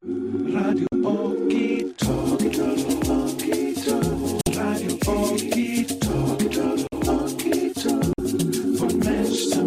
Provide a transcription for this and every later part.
Radio Okie Talkie, Radio Okie Talkie, von Mensch zu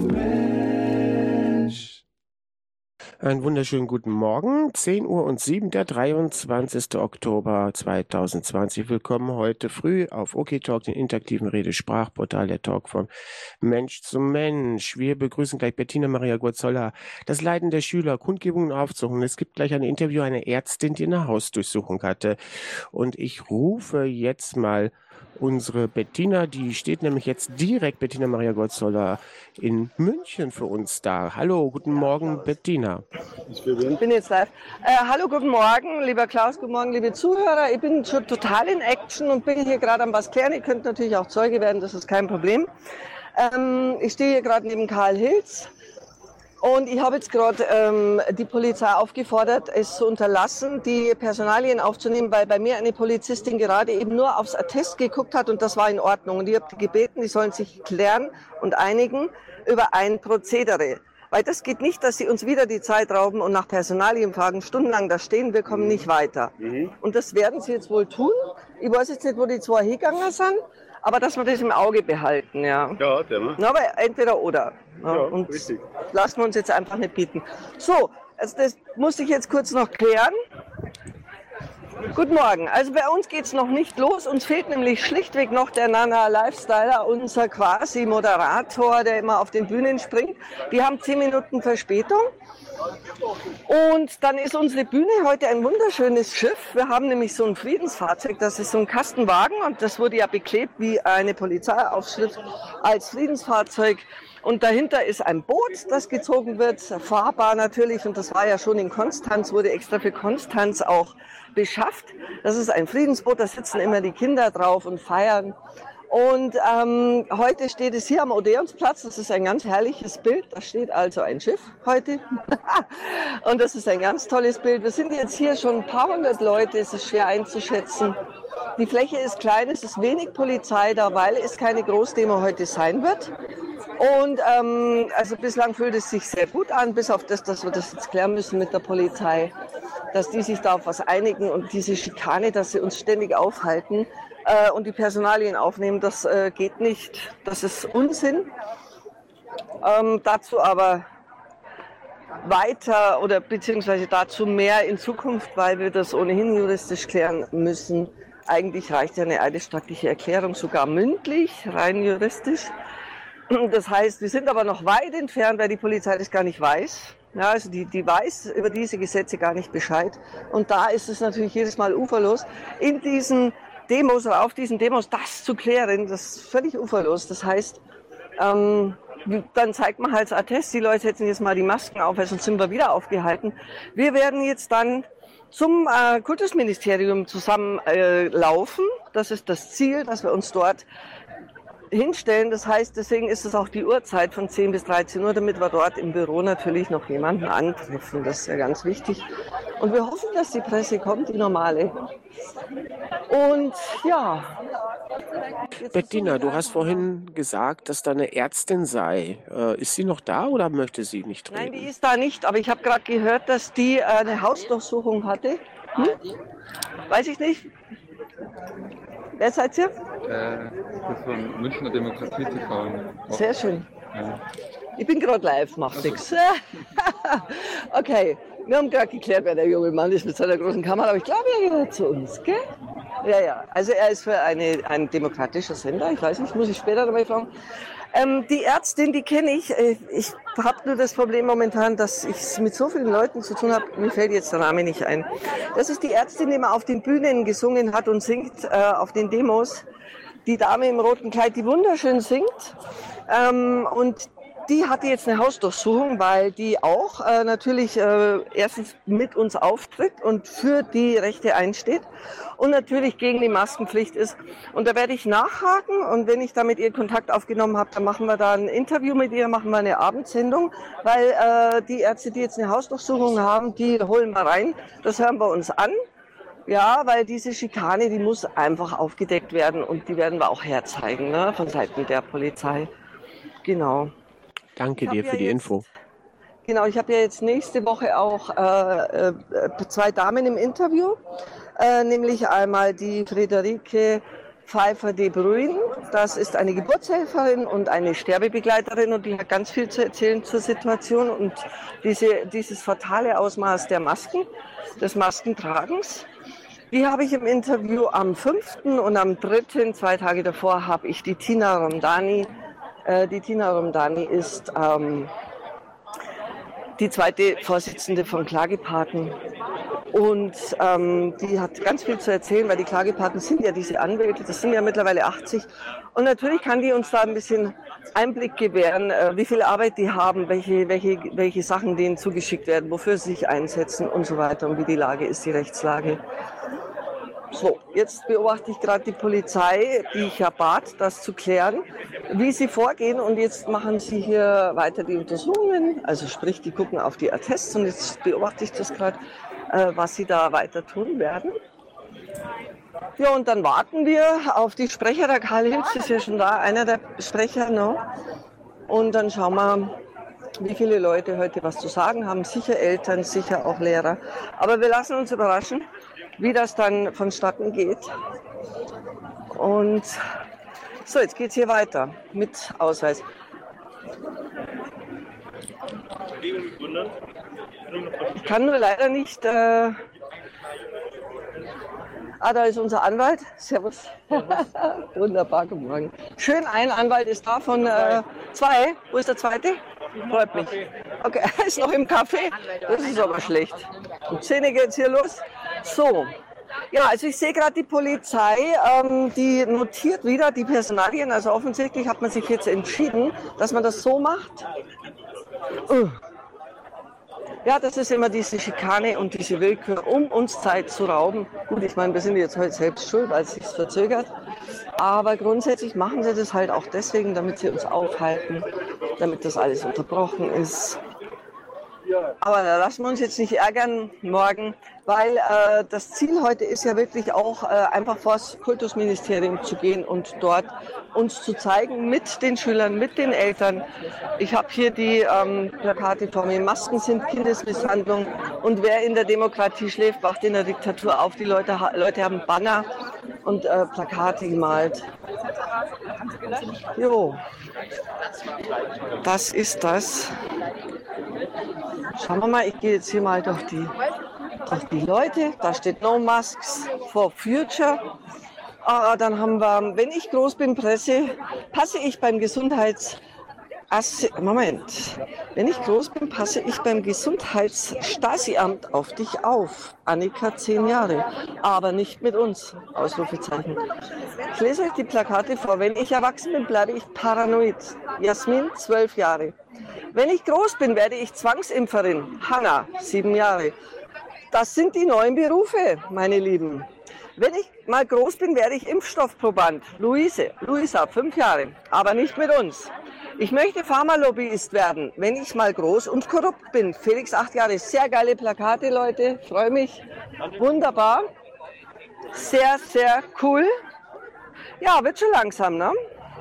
Mensch. Einen wunderschönen guten Morgen, 10:07 Uhr, der 23. Oktober 2020. Willkommen heute früh auf OKTalk, den interaktiven Rede-Sprachportal, der Talk von Mensch zu Mensch. Wir begrüßen gleich Bettina Maria Gurzolla, das Leiden der Schüler, Kundgebungen und Aufsuchungen. Es gibt gleich ein Interview einer Ärztin, die eine Hausdurchsuchung hatte. Und ich rufe jetzt mal unsere Bettina, die steht nämlich jetzt direkt, Bettina Maria Gurzolla, in München für uns da. Hallo, guten Morgen, Bettina. Ich bin jetzt live. Hallo, guten Morgen, lieber Klaus, guten Morgen, liebe Zuhörer. Ich bin schon total in Action und bin hier gerade am was klären. Ihr könnt natürlich auch Zeuge werden, das ist kein Problem. Ich stehe hier gerade neben Karl Hilz. Und ich habe jetzt gerade die Polizei aufgefordert, es zu unterlassen, die Personalien aufzunehmen, weil bei mir eine Polizistin gerade eben nur aufs Attest geguckt hat und das war in Ordnung. Und ich habe gebeten, die sollen sich klären und einigen über ein Prozedere. Weil das geht nicht, dass sie uns wieder die Zeit rauben und nach Personalien fragen, stundenlang da stehen, wir kommen nicht weiter. Und das werden sie jetzt wohl tun. Ich weiß jetzt nicht, wo die zwei hingegangen sind. Aber dass wir das im Auge behalten, ja. Ja, der mal. Na, aber entweder oder. Ja, und richtig. lassen wir uns jetzt einfach nicht bieten. So, also das muss ich jetzt kurz noch klären. Guten Morgen. Also bei uns geht's noch nicht los. Uns fehlt nämlich schlichtweg noch der Nana Lifestyler, unser quasi Moderator, der immer auf den Bühnen springt. Die haben 10 Minuten Verspätung. Und dann ist unsere Bühne heute ein wunderschönes Schiff. Wir haben nämlich so ein Friedensfahrzeug, das ist so ein Kastenwagen und das wurde ja beklebt wie eine Polizeiaufschrift als Friedensfahrzeug. Und dahinter ist ein Boot, das gezogen wird, fahrbar natürlich. Und das war ja schon in Konstanz, wurde extra für Konstanz auch beschafft. Das ist ein Friedensboot, da sitzen immer die Kinder drauf und feiern. Und heute steht es hier am Odeonsplatz, das ist ein ganz herrliches Bild, da steht also ein Schiff heute und das ist ein ganz tolles Bild. Wir sind jetzt hier schon ein paar hundert Leute, es ist schwer einzuschätzen. Die Fläche ist klein, es ist wenig Polizei da, weil es keine Großdemo heute sein wird. Und also bislang fühlt es sich sehr gut an, bis auf das, dass wir das jetzt klären müssen mit der Polizei, dass die sich da auf was einigen und diese Schikane, dass sie uns ständig aufhalten und die Personalien aufnehmen, das geht nicht. Das ist Unsinn. Dazu aber weiter oder beziehungsweise dazu mehr in Zukunft, weil wir das ohnehin juristisch klären müssen. Eigentlich reicht ja eine eidesstattliche Erklärung sogar mündlich, rein juristisch. Das heißt, wir sind aber noch weit entfernt, weil die Polizei das gar nicht weiß. Ja, also die weiß über diese Gesetze gar nicht Bescheid. Und da ist es natürlich jedes Mal uferlos. In diesen Demos oder auf diesen Demos das zu klären, das ist völlig uferlos. Das heißt, dann zeigt man halt das Attest, die Leute setzen jetzt mal die Masken auf, weil sonst sind wir wieder aufgehalten. Wir werden jetzt dann zum Kultusministerium zusammen laufen. Das ist das Ziel, dass wir uns dort hinstellen. Das heißt, deswegen ist es auch die Uhrzeit von 10 bis 13 Uhr, damit wir dort im Büro natürlich noch jemanden antreffen. Das ist ja ganz wichtig. Und wir hoffen, dass die Presse kommt, die normale. Und ja. Bettina, du hast vorhin gesagt, dass da eine Ärztin sei. Ist sie noch da oder möchte sie nicht reden? Nein, die ist da nicht, aber ich habe gerade gehört, dass die eine Hausdurchsuchung hatte. Weiß ich nicht. Wer seid ihr? Das von Münchner Demokratie TV. Sehr schön. Ja. Ich bin gerade live, macht nichts. Okay, wir haben gerade geklärt, wer der junge Mann ist mit seiner großen Kamera, aber ich glaube, er gehört zu uns, gell? Ja. Also er ist für ein demokratischer Sender, ich weiß nicht, muss ich später dabei fragen. Die Ärztin, die kenne ich. Ich habe nur das Problem momentan, dass ich mit so vielen Leuten zu tun habe. Mir fällt jetzt der Name nicht ein. Das ist die Ärztin, die mal auf den Bühnen gesungen hat und singt auf den Demos. Die Dame im roten Kleid, die wunderschön singt. Und die hatte jetzt eine Hausdurchsuchung, weil die auch natürlich erstens mit uns auftritt und für die Rechte einsteht und natürlich gegen die Maskenpflicht ist. Und da werde ich nachhaken und wenn ich da mit ihr Kontakt aufgenommen habe, dann machen wir da ein Interview mit ihr, machen wir eine Abendsendung, weil die Ärzte, die jetzt eine Hausdurchsuchung haben, die holen wir rein. Das hören wir uns an. Ja, weil diese Schikane, die muss einfach aufgedeckt werden und die werden wir auch herzeigen, ne, von Seiten der Polizei. Genau. Danke dir für die Info. Genau, ich habe ja jetzt nächste Woche auch zwei Damen im Interview, nämlich einmal die Friederike Pfeiffer-de Bruyn. Das ist eine Geburtshelferin und eine Sterbebegleiterin und die hat ganz viel zu erzählen zur Situation und dieses fatale Ausmaß der Masken, des Maskentragens. Die habe ich im Interview am 5. und am 3., 2 Tage davor, habe ich die Tina Romdani. Die Tina Romdani ist die zweite Vorsitzende von Klagepaten. Und die hat ganz viel zu erzählen, weil die Klagepaten sind ja diese Anwälte, das sind ja mittlerweile 80. Und natürlich kann die uns da ein bisschen Einblick gewähren, wie viel Arbeit die haben, welche Sachen denen zugeschickt werden, wofür sie sich einsetzen und so weiter und wie die Lage ist, die Rechtslage. So, jetzt beobachte ich gerade die Polizei, die ich ja bat, das zu klären, wie sie vorgehen. Und jetzt machen sie hier weiter die Untersuchungen, also sprich, die gucken auf die Attests. Und jetzt beobachte ich das gerade, was sie da weiter tun werden. Ja, und dann warten wir auf die Sprecher. Der Karl Hilz ist ja schon da, einer der Sprecher noch. Und dann schauen wir, wie viele Leute heute was zu sagen haben. Sicher Eltern, sicher auch Lehrer. Aber wir lassen uns überraschen, wie das dann vonstatten geht. Und so, jetzt geht's hier weiter mit Ausweis. Ich kann nur leider nicht. Da ist unser Anwalt. Servus. Wunderbar, guten Morgen. Schön, ein Anwalt ist da von zwei. Wo ist der zweite? Freut mich. Okay, er ist noch im Café. Das ist aber schlecht. Um 10 Uhr geht's hier los. So. Ja, also ich sehe gerade die Polizei, die notiert wieder die Personalien. Also offensichtlich hat man sich jetzt entschieden, dass man das so macht. Ja, das ist immer diese Schikane und diese Willkür, um uns Zeit zu rauben. Gut, ich meine, wir sind jetzt heute selbst schuld, weil es sich verzögert. Aber grundsätzlich machen sie das halt auch deswegen, damit sie uns aufhalten, damit das alles unterbrochen ist. Aber da lassen wir uns jetzt nicht ärgern morgen, weil das Ziel heute ist ja wirklich auch einfach vor das Kultusministerium zu gehen und dort uns zu zeigen mit den Schülern, mit den Eltern. Ich habe hier die Plakate vor mir. Masken sind Kindesmisshandlung und wer in der Demokratie schläft, wacht in der Diktatur auf. Die Leute haben Banner und Plakate gemalt. Jo, das ist das. Schauen wir mal, ich gehe jetzt hier mal durch die Leute. Da steht No Masks for Future. Dann haben wir, wenn ich groß bin, Presse, passe ich beim Wenn ich groß bin, passe ich beim Gesundheitsstasiamt auf dich auf. Annika, 10 Jahre. Aber nicht mit uns. Ausrufezeichen. Ich lese euch die Plakate vor. Wenn ich erwachsen bin, bleibe ich paranoid. Jasmin, 12 Jahre. Wenn ich groß bin, werde ich Zwangsimpferin. Hanna, 7 Jahre. Das sind die neuen Berufe, meine Lieben. Wenn ich mal groß bin, werde ich Impfstoffproband. Luisa, 5 Jahre, aber nicht mit uns. Ich möchte Pharmalobbyist werden, wenn ich mal groß und korrupt bin. Felix, 8 Jahre, sehr geile Plakate, Leute, freue mich. Wunderbar, sehr, sehr cool. Ja, wird schon langsam, ne?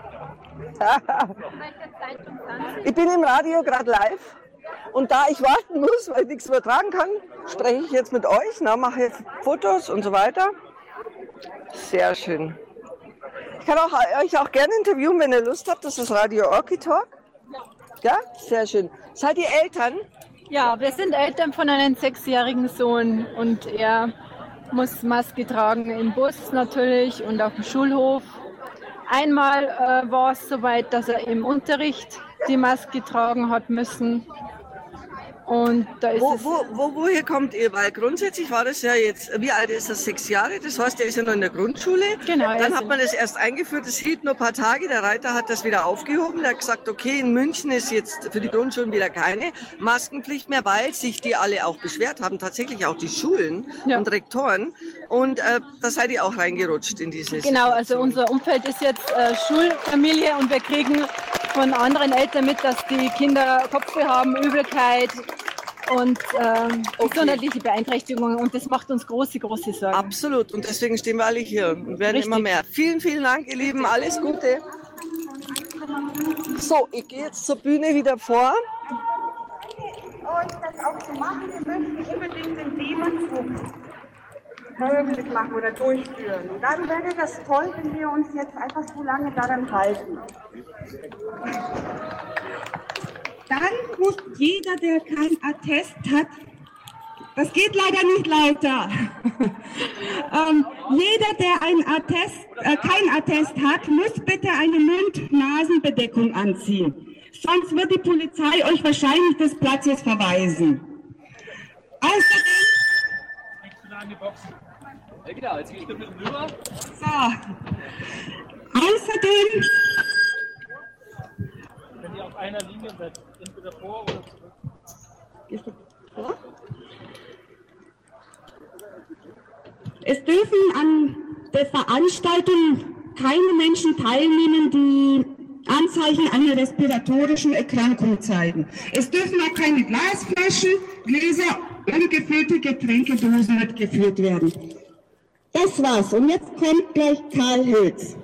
Ich bin im Radio gerade live und da ich warten muss, weil ich nichts übertragen kann, spreche ich jetzt mit euch, mache Fotos und so weiter. Sehr schön. Ich kann euch auch gerne interviewen, wenn ihr Lust habt. Das ist Radio Orky Talk. Ja, sehr schön. Seid ihr Eltern? Ja, wir sind Eltern von einem 6-jährigen Sohn und er muss Maske tragen im Bus natürlich und auf dem Schulhof. Einmal war es soweit, dass er im Unterricht die Maske tragen hat müssen. Und da ist woher kommt ihr? Weil grundsätzlich war das ja jetzt, wie alt ist das? 6 Jahre? Das heißt, der ist ja noch in der Grundschule. Genau. Dann hat man das erst eingeführt, es hielt nur ein paar Tage. Der Reiter hat das wieder aufgehoben. Der hat gesagt, okay, in München ist jetzt für die Grundschulen wieder keine Maskenpflicht mehr, weil sich die alle auch beschwert haben. Tatsächlich auch die Schulen und Rektoren. Und da seid ihr auch reingerutscht in dieses. Genau, also unser Umfeld ist jetzt Schulfamilie und wir kriegen von anderen Eltern mit, dass die Kinder Kopfweh haben, Übelkeit und gesundheitliche Beeinträchtigungen und das macht uns große, große Sorgen. Absolut und deswegen stehen wir alle hier und werden immer mehr. Vielen, vielen Dank, ihr Lieben, alles Gute. So, ich gehe jetzt zur Bühne wieder vor. euch das auch zu machen. Wir möchten unbedingt den Demenzug möglich machen oder durchführen. Und dann wäre das toll, wenn wir uns jetzt einfach so lange daran halten. Dann muss jeder, der kein Attest hat, das geht leider nicht lauter. Jeder, der kein Attest hat, muss bitte eine Mund-Nasen-Bedeckung anziehen. Sonst wird die Polizei euch wahrscheinlich des Platzes verweisen. Außerdem... Genau, jetzt gehst du ein bisschen rüber. So. Außerdem... Wenn ihr auf einer Linie seid, entweder vor oder zurück. Gehst du vor? Es dürfen an der Veranstaltung keine Menschen teilnehmen, die Anzeichen einer respiratorischen Erkrankung zeigen. Es dürfen auch keine Glasflaschen, Gläser und gefüllte Getränkedosen mitgeführt werden. Das war's. Und jetzt kommt gleich Karl Hülz.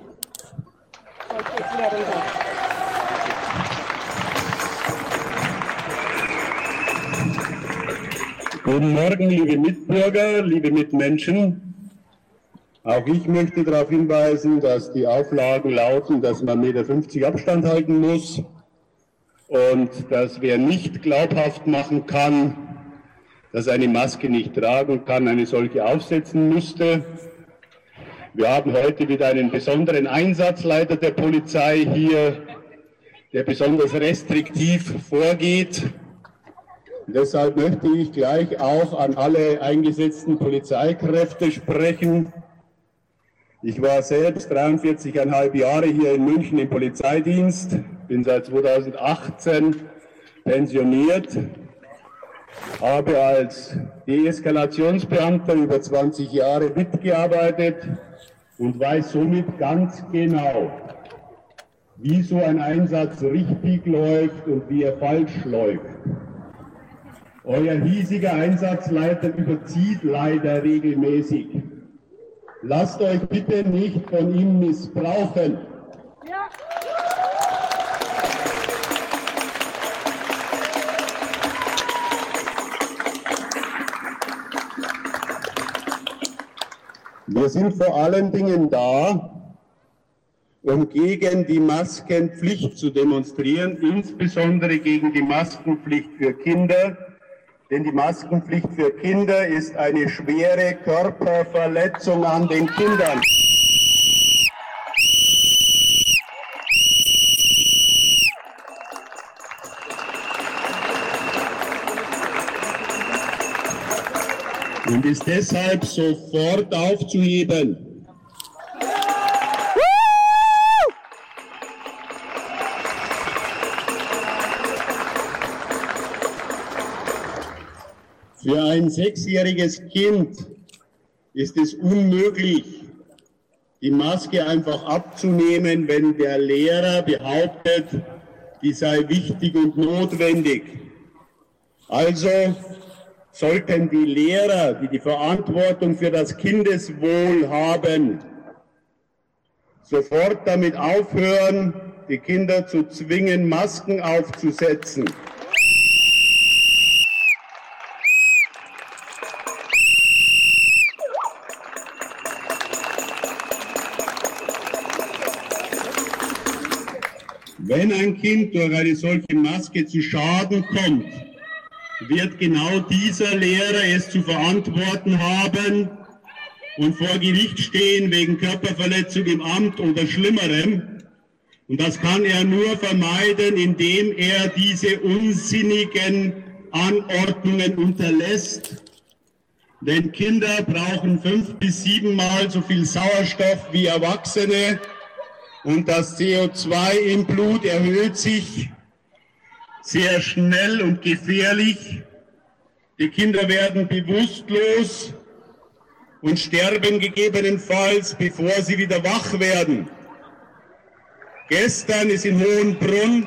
Guten Morgen, liebe Mitbürger, liebe Mitmenschen. Auch ich möchte darauf hinweisen, dass die Auflagen lauten, dass man 1,50 Meter Abstand halten muss und dass wer nicht glaubhaft machen kann, dass eine Maske nicht tragen kann, eine solche aufsetzen müsste. Wir haben heute wieder einen besonderen Einsatzleiter der Polizei hier, der besonders restriktiv vorgeht. Und deshalb möchte ich gleich auch an alle eingesetzten Polizeikräfte sprechen. Ich war selbst 43,5 Jahre hier in München im Polizeidienst, bin seit 2018 pensioniert, habe als Deeskalationsbeamter über 20 Jahre mitgearbeitet und weiß somit ganz genau, wie so ein Einsatz richtig läuft und wie er falsch läuft. Euer hiesiger Einsatzleiter überzieht leider regelmäßig. Lasst euch bitte nicht von ihm missbrauchen. Ja. Wir sind vor allen Dingen da, um gegen die Maskenpflicht zu demonstrieren, insbesondere gegen die Maskenpflicht für Kinder. Denn die Maskenpflicht für Kinder ist eine schwere Körperverletzung an den Kindern. Und ist deshalb sofort aufzuheben. Für ein 6-jähriges Kind ist es unmöglich, die Maske einfach abzunehmen, wenn der Lehrer behauptet, die sei wichtig und notwendig. Also sollten die Lehrer, die die Verantwortung für das Kindeswohl haben, sofort damit aufhören, die Kinder zu zwingen, Masken aufzusetzen. Wenn ein Kind durch eine solche Maske zu Schaden kommt, wird genau dieser Lehrer es zu verantworten haben und vor Gericht stehen wegen Körperverletzung im Amt oder Schlimmerem. Und das kann er nur vermeiden, indem er diese unsinnigen Anordnungen unterlässt. Denn Kinder brauchen 5 bis 7 Mal so viel Sauerstoff wie Erwachsene. Und das CO2 im Blut erhöht sich sehr schnell und gefährlich. Die Kinder werden bewusstlos und sterben gegebenenfalls, bevor sie wieder wach werden. Gestern ist in Hohenbrunn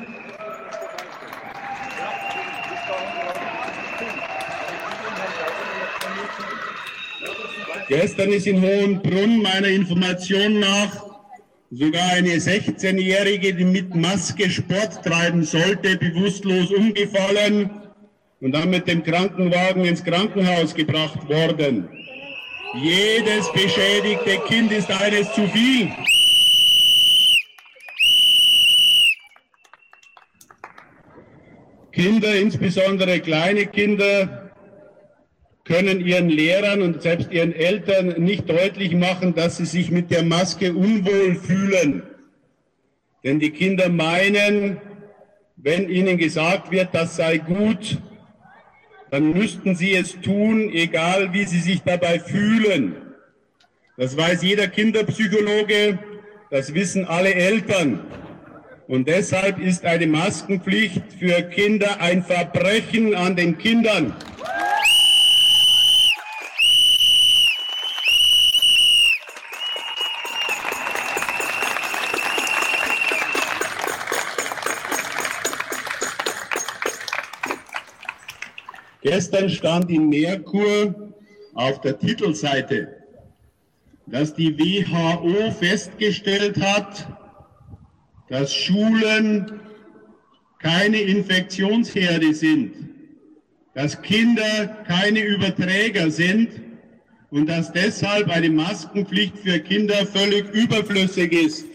meiner Information nach sogar eine 16-Jährige, die mit Maske Sport treiben sollte, bewusstlos umgefallen. und dann mit dem Krankenwagen ins Krankenhaus gebracht worden. Jedes beschädigte Kind ist eines zu viel. Kinder, insbesondere kleine Kinder, können ihren Lehrern und selbst ihren Eltern nicht deutlich machen, dass sie sich mit der Maske unwohl fühlen. Denn die Kinder meinen, wenn ihnen gesagt wird, das sei gut, dann müssten sie es tun, egal wie sie sich dabei fühlen. Das weiß jeder Kinderpsychologe, das wissen alle Eltern. Und deshalb ist eine Maskenpflicht für Kinder ein Verbrechen an den Kindern. Gestern stand in Merkur auf der Titelseite, dass die WHO festgestellt hat, dass Schulen keine Infektionsherde sind, dass Kinder keine Überträger sind und dass deshalb eine Maskenpflicht für Kinder völlig überflüssig ist.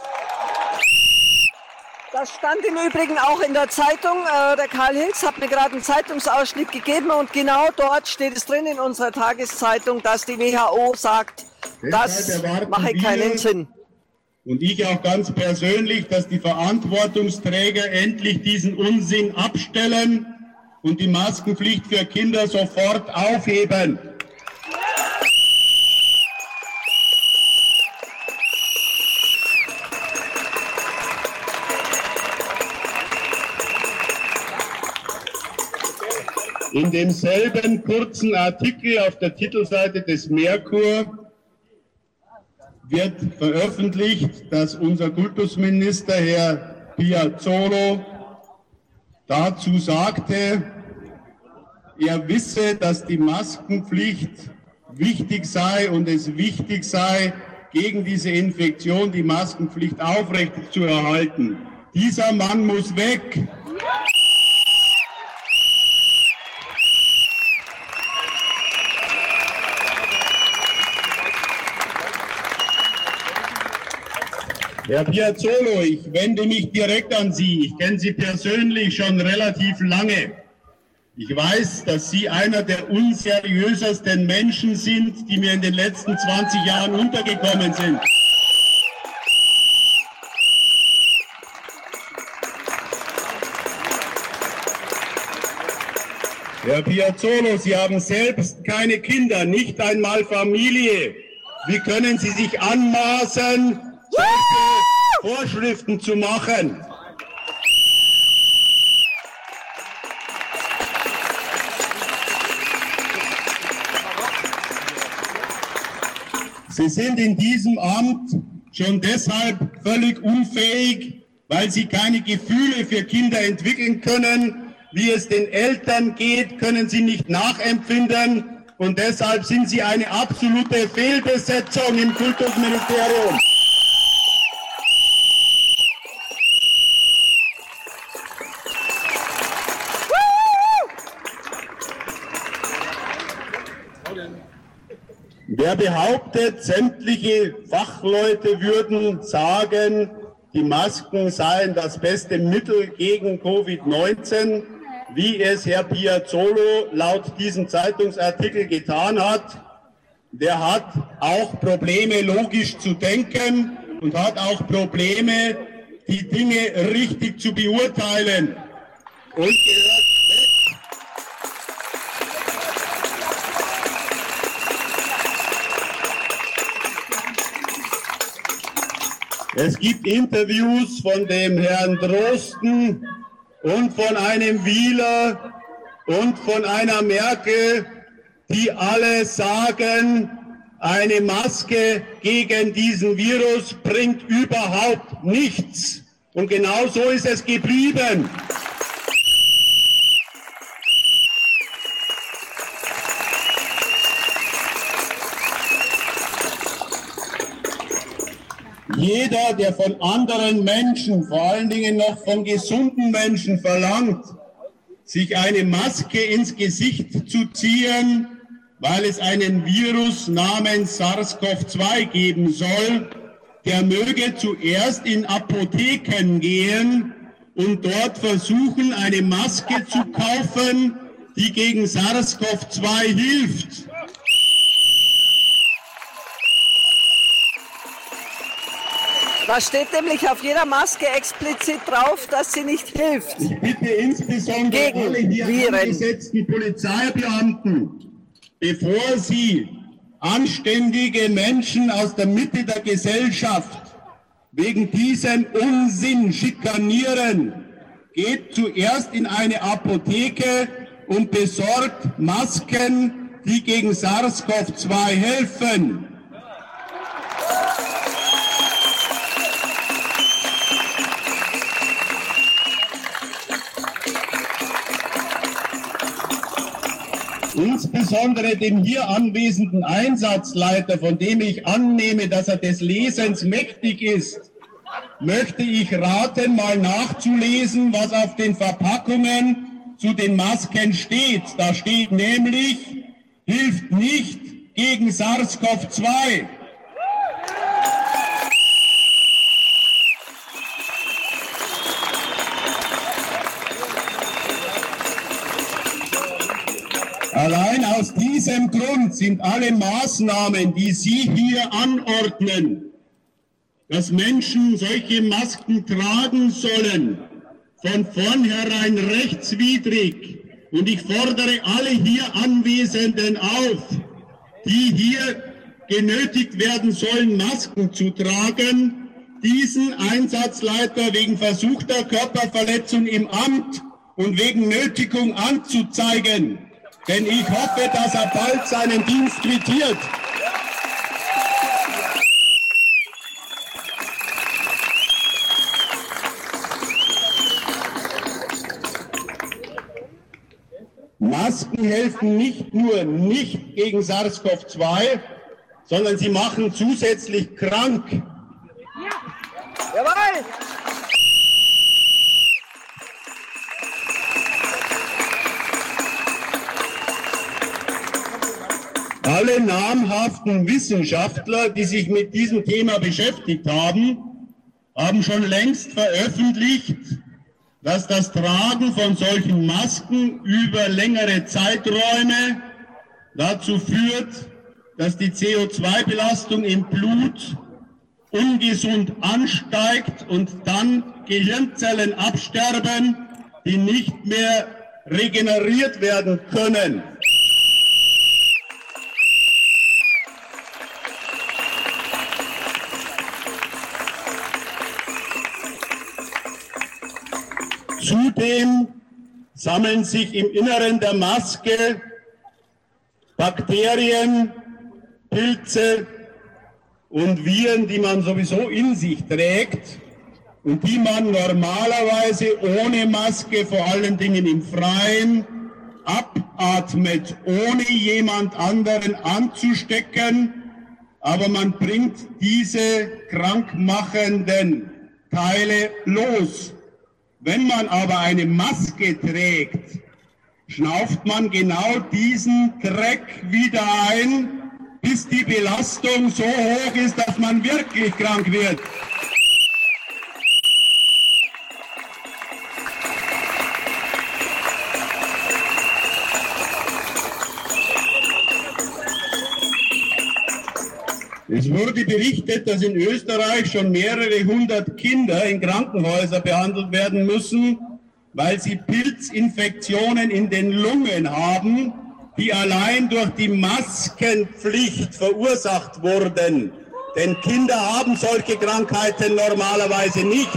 Das stand im Übrigen auch in der Zeitung. Der Karl Hilz hat mir gerade einen Zeitungsausschnitt gegeben und genau dort steht es drin in unserer Tageszeitung, dass die WHO sagt, das mache keinen Sinn. Und ich auch ganz persönlich, dass die Verantwortungsträger endlich diesen Unsinn abstellen und die Maskenpflicht für Kinder sofort aufheben. In demselben kurzen Artikel auf der Titelseite des Merkur wird veröffentlicht, dass unser Kultusminister, Herr Piazzolo, dazu sagte, er wisse, dass die Maskenpflicht wichtig sei und es wichtig sei, gegen diese Infektion die Maskenpflicht aufrecht zu erhalten. Dieser Mann muss weg. Herr Piazzolo, ich wende mich direkt an Sie. Ich kenne Sie persönlich schon relativ lange. Ich weiß, dass Sie einer der unseriösesten Menschen sind, die mir in den letzten 20 Jahren untergekommen sind. Herr Piazzolo, Sie haben selbst keine Kinder, nicht einmal Familie. Wie können Sie sich anmaßen, solche Vorschriften zu machen? Sie sind in diesem Amt schon deshalb völlig unfähig, weil Sie keine Gefühle für Kinder entwickeln können. Wie es den Eltern geht, können Sie nicht nachempfinden. Und deshalb sind Sie eine absolute Fehlbesetzung im Kultusministerium. Wer behauptet, sämtliche Fachleute würden sagen, die Masken seien das beste Mittel gegen Covid-19, wie es Herr Piazzolo laut diesem Zeitungsartikel getan hat, der hat auch Probleme, logisch zu denken und hat auch Probleme, die Dinge richtig zu beurteilen. Und gehört weg. Es gibt Interviews von dem Herrn Drosten und von einem Wieler und von einer Merkel, die alle sagen, eine Maske gegen diesen Virus bringt überhaupt nichts. Und genau so ist es geblieben. Jeder, der von anderen Menschen, vor allen Dingen noch von gesunden Menschen verlangt, sich eine Maske ins Gesicht zu ziehen, weil es einen Virus namens SARS-CoV-2 geben soll, der möge zuerst in Apotheken gehen und dort versuchen, eine Maske zu kaufen, die gegen SARS-CoV-2 hilft. Da steht nämlich auf jeder Maske explizit drauf, dass sie nicht hilft. Ich bitte insbesondere Gegen alle hier Viren. angesetzten Polizeibeamten, bevor sie anständige Menschen aus der Mitte der Gesellschaft wegen diesem Unsinn schikanieren, geht zuerst in eine Apotheke und besorgt Masken, die gegen SARS-CoV-2 helfen. Insbesondere dem hier anwesenden Einsatzleiter, von dem ich annehme, dass er des Lesens mächtig ist, möchte ich raten, mal nachzulesen, was auf den Verpackungen zu den Masken steht. Da steht nämlich, hilft nicht gegen SARS-CoV-2. Allein aus diesem Grund sind alle Maßnahmen, die Sie hier anordnen, dass Menschen solche Masken tragen sollen, von vornherein rechtswidrig. Und ich fordere alle hier Anwesenden auf, die hier genötigt werden sollen, Masken zu tragen, diesen Einsatzleiter wegen versuchter Körperverletzung im Amt und wegen Nötigung anzuzeigen. Denn ich hoffe, dass er bald seinen Dienst quittiert. Masken helfen nicht nur nicht gegen SARS-CoV-2, sondern sie machen zusätzlich krank. Jawohl! Alle namhaften Wissenschaftler, die sich mit diesem Thema beschäftigt haben, haben schon längst veröffentlicht, dass das Tragen von solchen Masken über längere Zeiträume dazu führt, dass die CO2-Belastung im Blut ungesund ansteigt und dann Gehirnzellen absterben, die nicht mehr regeneriert werden können. Zudem sammeln sich im Inneren der Maske Bakterien, Pilze und Viren, die man sowieso in sich trägt und die man normalerweise ohne Maske, vor allen Dingen im Freien, abatmet, ohne jemand anderen anzustecken. Aber man bringt diese krankmachenden Teile los. Wenn man aber eine Maske trägt, schnauft man genau diesen Dreck wieder ein, bis die Belastung so hoch ist, dass man wirklich krank wird. Es wurde berichtet, dass in Österreich schon mehrere hundert Kinder in Krankenhäusern behandelt werden müssen, weil sie Pilzinfektionen in den Lungen haben, die allein durch die Maskenpflicht verursacht wurden. Denn Kinder haben solche Krankheiten normalerweise nicht.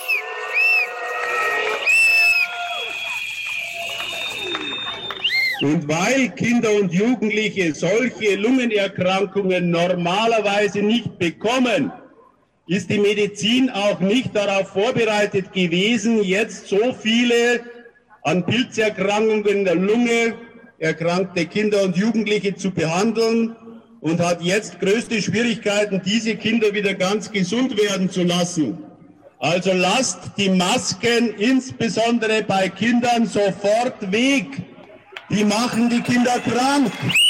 Und weil Kinder und Jugendliche solche Lungenerkrankungen normalerweise nicht bekommen, ist die Medizin auch nicht darauf vorbereitet gewesen, jetzt so viele an Pilzerkrankungen der Lunge erkrankte Kinder und Jugendliche zu behandeln und hat jetzt größte Schwierigkeiten, diese Kinder wieder ganz gesund werden zu lassen. Also lasst die Masken insbesondere bei Kindern sofort weg. Die machen die Kinder krank.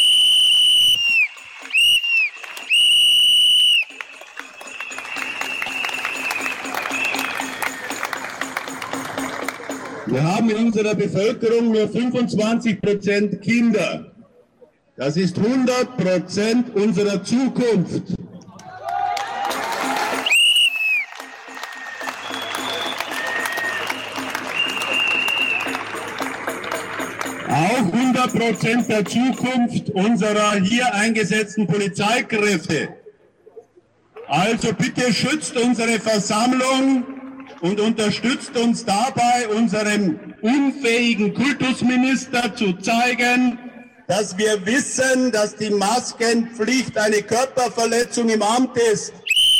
Wir haben in unserer Bevölkerung nur 25% Kinder. Das ist 100% unserer Zukunft. Auch 100% der Zukunft unserer hier eingesetzten Polizeikräfte. Also bitte schützt unsere Versammlung und unterstützt uns dabei, unserem unfähigen Kultusminister zu zeigen, dass wir wissen, dass die Maskenpflicht eine Körperverletzung im Amt ist.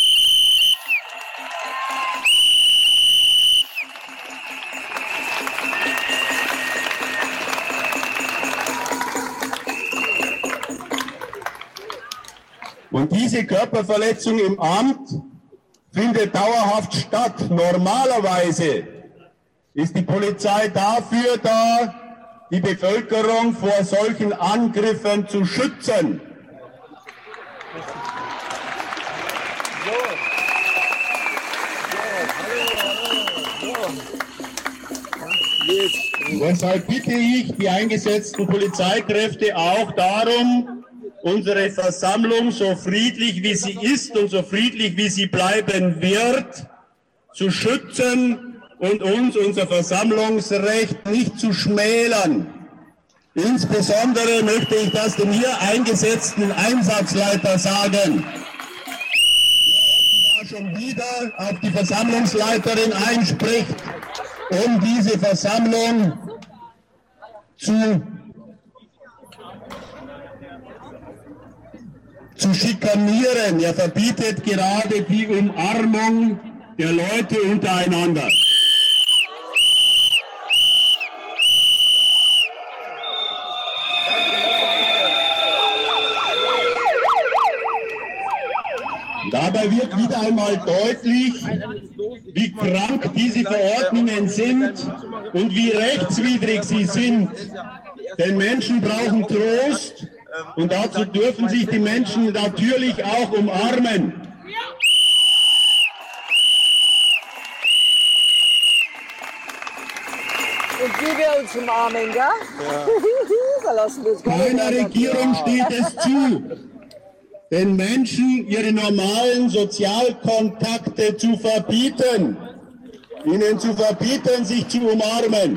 Und diese Körperverletzung im Amt findet dauerhaft statt. Normalerweise ist die Polizei dafür da, die Bevölkerung vor solchen Angriffen zu schützen. Deshalb bitte ich die eingesetzten Polizeikräfte auch darum, unsere Versammlung, so friedlich wie sie ist und so friedlich wie sie bleiben wird, zu schützen und uns unser Versammlungsrecht nicht zu schmälern. Insbesondere möchte ich das dem hier eingesetzten Einsatzleiter sagen, der schon wieder auf die Versammlungsleiterin einspricht, um diese Versammlung zu schikanieren. Er verbietet gerade die Umarmung der Leute untereinander. Dabei wird wieder einmal deutlich, wie krank diese Verordnungen sind und wie rechtswidrig sie sind. Denn Menschen brauchen Trost und dazu dürfen sich die Menschen natürlich auch umarmen. Und wie wir uns umarmen, gell? Ja. Da lassen wir uns Keiner Regierung steht es zu, den Menschen ihre normalen Sozialkontakte zu verbieten, ihnen zu verbieten, sich zu umarmen.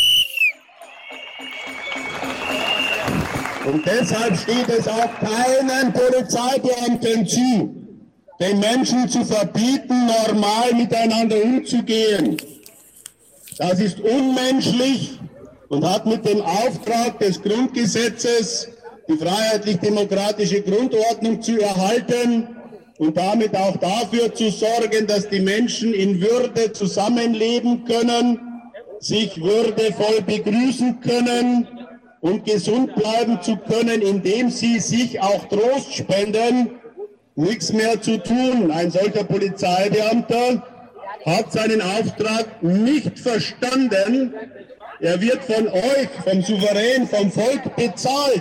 Und deshalb steht es auch keinen Polizeibeamten zu, den Menschen zu verbieten, normal miteinander umzugehen. Das ist unmenschlich und hat mit dem Auftrag des Grundgesetzes, die freiheitlich-demokratische Grundordnung zu erhalten und damit auch dafür zu sorgen, dass die Menschen in Würde zusammenleben können, sich würdevoll begrüßen können und gesund bleiben zu können, indem sie sich auch Trost spenden, nichts mehr zu tun. Ein solcher Polizeibeamter hat seinen Auftrag nicht verstanden. Er wird von euch, vom Souverän, vom Volk bezahlt.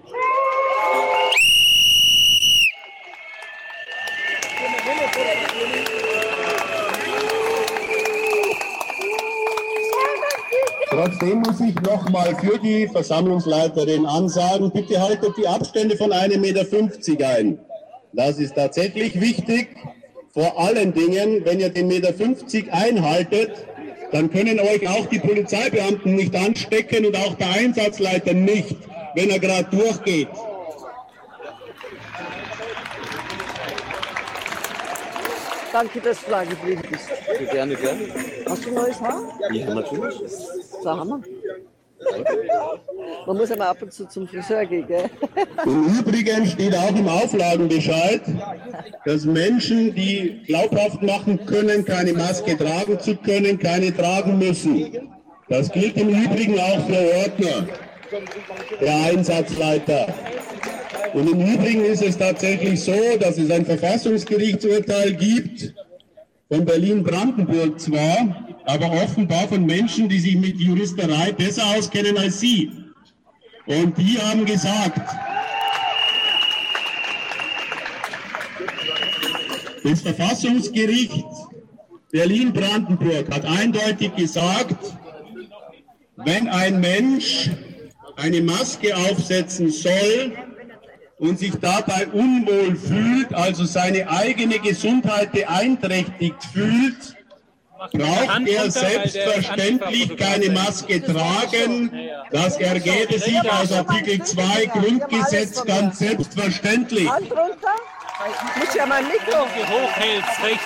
Trotzdem muss ich nochmal für die Versammlungsleiterin ansagen, bitte haltet die Abstände von 1,50 Meter ein. Das ist tatsächlich wichtig. Vor allen Dingen, wenn ihr den 1,50 Meter einhaltet, dann können euch auch die Polizeibeamten nicht anstecken und auch der Einsatzleiter nicht, wenn er gerade durchgeht. Danke, dass du da geblieben bist. Gerne, gerne. Hast du neues Haar? Ja, natürlich. So Hammer. Man muss einmal ab und zu zum Friseur gehen, gell? Im Übrigen steht auch im Auflagenbescheid, dass Menschen, die glaubhaft machen können, keine Maske tragen zu können, keine tragen müssen. Das gilt im Übrigen auch für Ordner, der Einsatzleiter. Und im Übrigen ist es tatsächlich so, dass es ein Verfassungsgerichtsurteil gibt, von Berlin-Brandenburg zwar, aber offenbar von Menschen, die sich mit Juristerei besser auskennen als Sie. Und die haben gesagt, das Verfassungsgericht Berlin-Brandenburg hat eindeutig gesagt, wenn ein Mensch eine Maske aufsetzen soll und sich dabei unwohl fühlt, also seine eigene Gesundheit beeinträchtigt fühlt, braucht er selbstverständlich keine Maske tragen. Das ergebe sich aus Artikel 2 Grundgesetz ganz selbstverständlich. Hand runter. Ich muss ja mein Mikro. Wenn du sie hochhältst, rechts.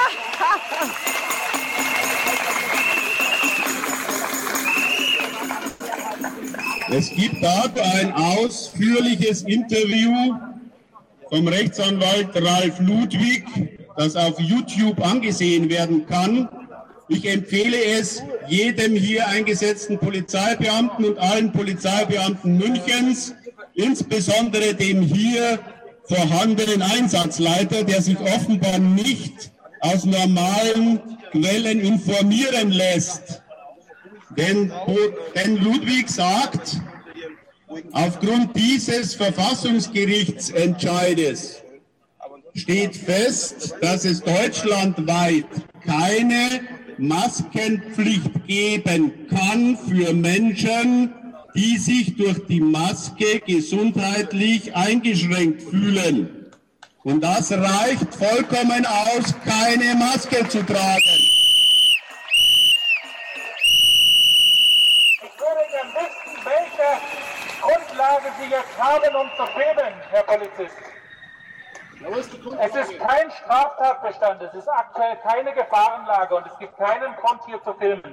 Es gibt dazu ein ausführliches Interview vom Rechtsanwalt Ralf Ludwig, das auf YouTube angesehen werden kann. Ich empfehle es jedem hier eingesetzten Polizeibeamten und allen Polizeibeamten Münchens, insbesondere dem hier vorhandenen Einsatzleiter, der sich offenbar nicht aus normalen Quellen informieren lässt. Denn Ludwig sagt, aufgrund dieses Verfassungsgerichtsentscheides steht fest, dass es deutschlandweit keine Maskenpflicht geben kann für Menschen, die sich durch die Maske gesundheitlich eingeschränkt fühlen. Und das reicht vollkommen aus, keine Maske zu tragen. Ich würde gern wissen, welche Grundlage Sie jetzt haben, um zu filmen, Herr Polizist. Es ist kein Straftatbestand, es ist aktuell keine Gefahrenlage und es gibt keinen Grund, hier zu filmen.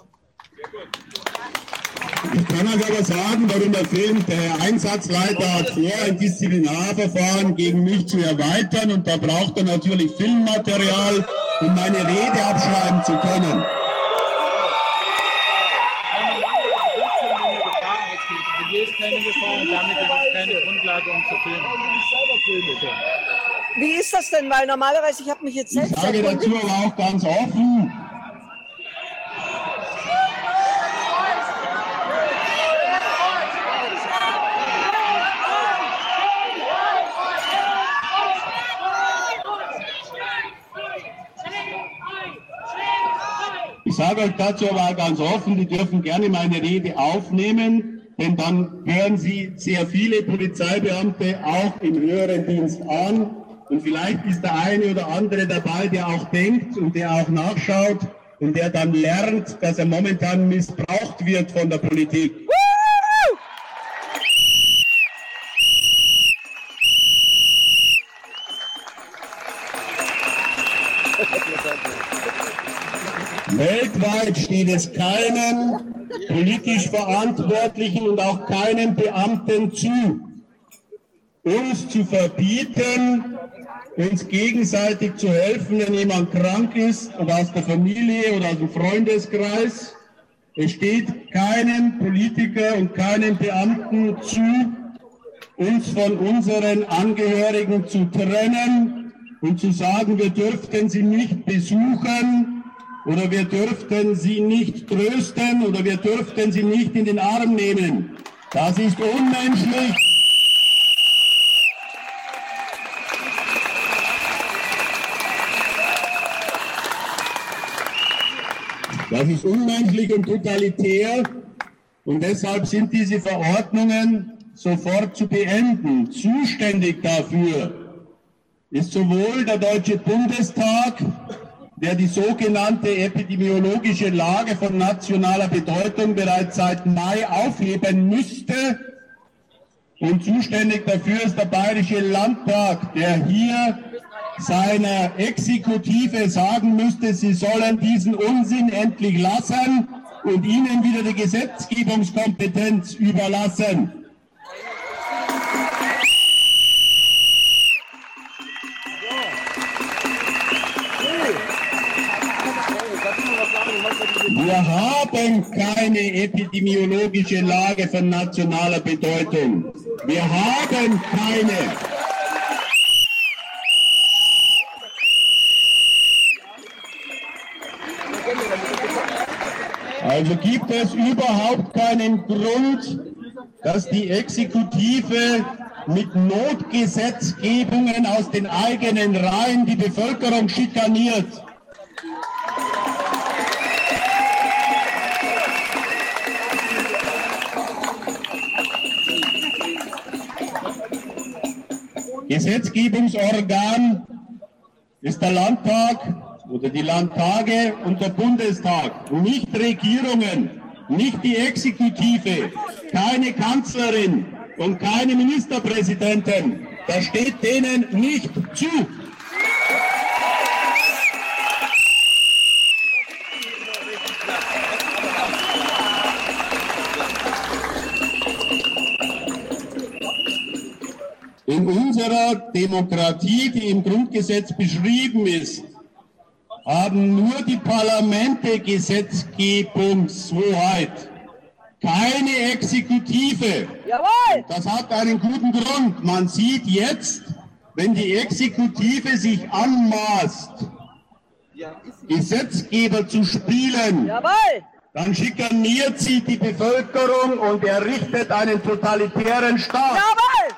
Ich kann euch aber sagen, warum er filmt. Der Einsatzleiter hat vor, ein Disziplinarverfahren gegen mich zu erweitern und da braucht er natürlich Filmmaterial, um meine Rede abschreiben zu können. Hier ist keine Gefahr und damit ist es keine Grundlage, um zu filmen. Wie ist das denn? Weil normalerweise, ich habe mich jetzt selbst... Ich sage dazu aber auch ganz offen, ich sage euch dazu aber auch ganz offen, die dürfen gerne meine Rede aufnehmen, denn dann hören Sie sehr viele Polizeibeamte auch im höheren Dienst an. Und vielleicht ist der eine oder andere dabei, der auch denkt und der auch nachschaut und der dann lernt, dass er momentan missbraucht wird von der Politik. Weltweit steht es keinem politisch Verantwortlichen und auch keinem Beamten zu, uns zu verbieten, uns gegenseitig zu helfen, wenn jemand krank ist oder aus der Familie oder aus dem Freundeskreis. Es steht keinem Politiker und keinem Beamten zu, uns von unseren Angehörigen zu trennen und zu sagen, wir dürften sie nicht besuchen oder wir dürften sie nicht trösten oder wir dürften sie nicht in den Arm nehmen. Das ist unmenschlich. Das ist unmenschlich und totalitär und deshalb sind diese Verordnungen sofort zu beenden. Zuständig dafür ist sowohl der Deutsche Bundestag, der die sogenannte epidemiologische Lage von nationaler Bedeutung bereits seit Mai aufheben müsste, und zuständig dafür ist der Bayerische Landtag, der hier seiner Exekutive sagen müsste, sie sollen diesen Unsinn endlich lassen und ihnen wieder die Gesetzgebungskompetenz überlassen. Wir haben keine epidemiologische Lage von nationaler Bedeutung. Wir haben keine. Also gibt es überhaupt keinen Grund, dass die Exekutive mit Notgesetzgebungen aus den eigenen Reihen die Bevölkerung schikaniert. Gesetzgebungsorgan ist der Landtag oder die Landtage und der Bundestag, nicht Regierungen, nicht die Exekutive, keine Kanzlerin und keine Ministerpräsidentin. Das steht denen nicht zu. In unserer Demokratie, die im Grundgesetz beschrieben ist, haben nur die Parlamente Gesetzgebungshoheit, keine Exekutive. Jawohl! Das hat einen guten Grund. Man sieht jetzt, wenn die Exekutive sich anmaßt, Gesetzgeber zu spielen, Jawohl! dann schikaniert sie die Bevölkerung und errichtet einen totalitären Staat. Jawohl!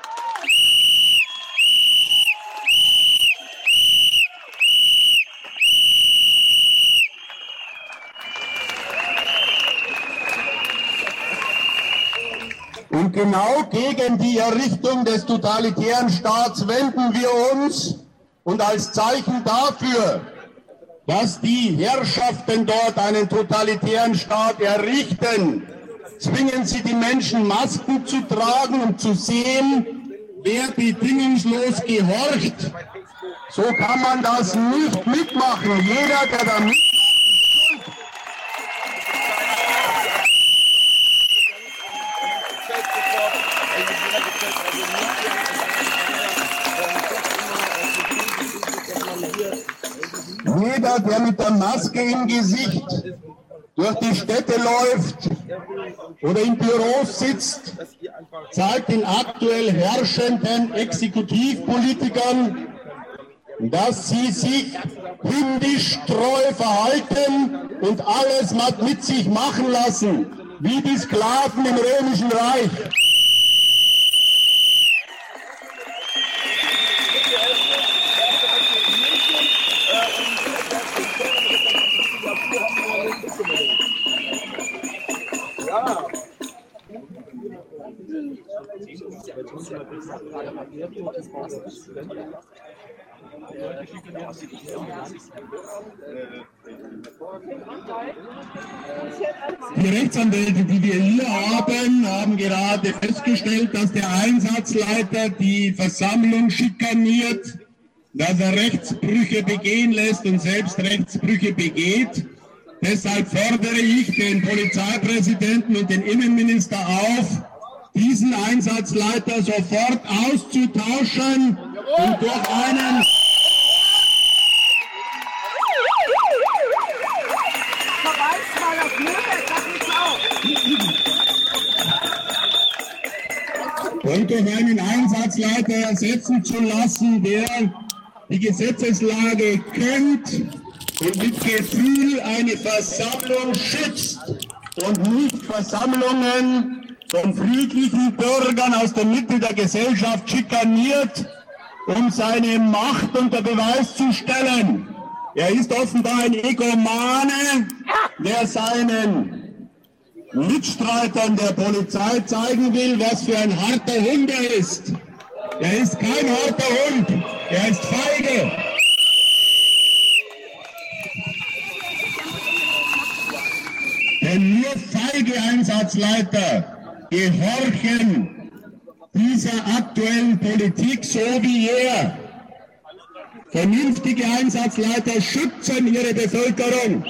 Und genau gegen die Errichtung des totalitären Staats wenden wir uns und als Zeichen dafür, dass die Herrschaften dort einen totalitären Staat errichten, zwingen sie die Menschen, Masken zu tragen und zu sehen, wer bedingungslos gehorcht. So kann man das nicht mitmachen. Jeder, der da mitmacht, jeder, der mit der Maske im Gesicht durch die Städte läuft oder in Büros sitzt, zeigt den aktuell herrschenden Exekutivpolitikern, dass sie sich hündisch treu verhalten und alles mit sich machen lassen, wie die Sklaven im Römischen Reich. Die Rechtsanwälte, die wir hier haben gerade festgestellt, dass der Einsatzleiter die Versammlung schikaniert, dass er Rechtsbrüche begehen lässt und selbst Rechtsbrüche begeht. Deshalb fordere ich den Polizeipräsidenten und den Innenminister auf, diesen Einsatzleiter sofort auszutauschen und durch einen Einsatzleiter ersetzen zu lassen, der die Gesetzeslage kennt und mit Gefühl eine Versammlung schützt und nicht Versammlungen von friedlichen Bürgern aus der Mitte der Gesellschaft schikaniert, um seine Macht unter Beweis zu stellen. Er ist offenbar ein Egomane, der seinen Mitstreitern der Polizei zeigen will, was für ein harter Hund er ist. Er ist kein harter Hund, er ist feige. Denn nur feige Einsatzleiter gehorchen dieser aktuellen Politik so wie er. Vernünftige Einsatzleiter schützen ihre Bevölkerung.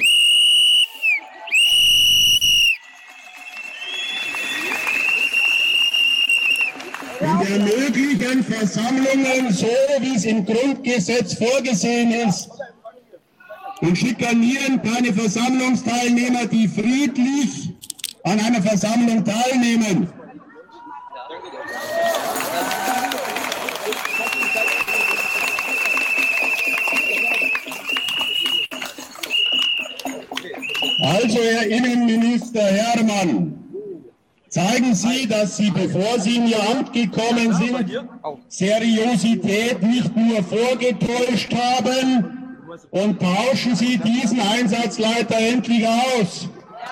Und ermöglichen Versammlungen so, wie es im Grundgesetz vorgesehen ist. Und schikanieren keine Versammlungsteilnehmer, die friedlich an einer Versammlung teilnehmen. Also, Herr Innenminister Hermann, zeigen Sie, dass Sie, bevor Sie in Ihr Amt gekommen sind, Seriosität nicht nur vorgetäuscht haben und tauschen Sie diesen Einsatzleiter endlich aus.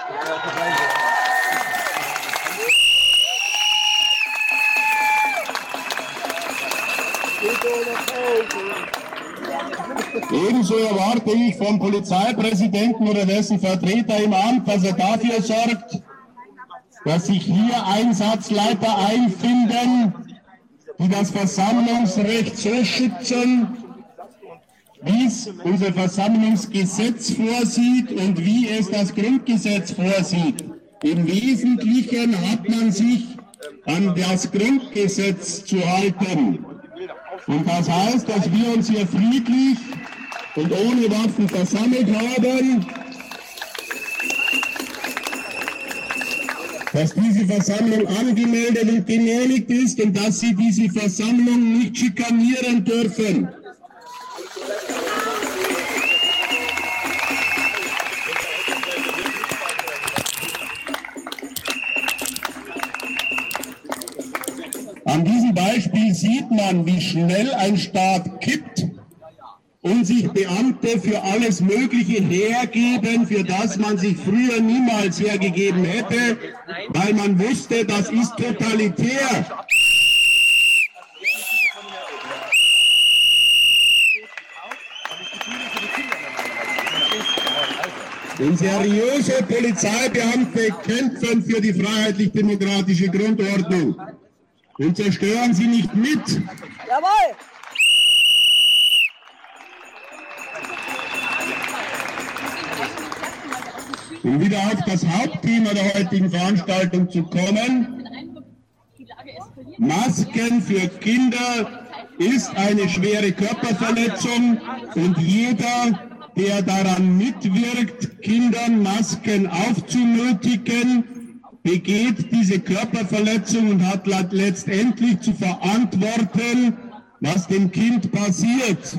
Ebenso erwarte ich vom Polizeipräsidenten oder dessen Vertreter im Amt, dass er dafür sorgt, dass sich hier Einsatzleiter einfinden, die das Versammlungsrecht so schützen, wie es unser Versammlungsgesetz vorsieht und wie es das Grundgesetz vorsieht. Im Wesentlichen hat man sich an das Grundgesetz zu halten. Und das heißt, dass wir uns hier friedlich und ohne Waffen versammelt haben, dass diese Versammlung angemeldet und genehmigt ist und dass Sie diese Versammlung nicht schikanieren dürfen. An diesem Beispiel sieht man, wie schnell ein Staat kippt und sich Beamte für alles Mögliche hergeben, für das man sich früher niemals hergegeben hätte, weil man wusste, das ist totalitär. Und seriöse Polizeibeamte kämpfen für die freiheitlich-demokratische Grundordnung. Und zerstören Sie nicht mit. Jawohl! Um wieder auf das Hauptthema der heutigen Veranstaltung zu kommen. Masken für Kinder ist eine schwere Körperverletzung und jeder, der daran mitwirkt, Kindern Masken aufzunötigen, begeht diese Körperverletzung und hat letztendlich zu verantworten, was dem Kind passiert.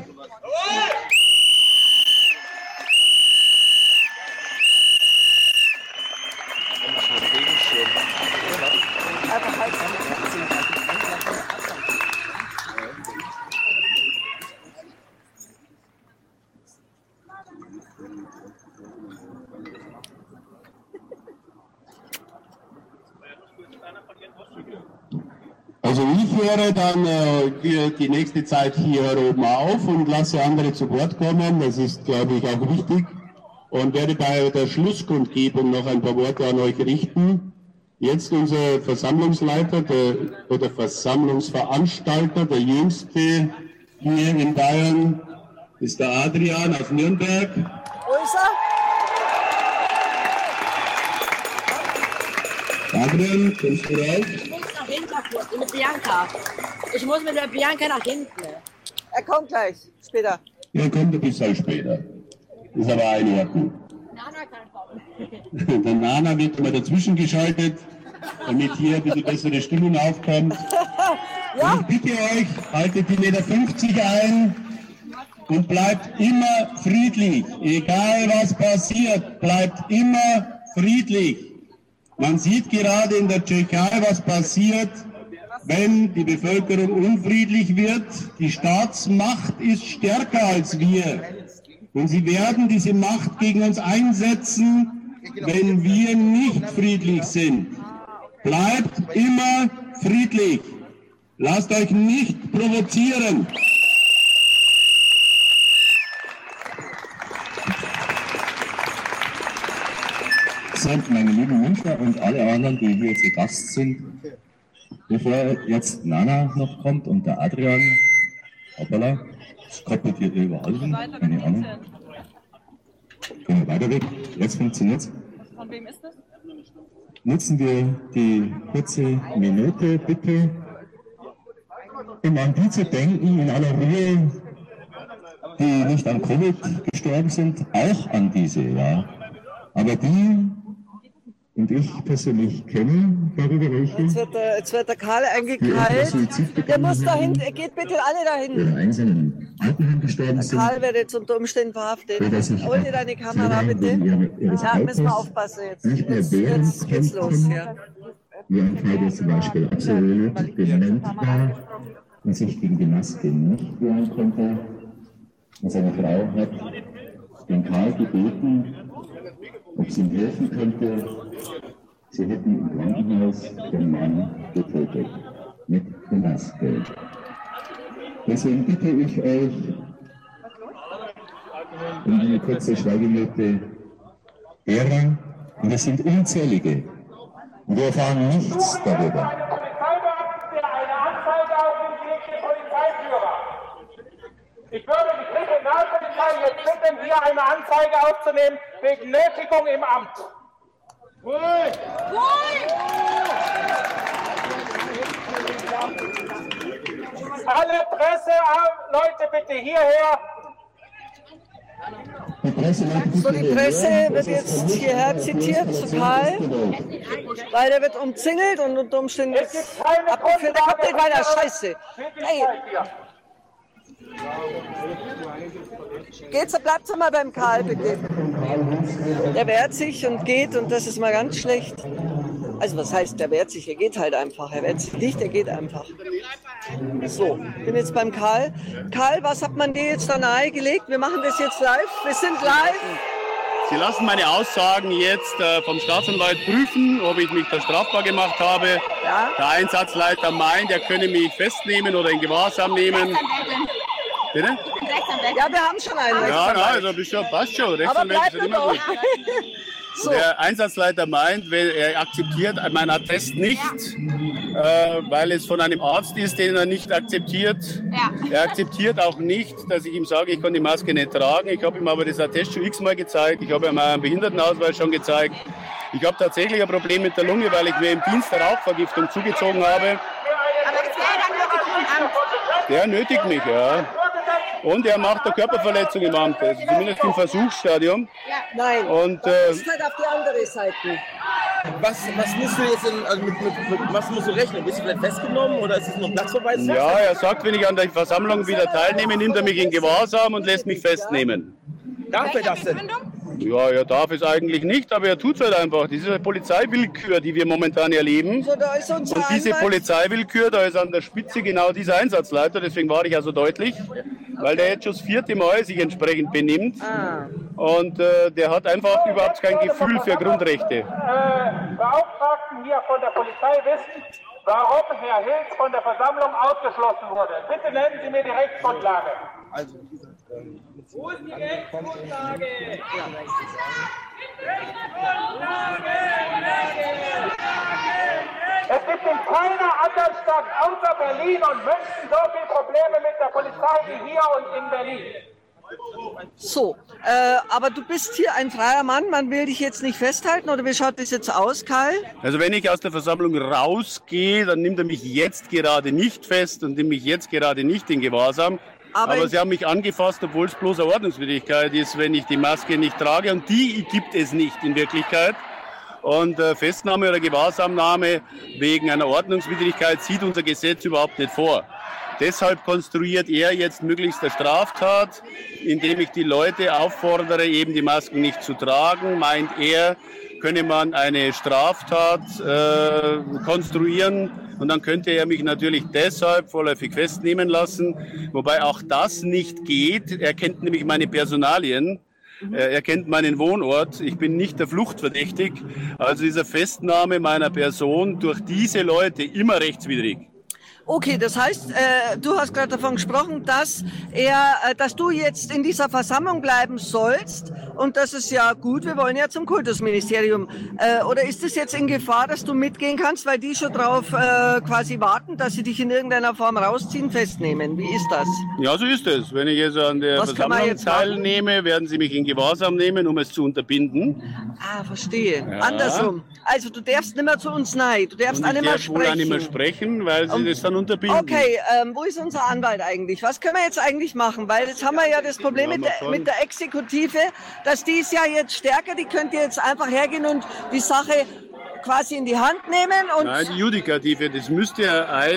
Also ich höre dann die nächste Zeit hier oben auf und lasse andere zu Wort kommen. Das ist, glaube ich, auch wichtig. Und werde bei der Schlusskundgebung noch ein paar Worte an euch richten. Jetzt unser Versammlungsleiter oder Versammlungsveranstalter, der jüngste hier in Bayern, ist der Adrian aus Nürnberg. Wo ist er? Adrian, kommst du raus? Mit Bianca. Ich muss mit der Bianca nach hinten. Er kommt gleich, später. Er kommt ein bisschen später. Ist aber in Ordnung. Nana kann kommen. Der Nana wird mal dazwischen geschaltet, damit hier ein bisschen bessere Stimmung aufkommt. Ja? Und ich bitte euch, haltet die 1,50 Meter ein und bleibt immer friedlich. Egal was passiert, bleibt immer friedlich. Man sieht gerade in der Tschechei, was passiert, wenn die Bevölkerung unfriedlich wird. Die Staatsmacht ist stärker als wir. Und sie werden diese Macht gegen uns einsetzen, wenn wir nicht friedlich sind. Bleibt immer friedlich. Lasst euch nicht provozieren. Sind meine lieben Münchner und alle anderen, die hier zu Gast sind, bevor jetzt Nana noch kommt und der Adrian, hoppala, das koppelt hier überall hin, keine Ahnung. Gehen wir weiter weg, jetzt funktioniert's. Von wem ist das? Nutzen wir die kurze Minute bitte, um an die zu denken, in aller Ruhe, die nicht an Covid gestorben sind, auch an diese, ja. Aber die und ich persönlich kenne darüber welche. Jetzt wird der Karl eingekeilt. Der muss dahin, geht bitte alle dahin. Oder einzelnen Altenheim gestorben sind. Karl wird jetzt unter Umständen verhaftet. Oder sich Hol dir deine Kamera bitte. ihres Ja, müssen wir Alters aufpassen jetzt. nicht mehr wehren Jetzt geht's los, konnten. ja. Wie ein Fall, der zum Beispiel absolut dement war und sich gegen die Maske nicht wehren konnte. Und seine Frau hat den Karl gebeten, ob sie ihm helfen könnte. Sie hätten im Krankenhaus den Mann getötet mit der Maske. Deswegen bitte ich euch um eine kurze Schweigeminute derer, und es sind unzählige, und wir erfahren nichts darüber. Ich würde die Kriminalpolizei jetzt bitten, hier eine Anzeige aufzunehmen wegen Nötigung im Amt. Alle Presseleute bitte hierher. So, die Presse wird jetzt hierher zitiert zu Karl, weil der wird umzingelt und unter Umständen abgeführt. Der kommt nicht weiter, scheiße. Hey. Geht's, bleibt mal beim Karl, bitte. Der wehrt sich und geht und das ist mal ganz schlecht. Also was heißt, der wehrt sich? Er geht halt einfach. Er wehrt sich nicht, er geht einfach. So, bin jetzt beim Karl. Karl, was hat man dir jetzt da nahegelegt? Wir machen das jetzt live. Wir sind live. Sie lassen meine Aussagen jetzt vom Staatsanwalt prüfen, ob ich mich da strafbar gemacht habe. Ja. Der Einsatzleiter meint, er könne mich festnehmen oder in Gewahrsam nehmen. Bitte? Ja, wir haben schon einen Ja, Rechtsanwalt. also passt schon. Aber Rechtsanwalt bleib ist ja nur immer noch. gut. So. Der Einsatzleiter meint, er akzeptiert meinen Attest nicht, weil es von einem Arzt ist, den er nicht akzeptiert. Ja. Er akzeptiert auch nicht, dass ich ihm sage, ich kann die Maske nicht tragen. Ich habe ihm aber das Attest schon x-mal gezeigt. Ich habe ihm einen Behindertenausweis schon gezeigt. Ich habe tatsächlich ein Problem mit der Lunge, weil ich mir im Dienst eine Rauchvergiftung zugezogen habe. Aber das wäre dann Nötigung im Amt. Der nötigt mich, ja. Und er macht eine Körperverletzung im Amt, also zumindest im Versuchsstadium. Ja. Nein, Und, das ist halt auf die andere Seite. Was musst du jetzt mit was musst du rechnen? Bist du vielleicht festgenommen oder ist es noch Platzverweis? Ja, er sagt, wenn ich an der Versammlung wieder teilnehme, nimmt er mich in Gewahrsam und lässt mich festnehmen. Darf er das denn? Ja, er darf es eigentlich nicht, aber er tut es halt einfach. Das ist eine Polizeiwillkür, die wir momentan erleben. So, da ist unser Und diese Anwalt. Polizeiwillkür, da ist an der Spitze genau dieser Einsatzleiter, deswegen war ich also deutlich, weil der jetzt schon das 4. Mal sich entsprechend benimmt. Und der hat einfach überhaupt kein Gefühl für Grundrechte. Beauftragten hier von der Polizei wissen, warum Herr Hilz von der Versammlung ausgeschlossen wurde. Bitte nennen Sie mir die Rechtsgrundlage. Also, Wo ist die Rechtsgrundlage? Es gibt in keiner anderen Stadt außer Berlin und München so viele Probleme mit der Polizei wie hier und in Berlin. So, aber du bist hier ein freier Mann, man will dich jetzt nicht festhalten, oder wie schaut das jetzt aus, Karl? Also wenn ich aus der Versammlung rausgehe, dann nimmt er mich jetzt gerade nicht fest und nimmt mich jetzt gerade nicht in Gewahrsam. Aber sie haben mich angefasst, obwohl es bloß eine Ordnungswidrigkeit ist, wenn ich die Maske nicht trage. Und die gibt es nicht in Wirklichkeit. Und Festnahme oder Gewahrsamnahme wegen einer Ordnungswidrigkeit sieht unser Gesetz überhaupt nicht vor. Deshalb konstruiert er jetzt möglichst eine Straftat, indem ich die Leute auffordere, eben die Masken nicht zu tragen, meint er, könne man eine Straftat konstruieren und dann könnte er mich natürlich deshalb vorläufig festnehmen lassen, wobei auch das nicht geht. Er kennt nämlich meine Personalien. Er kennt meinen Wohnort. Ich bin nicht der Fluchtverdächtig. Also ist eine Festnahme meiner Person durch diese Leute immer rechtswidrig. Okay, das heißt, du hast gerade davon gesprochen, dass du jetzt in dieser Versammlung bleiben sollst, und das ist ja gut, wir wollen ja zum Kultusministerium. Oder ist es jetzt in Gefahr, dass du mitgehen kannst, weil die schon drauf quasi warten, dass sie dich in irgendeiner Form rausziehen, festnehmen? Wie ist das? Ja, so ist es. Wenn ich jetzt an der Versammlung teilnehme, werden sie mich in Gewahrsam nehmen, um es zu unterbinden. Ah, verstehe. Ja. Andersrum. Also du darfst nicht mehr zu uns rein, du darfst auch nicht mehr Ich darf wohl auch nicht mehr sprechen, weil sie das dann unterbinden. Okay, wo ist unser Anwalt eigentlich? Was können wir jetzt eigentlich machen? Weil jetzt haben wir ja das Problem mit der Exekutive, dass die ist ja jetzt stärker, die könnte jetzt einfach hergehen und die Sache quasi in die Hand nehmen. Und Nein, die Judikative, das müsste Herr Eil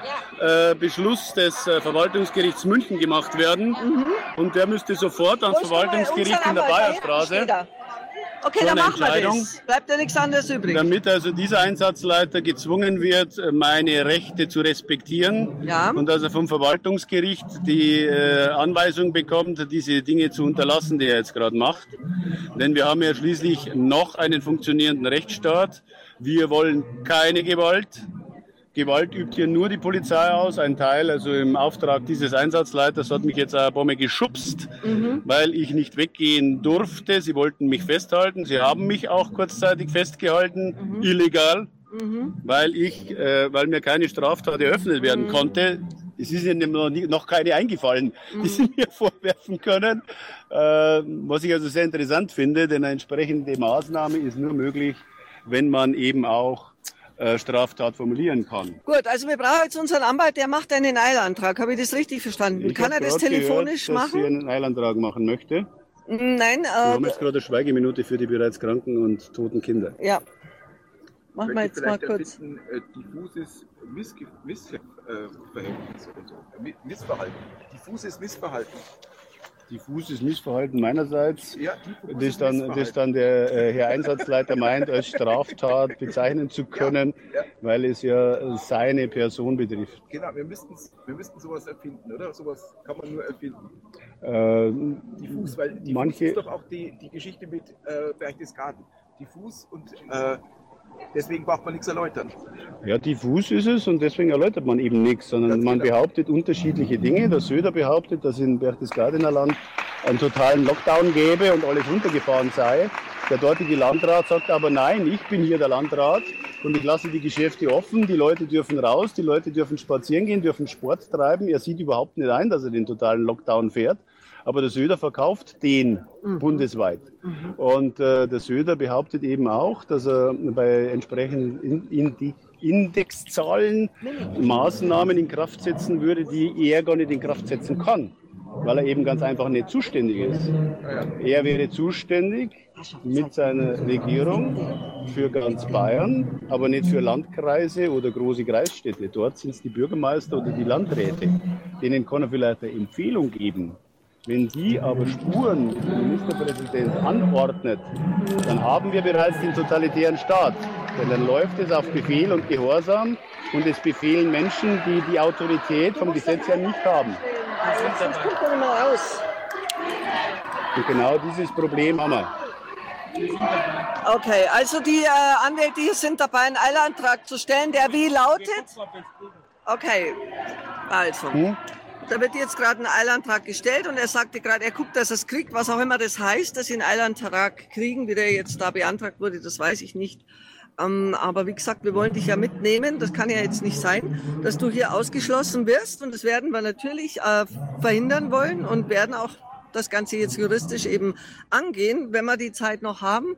Beschluss des Verwaltungsgerichts München gemacht werden. Und der müsste sofort ans Verwaltungsgericht in der Bayerstraße. Okay, dann machen wir das. Bleibt ja nichts anderes übrig. Damit also dieser Einsatzleiter gezwungen wird, meine Rechte zu respektieren. Ja. Und dass er vom Verwaltungsgericht die Anweisung bekommt, diese Dinge zu unterlassen, die er jetzt gerade macht. Denn wir haben ja schließlich noch einen funktionierenden Rechtsstaat. Wir wollen keine Gewalt. Gewalt übt hier nur die Polizei aus. Ein Teil, also im Auftrag dieses Einsatzleiters, hat mich jetzt ein paar Mal geschubst, weil ich nicht weggehen durfte. Sie wollten mich festhalten. Sie haben mich auch kurzzeitig festgehalten, illegal, weil mir keine Straftat eröffnet werden konnte. Es ist ihnen noch keine eingefallen, die sie mir vorwerfen können. Was ich also sehr interessant finde, denn eine entsprechende Maßnahme ist nur möglich, wenn man eben auch Straftat formulieren kann. Gut, also wir brauchen jetzt unseren Anwalt, der macht einen Eilantrag. Habe ich das richtig verstanden? Kann er das telefonisch gehört, dass machen? sie einen Eilantrag machen möchte. Nein. Wir haben jetzt gerade eine Schweigeminute für die bereits kranken und toten Kinder. Ja. Machen wir jetzt mal kurz. Diffuses Missverhalten. Diffuses Missverhalten. Diffuses Missverhalten meinerseits, das dann der Herr Einsatzleiter meint, als Straftat bezeichnen zu können, weil es ja seine Person betrifft. Genau, wir müssten sowas erfinden, oder? Sowas kann man nur erfinden. Diffus, weil diffus ist doch auch die Geschichte mit Berchtesgaden. Diffus und deswegen braucht man nichts erläutern. Ja, diffus ist es und deswegen erläutert man eben nichts, sondern man behauptet unterschiedliche Dinge. Der Söder behauptet, dass in Berchtesgadener Land einen totalen Lockdown gäbe und alles runtergefahren sei. Der dortige Landrat sagt aber nein, ich bin hier der Landrat und ich lasse die Geschäfte offen, die Leute dürfen raus, die Leute dürfen spazieren gehen, dürfen Sport treiben. Er sieht überhaupt nicht ein, dass er den totalen Lockdown fährt. Aber der Söder verkauft den bundesweit. Und der Söder behauptet eben auch, dass er bei entsprechenden Indexzahlen Maßnahmen in Kraft setzen würde, die er gar nicht in Kraft setzen kann, weil er eben ganz einfach nicht zuständig ist. Er wäre zuständig mit seiner Regierung für ganz Bayern, aber nicht für Landkreise oder große Kreisstädte. Dort sind es die Bürgermeister oder die Landräte. Denen kann er vielleicht eine Empfehlung geben. Wenn die aber Spuren mit dem Ministerpräsident anordnet, dann haben wir bereits den totalitären Staat. Denn dann läuft es auf Befehl und Gehorsam und es befehlen Menschen, die die Autorität vom Gesetz her nicht haben. Sonst kommt man mal raus. Und genau dieses Problem haben wir. Okay, also die Anwälte hier sind dabei, einen Eilantrag zu stellen, der wie lautet? Okay, also. Da wird jetzt gerade ein Eilantrag gestellt und er sagte gerade, er guckt, dass er es kriegt, was auch immer das heißt, dass sie einen Eilantrag kriegen. Wie der jetzt da beantragt wurde, das weiß ich nicht. Aber wie gesagt, wir wollen dich ja mitnehmen. Das kann ja jetzt nicht sein, dass du hier ausgeschlossen wirst. Und das werden wir natürlich verhindern wollen und werden auch das Ganze jetzt juristisch eben angehen, wenn wir die Zeit noch haben.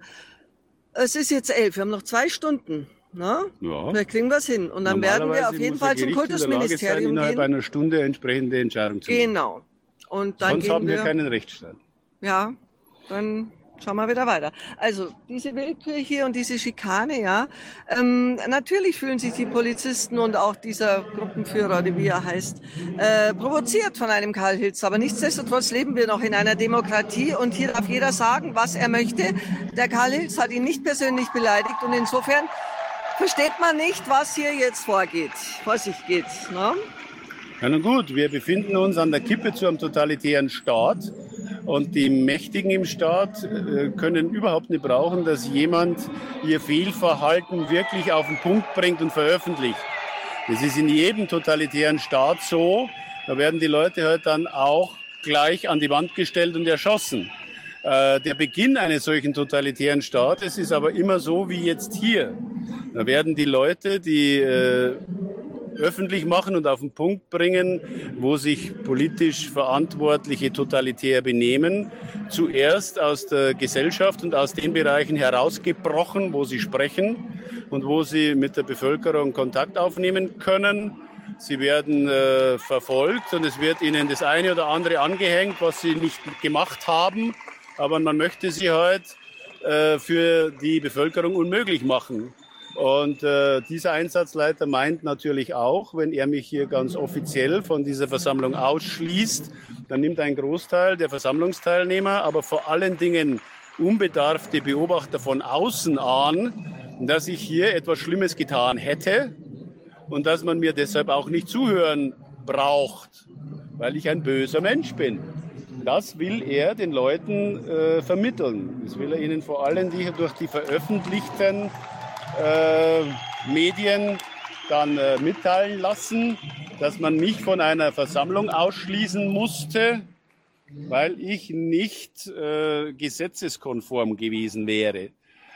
Es ist jetzt 11, wir haben noch 2 Stunden. Na? Ja. Da kriegen wir es hin. Und dann werden wir auf jeden Fall zum Kultusministerium innerhalb gehen. einer Stunde entsprechende Entscheidung zu nehmen. Genau. Und dann Sonst haben wir keinen Rechtsstaat. Ja, dann schauen wir wieder weiter. Also diese Willkür hier und diese Schikane, ja. Natürlich fühlen sich die Polizisten und auch dieser Gruppenführer, wie er heißt, provoziert von einem Karl Hilz. Aber nichtsdestotrotz leben wir noch in einer Demokratie und hier darf jeder sagen, was er möchte. Der Karl Hilz hat ihn nicht persönlich beleidigt und insofern versteht man nicht, was hier jetzt vor sich geht. Ne? Ja, nun gut, wir befinden uns an der Kippe zu einem totalitären Staat und die Mächtigen im Staat können überhaupt nicht brauchen, dass jemand ihr Fehlverhalten wirklich auf den Punkt bringt und veröffentlicht. Das ist in jedem totalitären Staat so, da werden die Leute halt dann auch gleich an die Wand gestellt und erschossen. Der Beginn eines solchen totalitären Staates ist aber immer so wie jetzt hier. Da werden die Leute, die öffentlich machen und auf den Punkt bringen, wo sich politisch Verantwortliche totalitär benehmen, zuerst aus der Gesellschaft und aus den Bereichen herausgebrochen, wo sie sprechen und wo sie mit der Bevölkerung Kontakt aufnehmen können. Sie werden verfolgt und es wird ihnen das eine oder andere angehängt, was sie nicht gemacht haben, aber man möchte sie halt für die Bevölkerung unmöglich machen. Und dieser Einsatzleiter meint natürlich auch, wenn er mich hier ganz offiziell von dieser Versammlung ausschließt, dann nimmt ein Großteil der Versammlungsteilnehmer, aber vor allen Dingen unbedarfte Beobachter von außen an, dass ich hier etwas Schlimmes getan hätte und dass man mir deshalb auch nicht zuhören braucht, weil ich ein böser Mensch bin. Das will er den Leuten vermitteln. Das will er ihnen vor allem durch die veröffentlichten Medien dann mitteilen lassen, dass man mich von einer Versammlung ausschließen musste, weil ich nicht gesetzeskonform gewesen wäre.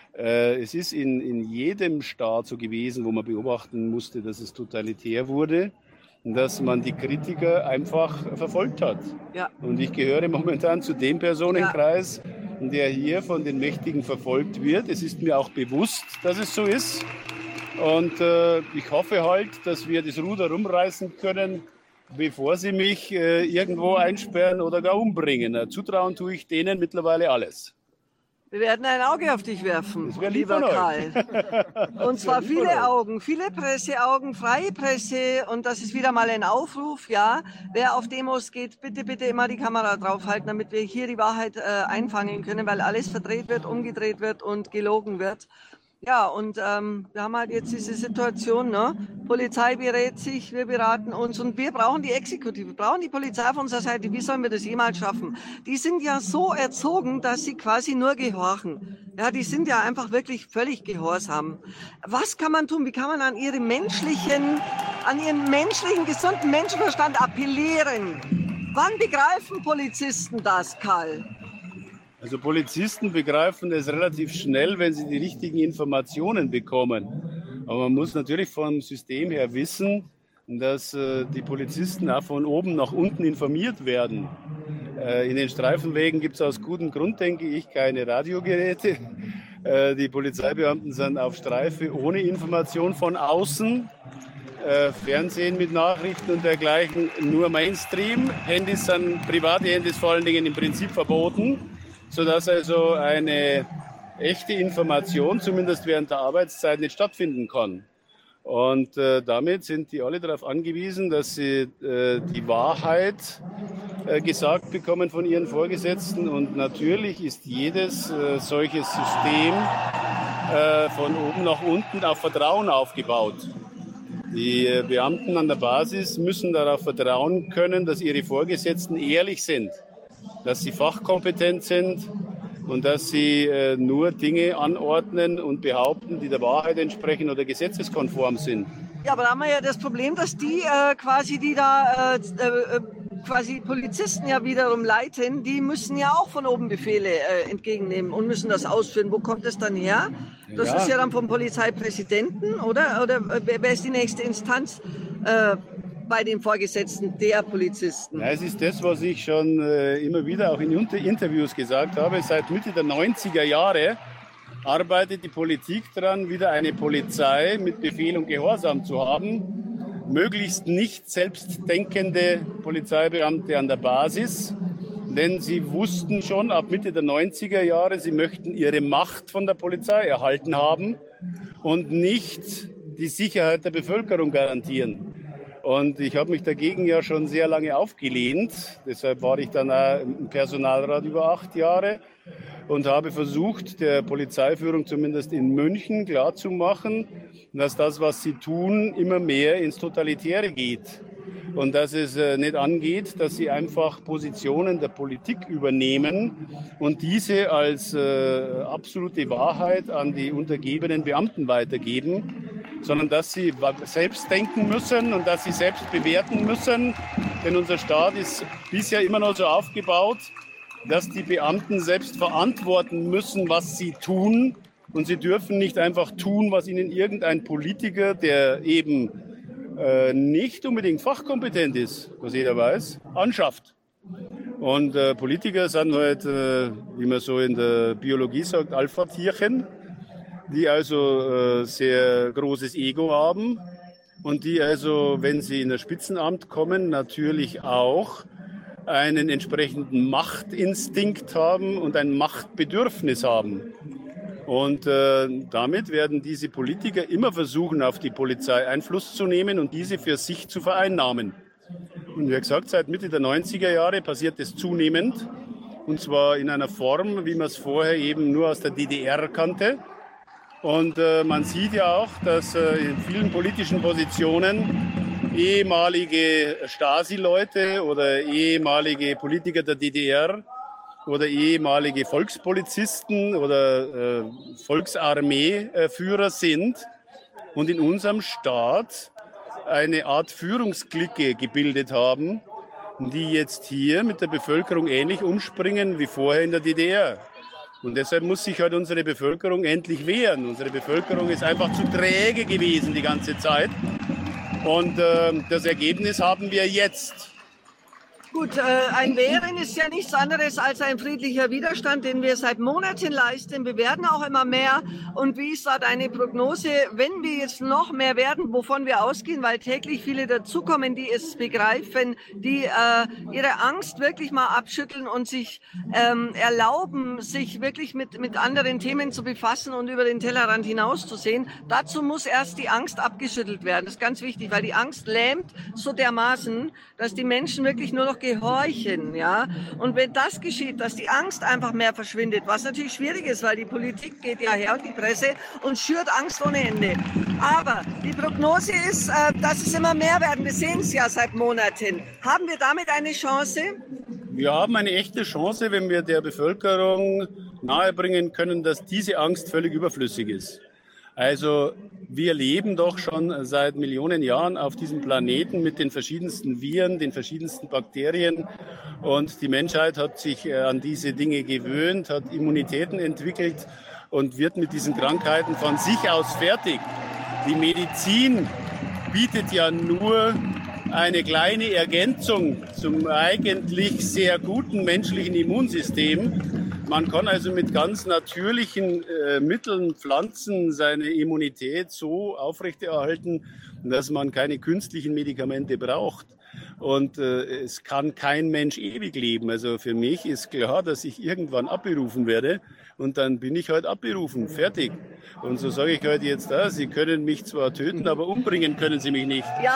Es ist in jedem Staat so gewesen, wo man beobachten musste, dass es totalitär wurde, dass man die Kritiker einfach verfolgt hat. Ja. Und ich gehöre momentan zu dem Personenkreis, der hier von den Mächtigen verfolgt wird. Es ist mir auch bewusst, dass es so ist. Und ich hoffe halt, dass wir das Ruder rumreißen können, bevor sie mich irgendwo einsperren oder gar umbringen. Zutrauen tue ich denen mittlerweile alles. Wir werden ein Auge auf dich werfen, lieber von euch. Karl. Und zwar viele Augen, viele Presseaugen, freie Presse. Und das ist wieder mal ein Aufruf, ja. Wer auf Demos geht, bitte, bitte immer die Kamera draufhalten, damit wir hier die Wahrheit einfangen können, weil alles verdreht wird, umgedreht wird und gelogen wird. Ja, und wir haben halt jetzt diese Situation, ne? Polizei berät sich, wir beraten uns und wir brauchen die Exekutive, wir brauchen die Polizei auf unserer Seite. Wie sollen wir das jemals schaffen? Die sind ja so erzogen, dass sie quasi nur gehorchen. Ja, die sind ja einfach wirklich völlig gehorsam. Was kann man tun? Wie kann man an ihren menschlichen, gesunden Menschenverstand appellieren? Wann begreifen Polizisten das, Karl? Also Polizisten begreifen es relativ schnell, wenn sie die richtigen Informationen bekommen. Aber man muss natürlich vom System her wissen, dass die Polizisten auch von oben nach unten informiert werden. In den Streifenwegen gibt es aus gutem Grund, denke ich, keine Radiogeräte. Die Polizeibeamten sind auf Streife ohne Information von außen. Fernsehen mit Nachrichten und dergleichen nur Mainstream. Handys sind, private Handys vor allen Dingen im Prinzip verboten, sodass also eine echte Information, zumindest während der Arbeitszeit, nicht stattfinden kann. Und damit sind die alle darauf angewiesen, dass sie die Wahrheit gesagt bekommen von ihren Vorgesetzten. Und natürlich ist jedes solches System von oben nach unten auf Vertrauen aufgebaut. Die Beamten an der Basis müssen darauf vertrauen können, dass ihre Vorgesetzten ehrlich sind, dass sie fachkompetent sind und dass sie nur Dinge anordnen und behaupten, die der Wahrheit entsprechen oder gesetzeskonform sind. Ja, aber da haben wir ja das Problem, dass die quasi Polizisten ja wiederum leiten, die müssen ja auch von oben Befehle entgegennehmen und müssen das ausführen. Wo kommt das dann her? Das ist ja dann vom Polizeipräsidenten, oder? Oder wer ist die nächste Instanz bei den Vorgesetzten der Polizisten? Ja, es ist das, was ich schon immer wieder auch in Interviews gesagt habe. Seit Mitte der 90er Jahre arbeitet die Politik daran, wieder eine Polizei mit Befehl und Gehorsam zu haben. Möglichst nicht selbstdenkende Polizeibeamte an der Basis, denn sie wussten schon ab Mitte der 90er Jahre, sie möchten ihre Macht von der Polizei erhalten haben und nicht die Sicherheit der Bevölkerung garantieren. Und ich habe mich dagegen ja schon sehr lange aufgelehnt. Deshalb war ich dann auch im Personalrat über 8 Jahre und habe versucht, der Polizeiführung zumindest in München klarzumachen, dass das, was sie tun, immer mehr ins Totalitäre geht. Und dass es nicht angeht, dass sie einfach Positionen der Politik übernehmen und diese als absolute Wahrheit an die untergebenen Beamten weitergeben, sondern dass sie selbst denken müssen und dass sie selbst bewerten müssen. Denn unser Staat ist bisher immer noch so aufgebaut, dass die Beamten selbst verantworten müssen, was sie tun. Und sie dürfen nicht einfach tun, was ihnen irgendein Politiker, der eben nicht unbedingt fachkompetent ist, was jeder weiß, anschafft. Und Politiker sind halt, wie man so in der Biologie sagt, Alpha-Tierchen, die also sehr großes Ego haben und die also, wenn sie in das Spitzenamt kommen, natürlich auch einen entsprechenden Machtinstinkt haben und ein Machtbedürfnis haben. Und damit werden diese Politiker immer versuchen, auf die Polizei Einfluss zu nehmen und diese für sich zu vereinnahmen. Und wie gesagt, seit Mitte der 90er Jahre passiert es zunehmend. Und zwar in einer Form, wie man es vorher eben nur aus der DDR kannte. Und man sieht ja auch, dass in vielen politischen Positionen ehemalige Stasi-Leute oder ehemalige Politiker der DDR oder ehemalige Volkspolizisten oder Volksarmeeführer sind und in unserem Staat eine Art Führungsklicke gebildet haben, die jetzt hier mit der Bevölkerung ähnlich umspringen wie vorher in der DDR. Und deshalb muss sich halt unsere Bevölkerung endlich wehren. Unsere Bevölkerung ist einfach zu träge gewesen die ganze Zeit. Und das Ergebnis haben wir jetzt. Gut, ein Wehren ist ja nichts anderes als ein friedlicher Widerstand, den wir seit Monaten leisten. Wir werden auch immer mehr. Und wie ist da deine Prognose, wenn wir jetzt noch mehr werden, wovon wir ausgehen, weil täglich viele dazukommen, die es begreifen, die ihre Angst wirklich mal abschütteln und sich erlauben, sich wirklich mit anderen Themen zu befassen und über den Tellerrand hinauszusehen. Dazu muss erst die Angst abgeschüttelt werden. Das ist ganz wichtig, weil die Angst lähmt so dermaßen, dass die Menschen wirklich nur noch gehorchen, ja. Und wenn das geschieht, dass die Angst einfach mehr verschwindet, was natürlich schwierig ist, weil die Politik geht ja her und die Presse und schürt Angst ohne Ende. Aber die Prognose ist, dass es immer mehr werden. Wir sehen es ja seit Monaten. Haben wir damit eine Chance? Wir haben eine echte Chance, wenn wir der Bevölkerung nahebringen können, dass diese Angst völlig überflüssig ist. Also wir leben doch schon seit Millionen Jahren auf diesem Planeten mit den verschiedensten Viren, den verschiedensten Bakterien. Und die Menschheit hat sich an diese Dinge gewöhnt, hat Immunitäten entwickelt und wird mit diesen Krankheiten von sich aus fertig. Die Medizin bietet ja nur eine kleine Ergänzung zum eigentlich sehr guten menschlichen Immunsystem. Man kann also mit ganz natürlichen Mitteln, Pflanzen seine Immunität so aufrechterhalten, dass man keine künstlichen Medikamente braucht. Und es kann kein Mensch ewig leben. Also für mich ist klar, dass ich irgendwann abberufen werde. Und dann bin ich halt abberufen, fertig. Und so sage ich heute jetzt da, Sie können mich zwar töten, aber umbringen können Sie mich nicht. Ja,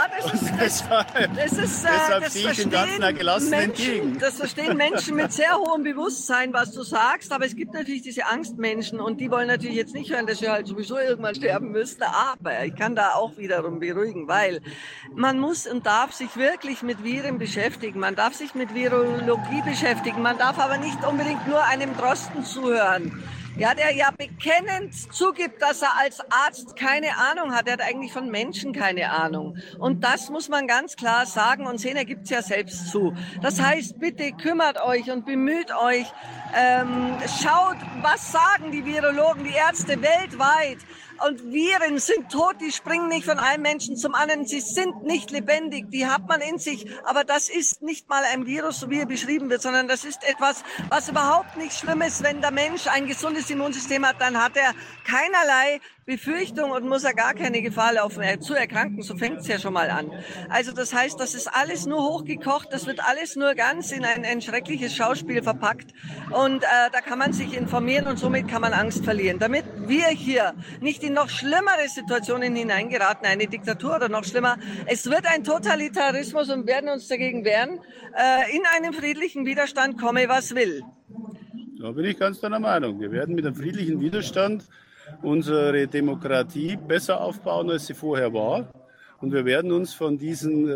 deshalb sehe ich dem Ganzen gelassen entgegen. Das verstehen Menschen mit sehr hohem Bewusstsein, was du sagst. Aber es gibt natürlich diese Angstmenschen und die wollen natürlich jetzt nicht hören, dass wir halt sowieso irgendwann sterben müssen. Aber ich kann da auch wiederum beruhigen, weil man muss und darf sich wirklich mit Viren beschäftigen. Man darf sich mit Virologie beschäftigen. Man darf aber nicht unbedingt nur einem Drosten zuhören. Ja, der ja bekennend zugibt, dass er als Arzt keine Ahnung hat. Er hat eigentlich von Menschen keine Ahnung. Und das muss man ganz klar sagen und sehen, er gibt es ja selbst zu. Das heißt, bitte kümmert euch und bemüht euch. Schaut, was sagen die Virologen, die Ärzte weltweit. Und Viren sind tot, die springen nicht von einem Menschen zum anderen. Sie sind nicht lebendig, die hat man in sich. Aber das ist nicht mal ein Virus, so wie er beschrieben wird, sondern das ist etwas, was überhaupt nicht schlimm ist. Wenn der Mensch ein gesundes Immunsystem hat, dann hat er keinerlei Befürchtung und muss er gar keine Gefahr laufen, zu erkranken. So fängt es ja schon mal an. Also das heißt, das ist alles nur hochgekocht, das wird alles nur ganz in ein schreckliches Schauspiel verpackt. Und da kann man sich informieren und somit kann man Angst verlieren. Damit wir hier nicht in noch schlimmere Situationen hineingeraten, eine Diktatur oder noch schlimmer. Es wird ein Totalitarismus und werden uns dagegen wehren, in einem friedlichen Widerstand komme, was will. Da bin ich ganz deiner Meinung. Wir werden mit einem friedlichen Widerstand unsere Demokratie besser aufbauen, als sie vorher war. Und wir werden uns von diesen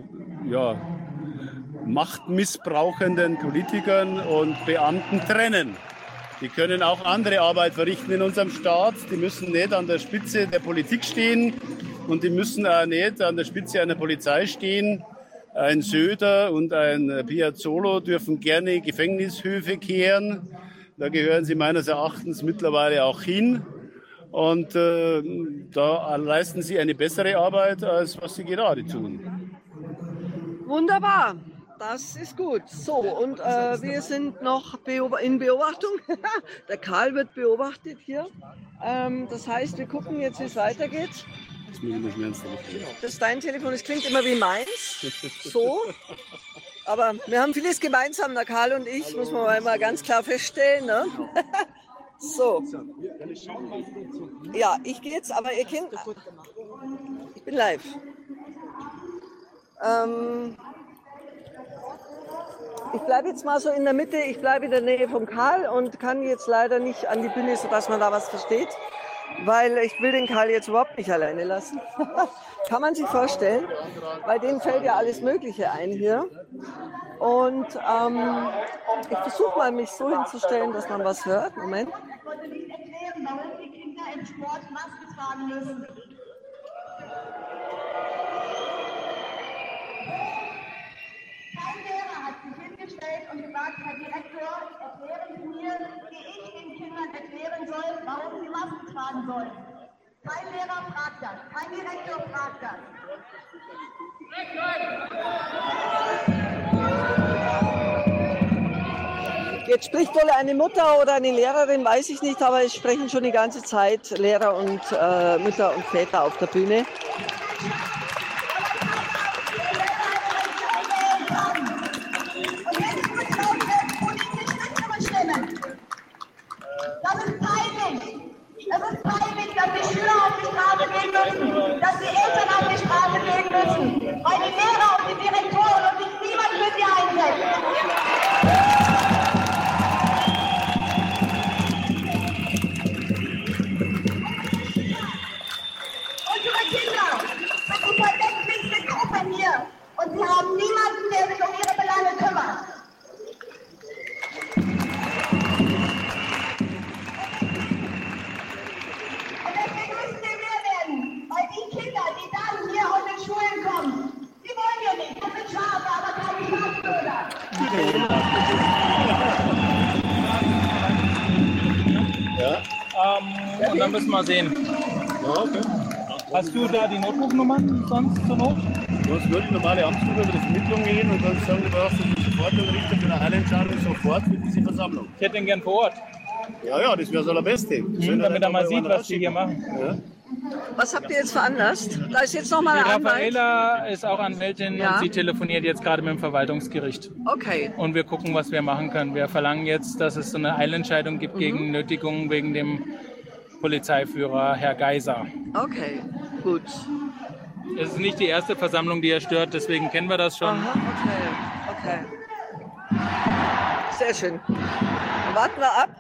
machtmissbrauchenden Politikern und Beamten trennen. Die können auch andere Arbeit verrichten in unserem Staat. Die müssen nicht an der Spitze der Politik stehen und die müssen auch nicht an der Spitze einer Polizei stehen. Ein Söder und ein Piazzolo dürfen gerne Gefängnishöfe kehren. Da gehören sie meines Erachtens mittlerweile auch hin. Und da leisten sie eine bessere Arbeit, als was sie gerade tun. Wunderbar. Das ist gut. So, und wir sind noch in Beobachtung. Der Karl wird beobachtet hier. Das heißt, wir gucken jetzt, wie es weitergeht. Das ist dein Telefon, es klingt immer wie meins. So. Aber wir haben vieles gemeinsam, der Karl und ich, muss man mal ganz klar feststellen. Ne? So. Ja, ich gehe jetzt, aber ihr kennt. Ich bin live. Ich bleibe jetzt mal so in der Mitte, ich bleibe in der Nähe vom Karl und kann jetzt leider nicht an die Bühne, sodass man da was versteht, weil ich will den Karl jetzt überhaupt nicht alleine lassen. Kann man sich vorstellen, weil dem fällt ja alles Mögliche ein hier. Und ich versuche mal, mich so hinzustellen, dass man was hört. Moment. Ich wollte nicht erklären, warum die Kinder im Sport Maske tragen müssen. Kein Lehrer hat sich hingestellt und gesagt, Herr Direktor, erklären Sie mir, wie ich den Kindern erklären soll, warum sie Masken tragen sollen. Kein Lehrer fragt das, kein Direktor fragt das. Jetzt spricht wohl eine Mutter oder eine Lehrerin, weiß ich nicht, aber es sprechen schon die ganze Zeit Lehrer und Mütter und Väter auf der Bühne. Das ist peinlich. Es ist peinlich, dass die Schüler auf die Straße gehen müssen, dass die Eltern auf die Straße gehen müssen, weil die Lehrer und die Direktoren und sich niemand für sie einsetzt. Unsere Kinder sind die verdecklichste Gruppe hier und sie haben niemanden, der sich um ihre Belange kümmert. Weil die Kinder, die dann hier aus den Schulen kommen, die wollen wir nicht. Das sind Schafe, aber keine Staatsbürger. Ja. Und dann müssen wir sehen. Ja, okay. Hast du da die Notrufnummern sonst zur Not? Du hast wirklich normale Amtsstufe über die Vermittlung gehen und dann sagen, du brauchst den Sofortunterrichter für eine Eilentscheidung sofort für diese Versammlung. Ich hätte ihn gern vor Ort. Ja, das wäre das Allerbeste. Damit er mal sieht, was die hier machen. Ja. Was habt ihr jetzt veranlasst? Da ist jetzt nochmal Die eine Anwalt. Raffaella ist auch Anwältin Ja. und sie telefoniert jetzt gerade mit dem Verwaltungsgericht. Okay. Und wir gucken, was wir machen können. Wir verlangen jetzt, dass es so eine Eilentscheidung gibt gegen Nötigung wegen dem Polizeiführer Herr Geiser. Okay, gut. Es ist nicht die erste Versammlung, die er stört, deswegen kennen wir das schon. Aha, okay. Sehr schön. Dann warten wir ab.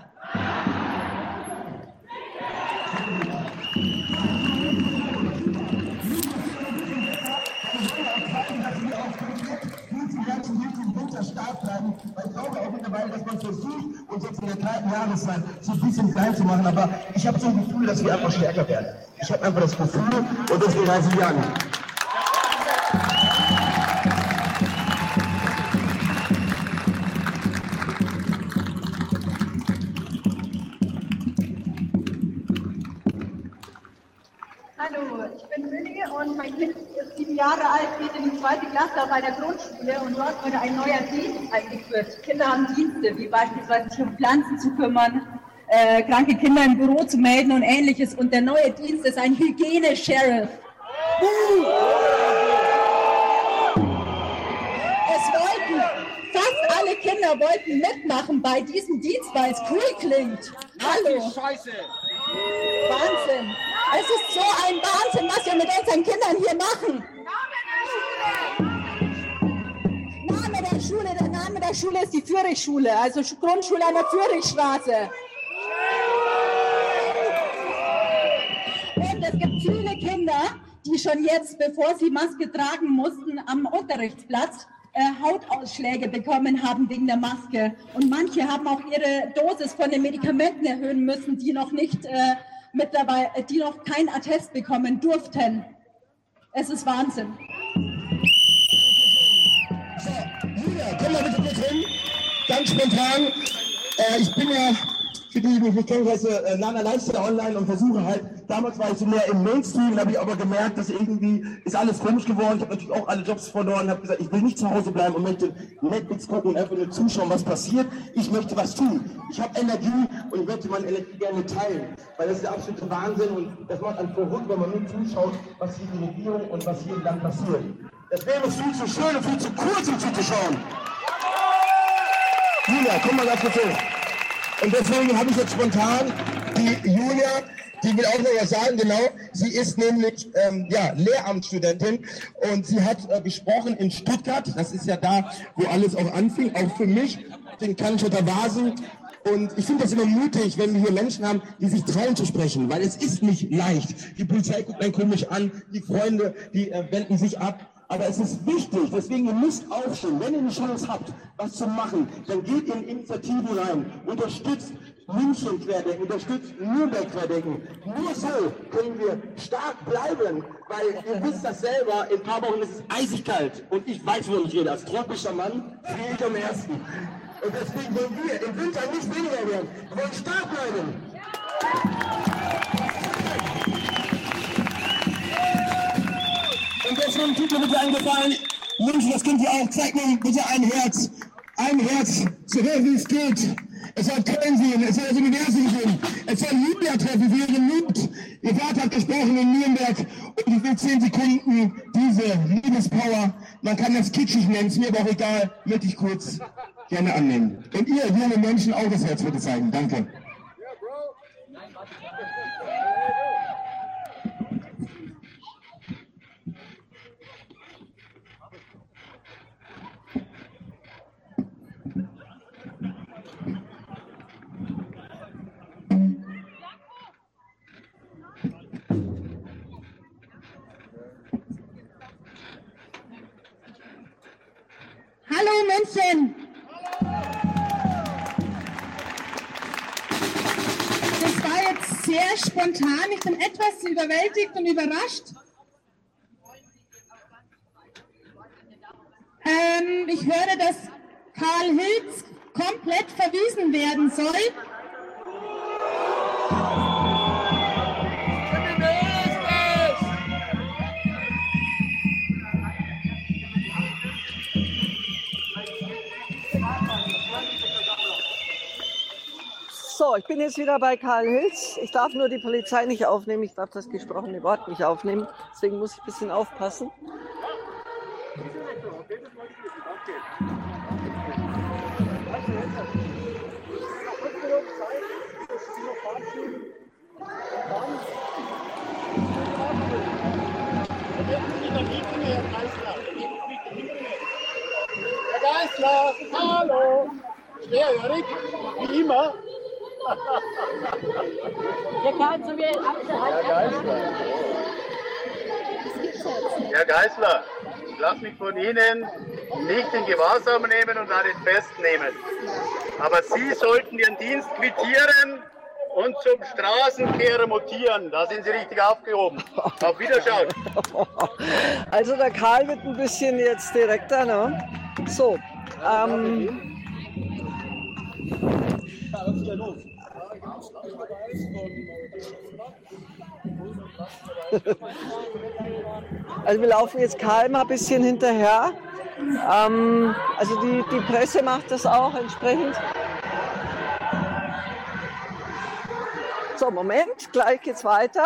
Weil ich glaube auch mittlerweile, dass man versucht, uns jetzt in der kalten Jahreszeit so ein bisschen klein zu machen, aber ich habe so ein Gefühl, dass wir einfach stärker werden. Ich habe einfach das Gefühl und deswegen heiße ich Jan. Hallo, ich bin Münige und mein Kind ist 7 Jahre alt, geht in die 2. Klasse auf einer Grundschule und dort wurde ein neuer Dienst eingeführt. Kinder haben Dienste, wie beispielsweise sich um Pflanzen zu kümmern, kranke Kinder im Büro zu melden und ähnliches. Und der neue Dienst ist ein Hygiene-Sheriff. Fast alle Kinder wollten mitmachen bei diesem Dienst, weil es cool klingt. Hallo. Scheiße. Wahnsinn. Es ist so ein Wahnsinn, was wir mit unseren Kindern hier machen. Der Name der Schule ist die Führichschule, also Grundschule an der Führichstraße. Und es gibt viele Kinder, die schon jetzt, bevor sie Maske tragen mussten, am Unterrichtsplatz Hautausschläge bekommen haben wegen der Maske. Und manche haben auch ihre Dosis von den Medikamenten erhöhen müssen, die noch nicht mittlerweile, die noch kein Attest bekommen durften. Es ist Wahnsinn. Julia, komm mal bitte kurz hin. Ganz spontan. Ich bin ja, für die mich nicht kennen, heiße Nana Lifestyle Online und versuche halt, damals war ich so mehr im Mainstream, habe ich aber gemerkt, dass irgendwie ist alles komisch geworden. Ich habe natürlich auch alle Jobs verloren, habe gesagt, ich will nicht zu Hause bleiben und möchte Netflix gucken und einfach nur zuschauen, was passiert. Ich möchte was tun. Ich habe Energie und ich möchte meine Energie gerne teilen, weil das ist der absolute Wahnsinn und das macht einen verrückt, wenn man nur zuschaut, was hier die Regierung und was hier im Land passiert. Das wäre viel zu schön und viel zu kurz, um zuzuschauen. Julia, komm mal ganz kurz hoch. Und deswegen habe ich jetzt spontan die Julia, die will auch noch was sagen, genau. Sie ist nämlich Lehramtsstudentin und sie hat gesprochen in Stuttgart. Das ist ja da, wo alles auch anfing, auch für mich, den Cannstatter Vasen. Und ich finde das immer mutig, wenn wir hier Menschen haben, die sich trauen zu sprechen, weil es ist nicht leicht. Die Polizei guckt einen komisch an, die Freunde, die wenden sich ab. Aber es ist wichtig, deswegen ihr müsst aufstehen. Wenn ihr eine Chance habt, was zu machen, dann geht in Initiativen rein, unterstützt München Querdenken, unterstützt Nürnberg Querdenken. Nur so können wir stark bleiben, weil ihr wisst das selber, in ein paar Wochen ist es eisig kalt. Und ich weiß, wovon ich rede, als tropischer Mann friere ich am ersten. Und deswegen wollen wir im Winter nicht weniger werden. Wir wollen stark bleiben. Und deswegen tut mir bitte einen Gefallen. München, das könnt ihr auch. Zeigt mir bitte ein Herz. Ein Herz, so hoch wie es geht. Es soll Köln sehen, es soll das Universum sehen. Es soll Julia treffen für ihren Mut. Ihr Vater hat gesprochen in Nürnberg. Und ich will 10 Sekunden diese Liebespower, man kann das kitschig nennen, ist mir aber auch egal, möchte ich kurz gerne annehmen. Und ihr, junge Menschen, auch das Herz bitte zeigen. Danke. Hallo München! Das war jetzt sehr spontan. Ich bin etwas überwältigt und überrascht. Ich höre, dass Karl Hilz komplett verwiesen werden soll. So, ich bin jetzt wieder bei Karl Hilz. Ich darf nur die Polizei nicht aufnehmen, ich darf das gesprochene Wort nicht aufnehmen. Deswegen muss ich ein bisschen aufpassen. Herr Geisler, hallo! Schwerhörig, wie immer. Herr Geisler, ich lasse mich von Ihnen nicht in Gewahrsam nehmen und auch nicht festnehmen. Aber Sie sollten Ihren Dienst quittieren und zum Straßenkehrer mutieren. Da sind Sie richtig aufgehoben. Auf Wiederschauen. Also der Karl wird ein bisschen jetzt direkter, ne? So, also wir laufen jetzt Karl mal ein bisschen hinterher. Also die Presse macht das auch entsprechend. So, Moment, gleich geht's weiter.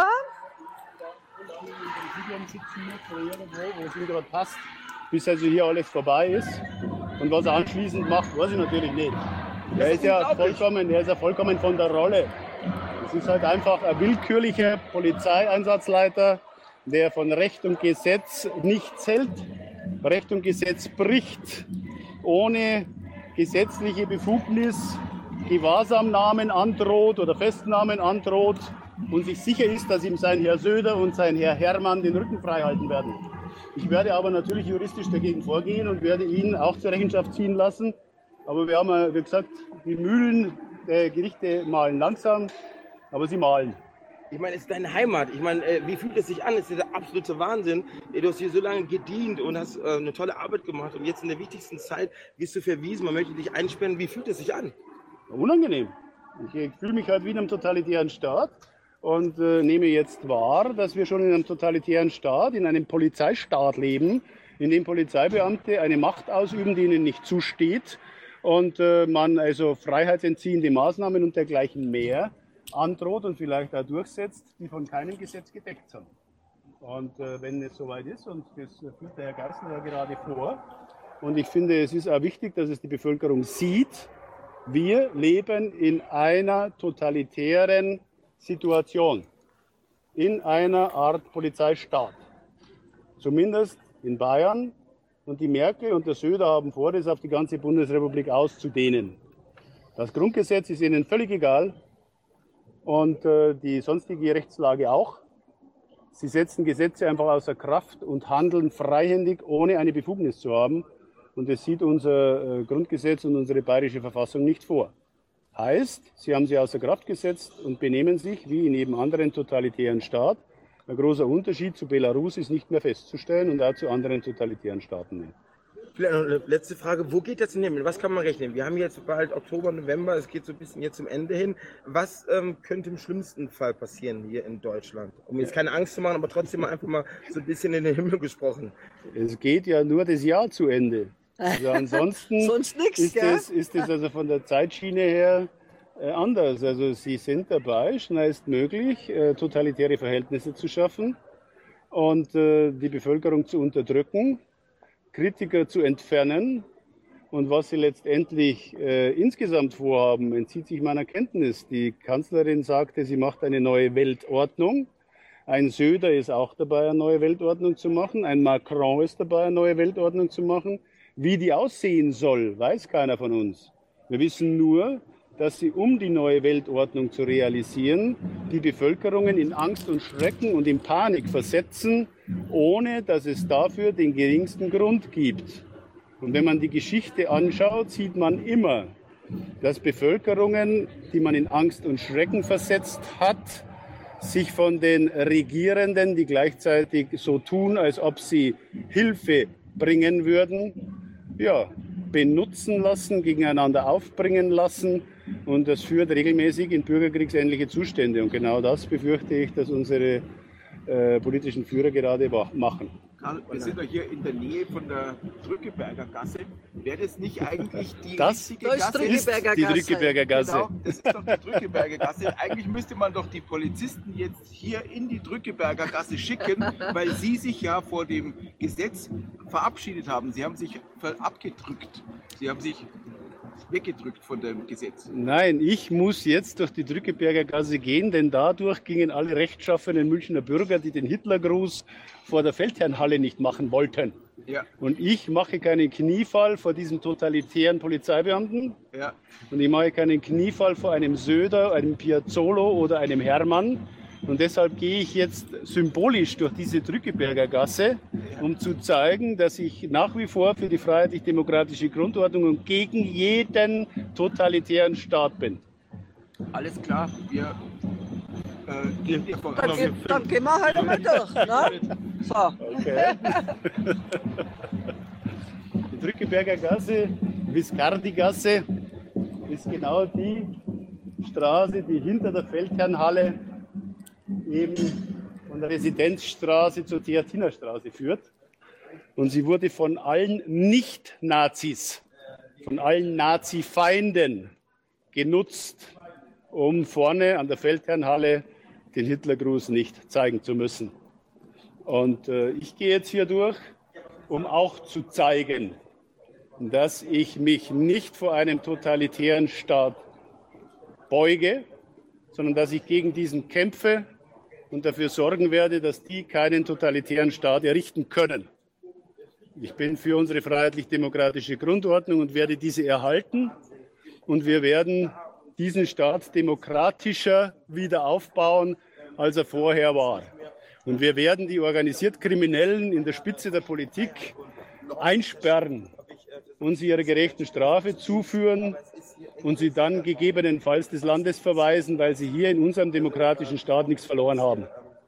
Wo es mir gerade passt, bis also hier alles vorbei ist. Und was er anschließend macht, weiß ich natürlich nicht. Er ist ja vollkommen von der Rolle. Es ist halt einfach ein willkürlicher Polizeieinsatzleiter, der von Recht und Gesetz nichts hält, Recht und Gesetz bricht, ohne gesetzliche Befugnis Gewahrsamnahmen androht oder Festnahmen androht und sich sicher ist, dass ihm sein Herr Söder und sein Herr Herrmann den Rücken frei halten werden. Ich werde aber natürlich juristisch dagegen vorgehen und werde ihn auch zur Rechenschaft ziehen lassen. Aber wir haben ja, wie gesagt, die Mühlen der Gerichte mahlen langsam, aber sie mahlen. Ich meine, es ist deine Heimat. Ich meine, wie fühlt es sich an? Es ist der absolute Wahnsinn. Du hast hier so lange gedient und hast eine tolle Arbeit gemacht und jetzt in der wichtigsten Zeit wirst du verwiesen, man möchte dich einsperren. Wie fühlt es sich an? Unangenehm. Ich fühle mich halt wie in einem totalitären Staat und nehme jetzt wahr, dass wir schon in einem totalitären Staat, in einem Polizeistaat leben, in dem Polizeibeamte eine Macht ausüben, die ihnen nicht zusteht und man also freiheitsentziehende Maßnahmen und dergleichen mehr androht und vielleicht auch durchsetzt, die von keinem Gesetz gedeckt sind. Und wenn es soweit ist, und das führt der Herr Geisler ja gerade vor, und ich finde, es ist auch wichtig, dass es die Bevölkerung sieht, Wir leben in einer totalitären Situation, in einer Art Polizeistaat. Zumindest in Bayern. Und die Merkel und der Söder haben vor, das auf die ganze Bundesrepublik auszudehnen. Das Grundgesetz ist ihnen völlig egal und die sonstige Rechtslage auch. Sie setzen Gesetze einfach außer Kraft und handeln freihändig, ohne eine Befugnis zu haben. Und das sieht unser Grundgesetz und unsere bayerische Verfassung nicht vor. Heißt, sie haben sie außer Kraft gesetzt und benehmen sich wie in jedem anderen totalitären Staat. Ein großer Unterschied zu Belarus ist nicht mehr festzustellen und auch zu anderen totalitären Staaten nicht. Vielleicht noch eine letzte Frage, wo geht das denn hin? Was kann man rechnen? Wir haben jetzt bald Oktober, November, es geht so ein bisschen jetzt zum Ende hin. Was könnte im schlimmsten Fall passieren hier in Deutschland? Um jetzt keine Angst zu machen, aber trotzdem einfach mal so ein bisschen in den Himmel gesprochen. Es geht ja nur das Jahr zu Ende. Also ansonsten Sonst nix, ist das also von der Zeitschiene her anders. Also Sie sind dabei, schnellstmöglich totalitäre Verhältnisse zu schaffen und die Bevölkerung zu unterdrücken, Kritiker zu entfernen. Und was Sie letztendlich insgesamt vorhaben, entzieht sich meiner Kenntnis. Die Kanzlerin sagte, sie macht eine neue Weltordnung. Ein Söder ist auch dabei, eine neue Weltordnung zu machen. Ein Macron ist dabei, eine neue Weltordnung zu machen. Wie die aussehen soll, weiß keiner von uns. Wir wissen nur, dass sie, um die neue Weltordnung zu realisieren, die Bevölkerungen in Angst und Schrecken und in Panik versetzen, ohne dass es dafür den geringsten Grund gibt. Und wenn man die Geschichte anschaut, sieht man immer, dass Bevölkerungen, die man in Angst und Schrecken versetzt hat, sich von den Regierenden, die gleichzeitig so tun, als ob sie Hilfe bringen würden, ja, benutzen lassen, gegeneinander aufbringen lassen. Und das führt regelmäßig in bürgerkriegsähnliche Zustände. Und genau das befürchte ich, dass unsere politischen Führer gerade machen. Karl, wir sind doch hier in der Nähe von der Drückeberger Gasse. Wäre das nicht eigentlich die richtige Gasse? Ist die Drückeberger Gasse. Genau, das ist doch die Drückeberger Gasse. Eigentlich müsste man doch die Polizisten jetzt hier in die Drückeberger Gasse schicken, weil sie sich ja vor dem Gesetz verabschiedet haben. Sie haben sich abgedrückt. Sie haben sich weggedrückt von dem Gesetz. Nein, ich muss jetzt durch die Drückeberger Gasse gehen, denn dadurch gingen alle rechtschaffenen Münchner Bürger, die den Hitlergruß vor der Feldherrnhalle nicht machen wollten. Ja. Und ich mache keinen Kniefall vor diesem totalitären Polizeibeamten. Ja. Und ich mache keinen Kniefall vor einem Söder, einem Piazzolo oder einem Hermann. Und deshalb gehe ich jetzt symbolisch durch diese Drückeberger Gasse, um zu zeigen, dass ich nach wie vor für die freiheitlich-demokratische Grundordnung und gegen jeden totalitären Staat bin. Alles klar, wir gehen dir voran. Dann gehen wir halt einmal durch. Ne? So. Okay. Die Drückeberger Gasse, Viscardi-Gasse, ist genau die Straße, die hinter der Feldherrnhalle eben von der Residenzstraße zur Theatinerstraße führt. Und sie wurde von allen Nicht-Nazis, von allen Nazi-Feinden genutzt, um vorne an der Feldherrnhalle den Hitlergruß nicht zeigen zu müssen. Und ich gehe jetzt hier durch, um auch zu zeigen, dass ich mich nicht vor einem totalitären Staat beuge, sondern dass ich gegen diesen kämpfe und dafür sorgen werde, dass die keinen totalitären Staat errichten können. Ich bin für unsere freiheitlich-demokratische Grundordnung und werde diese erhalten. Und wir werden diesen Staat demokratischer wieder aufbauen, als er vorher war. Und wir werden die organisiert Kriminellen in der Spitze der Politik einsperren und sie ihrer gerechten Strafe zuführen und sie dann gegebenenfalls des Landes verweisen, weil sie hier in unserem demokratischen Staat nichts verloren haben.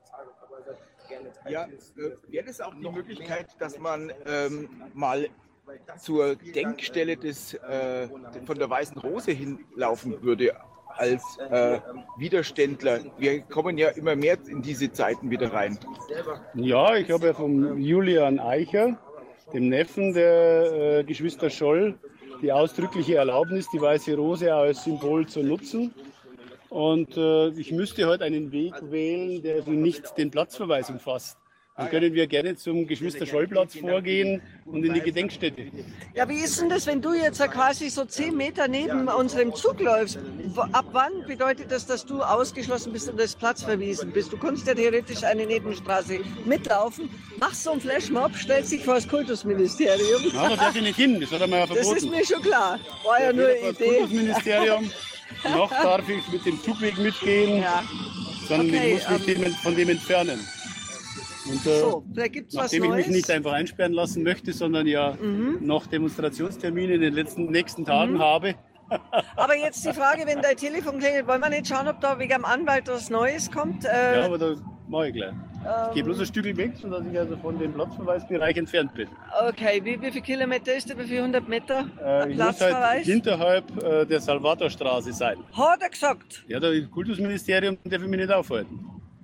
Ja, wäre das auch die Möglichkeit, dass man mal zur Denkstelle von der Weißen Rose hinlaufen würde als Widerständler? Wir kommen ja immer mehr in diese Zeiten wieder rein. Ja, ich habe ja vom Julian Eicher, dem Neffen der Geschwister Scholl, die ausdrückliche Erlaubnis, die Weiße Rose als Symbol zu nutzen. Und ich müsste heute einen Weg wählen, der nicht den Platzverweis umfasst. dann können wir gerne zum Geschwister-Scholl-Platz vorgehen und in die Gedenkstätte. Ja, wie ist denn das, wenn du jetzt quasi so 10 Meter neben unserem Zug läufst? Ab wann bedeutet das, dass du ausgeschlossen bist und das Platz verwiesen bist? Du kannst ja theoretisch eine Nebenstraße mitlaufen, machst so einen Flashmob, stellst dich vor das Kultusministerium. Ja, da darf ich nicht hin, das hat er mir ja verboten. Das ist mir schon klar. War ja nur eine Idee. Kultusministerium. Noch darf ich mit dem Zugweg mitgehen, sondern ich muss mich von dem entfernen. Und, so, vielleicht gibt's nachdem was ich Neues. mich nicht einfach einsperren lassen möchte, sondern ja noch Demonstrationstermine in den nächsten Tagen habe. Aber jetzt die Frage, wenn dein Telefon klingelt, wollen wir nicht schauen, ob da wegen dem Anwalt was Neues kommt? Ja, aber das mache ich gleich. Ich gehe bloß ein Stück weg, sodass ich also von dem Platzverweisbereich entfernt bin. Okay, wie viele Kilometer ist der? Wie viele 100 Meter Ich muss halt Platzverweis? hinterhalb der Salvatorstraße sein. Hat er gesagt? Ja, das Kultusministerium darf ich mich nicht aufhalten.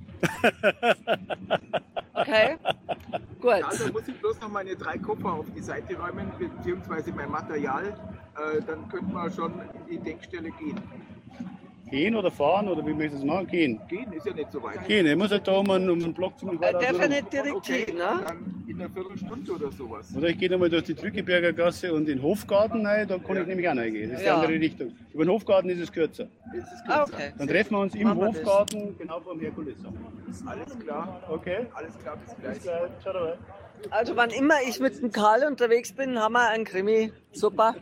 Okay, gut. Also muss ich bloß noch meine 3 Koffer auf die Seite räumen, beziehungsweise mein Material. Dann könnten wir schon in die Denkstelle gehen. Gehen oder fahren oder wie möchtest du es machen? Gehen. Gehen ist ja nicht so weit. Gehen, ich muss halt da um einen Block zum Darf er nicht direkt gehen, ne? Dann in einer Viertelstunde oder sowas. Oder ich gehe nochmal durch die Drückeberger Gasse und in den Hofgarten rein, da kann ich nämlich auch reingehen. Das ist die andere Richtung. Über den Hofgarten ist es kürzer. Okay. Dann treffen wir uns im Hofgarten, genau vor dem Herkules. Alles klar. Okay. Alles klar, bis gleich. Ciao dabei. Also wann immer ich mit dem Karl unterwegs bin, haben wir einen Krimi. Super.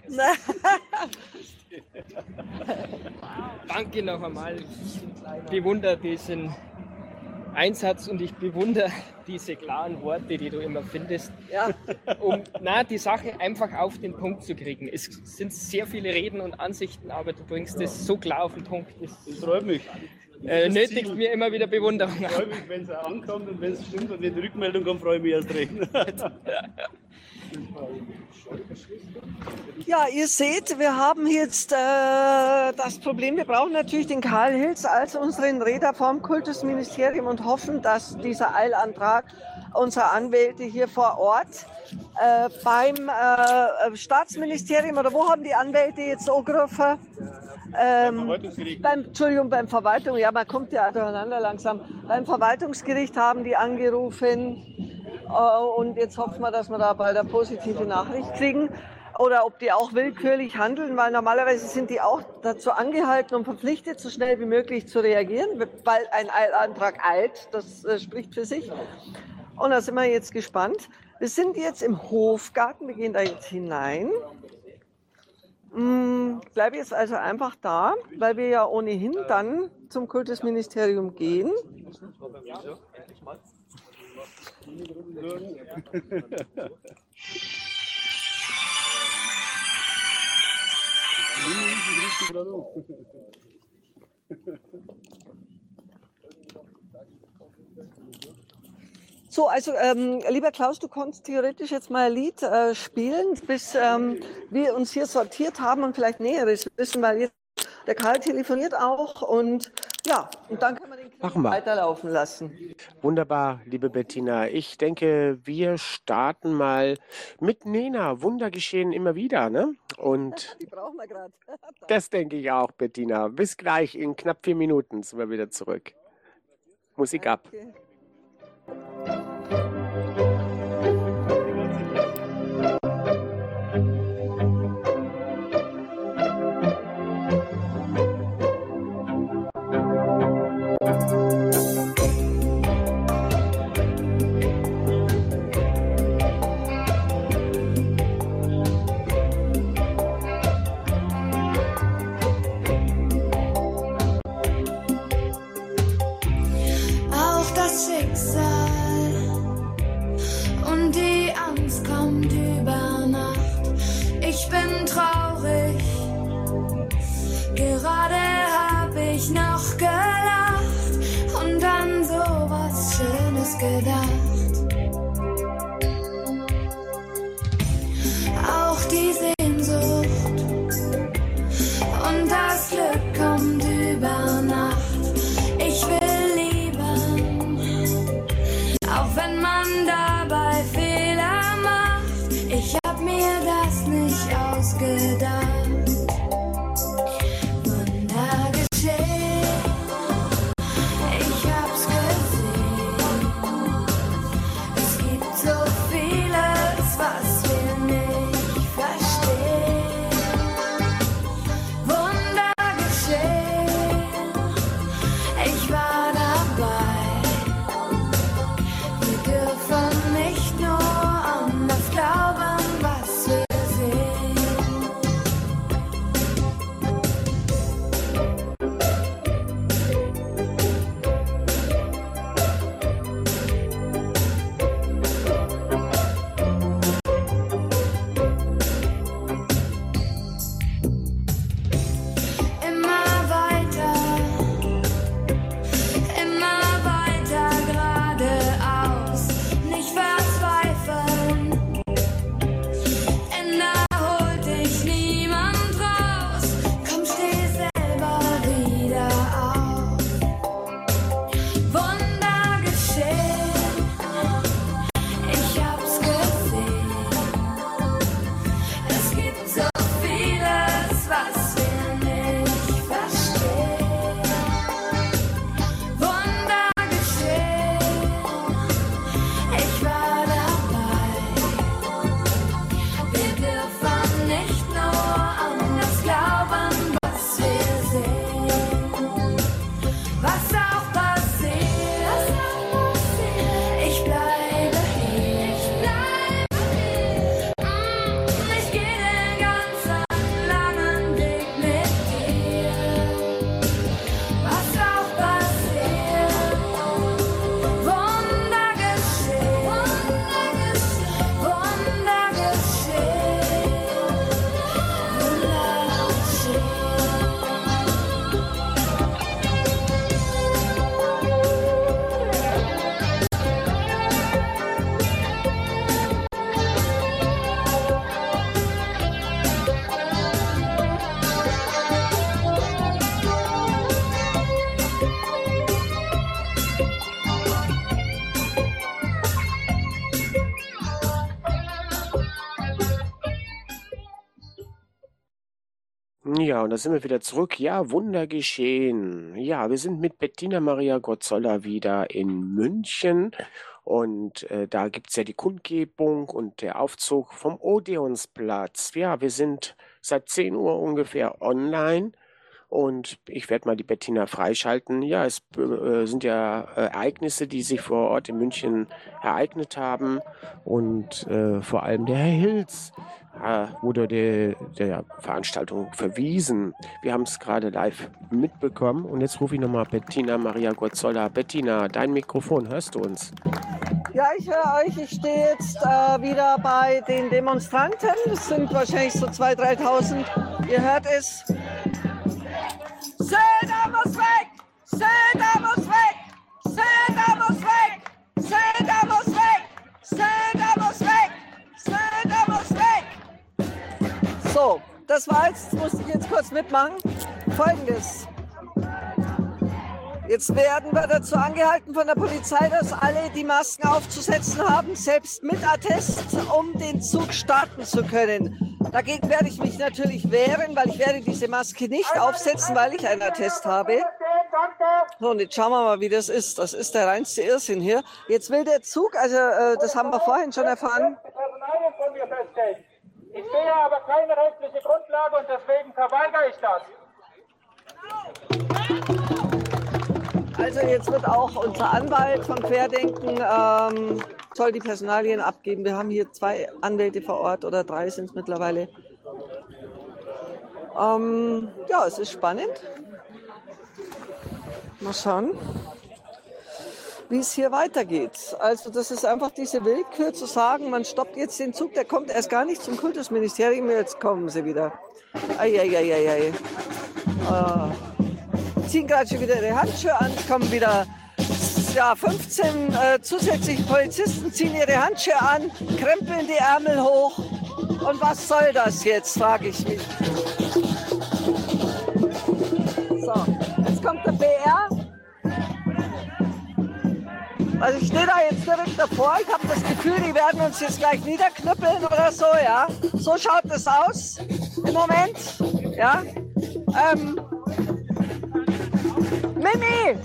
Danke noch einmal. Ich bewundere diesen Einsatz und ich bewundere diese klaren Worte, die du immer findest, um die Sache einfach auf den Punkt zu kriegen. Es sind sehr viele Reden und Ansichten, aber du bringst es so klar auf den Punkt. Das freut mich. Nötigt mir immer wieder Bewunderung. Ich freue mich, wenn es ankommt und wenn es stimmt und wenn die Rückmeldung kommt, freue ich mich erst recht. Ja, ihr seht, wir haben jetzt das Problem, wir brauchen natürlich den Karl Hilz als unseren Redner vom Kultusministerium und hoffen, dass dieser Eilantrag unserer Anwälte hier vor Ort beim Staatsministerium, oder wo haben die Anwälte jetzt angerufen? Beim Verwaltung, ja, man kommt ja durcheinander langsam. Beim Verwaltungsgericht haben die angerufen und jetzt hoffen wir, dass wir da bald eine positive Nachricht kriegen. Oder ob die auch willkürlich handeln, weil normalerweise sind die auch dazu angehalten und verpflichtet, so schnell wie möglich zu reagieren, weil ein Eilantrag eilt, das spricht für sich. Und da sind wir jetzt gespannt. Wir sind jetzt im Hofgarten, wir gehen da jetzt hinein. Bleibe jetzt also einfach da, weil wir ja ohnehin dann zum Kultusministerium gehen. So, also lieber Klaus, du kannst theoretisch jetzt mal ein Lied spielen, bis wir uns hier sortiert haben und vielleicht Näheres wissen, weil jetzt der Karl telefoniert auch und ja, und dann können wir den Krieg weiterlaufen lassen. Wunderbar, liebe Bettina. Ich denke, wir starten mal mit Nena. Wunder geschehen immer wieder, ne? Und die brauchen wir gerade. Das denke ich auch, Bettina. Bis gleich, in knapp 4 Minuten sind wir wieder zurück. Musik ab. Okay. Auch das Schicksal und die Angst kommt über Nacht. Ich bin traurig, gerade hab ich noch gelacht und an sowas Schönes gedacht. Auch die Sehnsucht und das Glück kommt über Nacht. Ich will lieben, auch wenn man dabei Fehler macht. Ich hab mir das nicht ausgedacht. Wunder geschehen, ich hab's gesehen. Ja, und da sind wir wieder zurück. Ja, Wunder geschehen. Ja, wir sind mit Bettina Maria Gozzolla wieder in München. Und da gibt's ja die Kundgebung und der Aufzug vom Odeonsplatz. Ja, wir sind seit 10 Uhr ungefähr online. Und ich werde mal die Bettina freischalten. Ja, es sind ja Ereignisse, die sich vor Ort in München ereignet haben. Und vor allem der Herr Hilz wurde der Veranstaltung verwiesen. Wir haben es gerade live mitbekommen. Und jetzt rufe ich nochmal Bettina Maria Gozzolla. Bettina, dein Mikrofon, hörst du uns? Ja, ich höre euch. Ich stehe jetzt wieder bei den Demonstranten. Es sind wahrscheinlich so 2.000, 3.000. Ihr hört es. Söder muss weg! Söder muss weg! Söder muss weg! Söder muss weg! Söder muss weg! Söder muss weg! So, das war jetzt, musste ich jetzt kurz mitmachen. Folgendes. Jetzt werden wir dazu angehalten von der Polizei, dass alle die Masken aufzusetzen haben, selbst mit Attest, um den Zug starten zu können. Dagegen werde ich mich natürlich wehren, weil ich werde diese Maske nicht aufsetzen, weil ich einen Attest habe. So, und jetzt schauen wir mal, wie das ist. Das ist der reinste Irrsinn hier. Jetzt will der Zug, also das haben wir vorhin schon erfahren. Ich sehe aber keine rechtliche Grundlage und deswegen verweigere ich das. Also jetzt wird auch unser Anwalt von Querdenken soll die Personalien abgeben. Wir haben hier 2 Anwälte vor Ort oder 3 sind es mittlerweile. Ja, es ist spannend. Mal schauen, wie es hier weitergeht. Also das ist einfach diese Willkür zu sagen, man stoppt jetzt den Zug, der kommt erst gar nicht zum Kultusministerium, jetzt kommen sie wieder. Eieieiei. Ziehen gerade schon wieder ihre Handschuhe an, es kommen wieder 15 zusätzliche Polizisten, ziehen ihre Handschuhe an, krempeln die Ärmel hoch. Und was soll das jetzt, frage ich mich. So, jetzt kommt der BR. Also ich stehe da jetzt direkt davor, ich habe das Gefühl, die werden uns jetzt gleich niederknüppeln oder so, ja. So schaut es aus im Moment, ja. Mimi!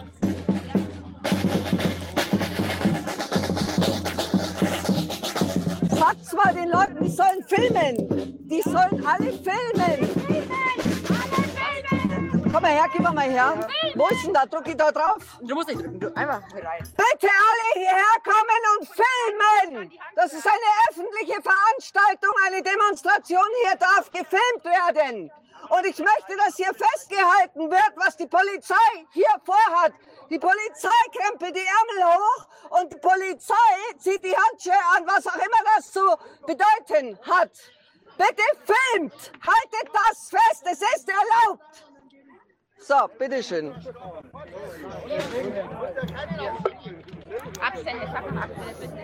Sagt's mal den Leuten, die sollen filmen. Die sollen alle filmen. Komm mal her, gib mal her. Wo ist denn da? Drück ich da drauf? Du musst nicht drücken, du einfach rein. Bitte alle hierher kommen und filmen! Das ist eine öffentliche Veranstaltung, eine Demonstration. Hier darf gefilmt werden. Und ich möchte, dass hier festgehalten wird, was die Polizei hier vorhat. Die Polizei krempelt die Ärmel hoch und die Polizei zieht die Handschuhe an, was auch immer das zu bedeuten hat. Bitte filmt! Haltet das fest, es ist erlaubt! So, bitteschön. Abstände, sag mal Abstände, bitte.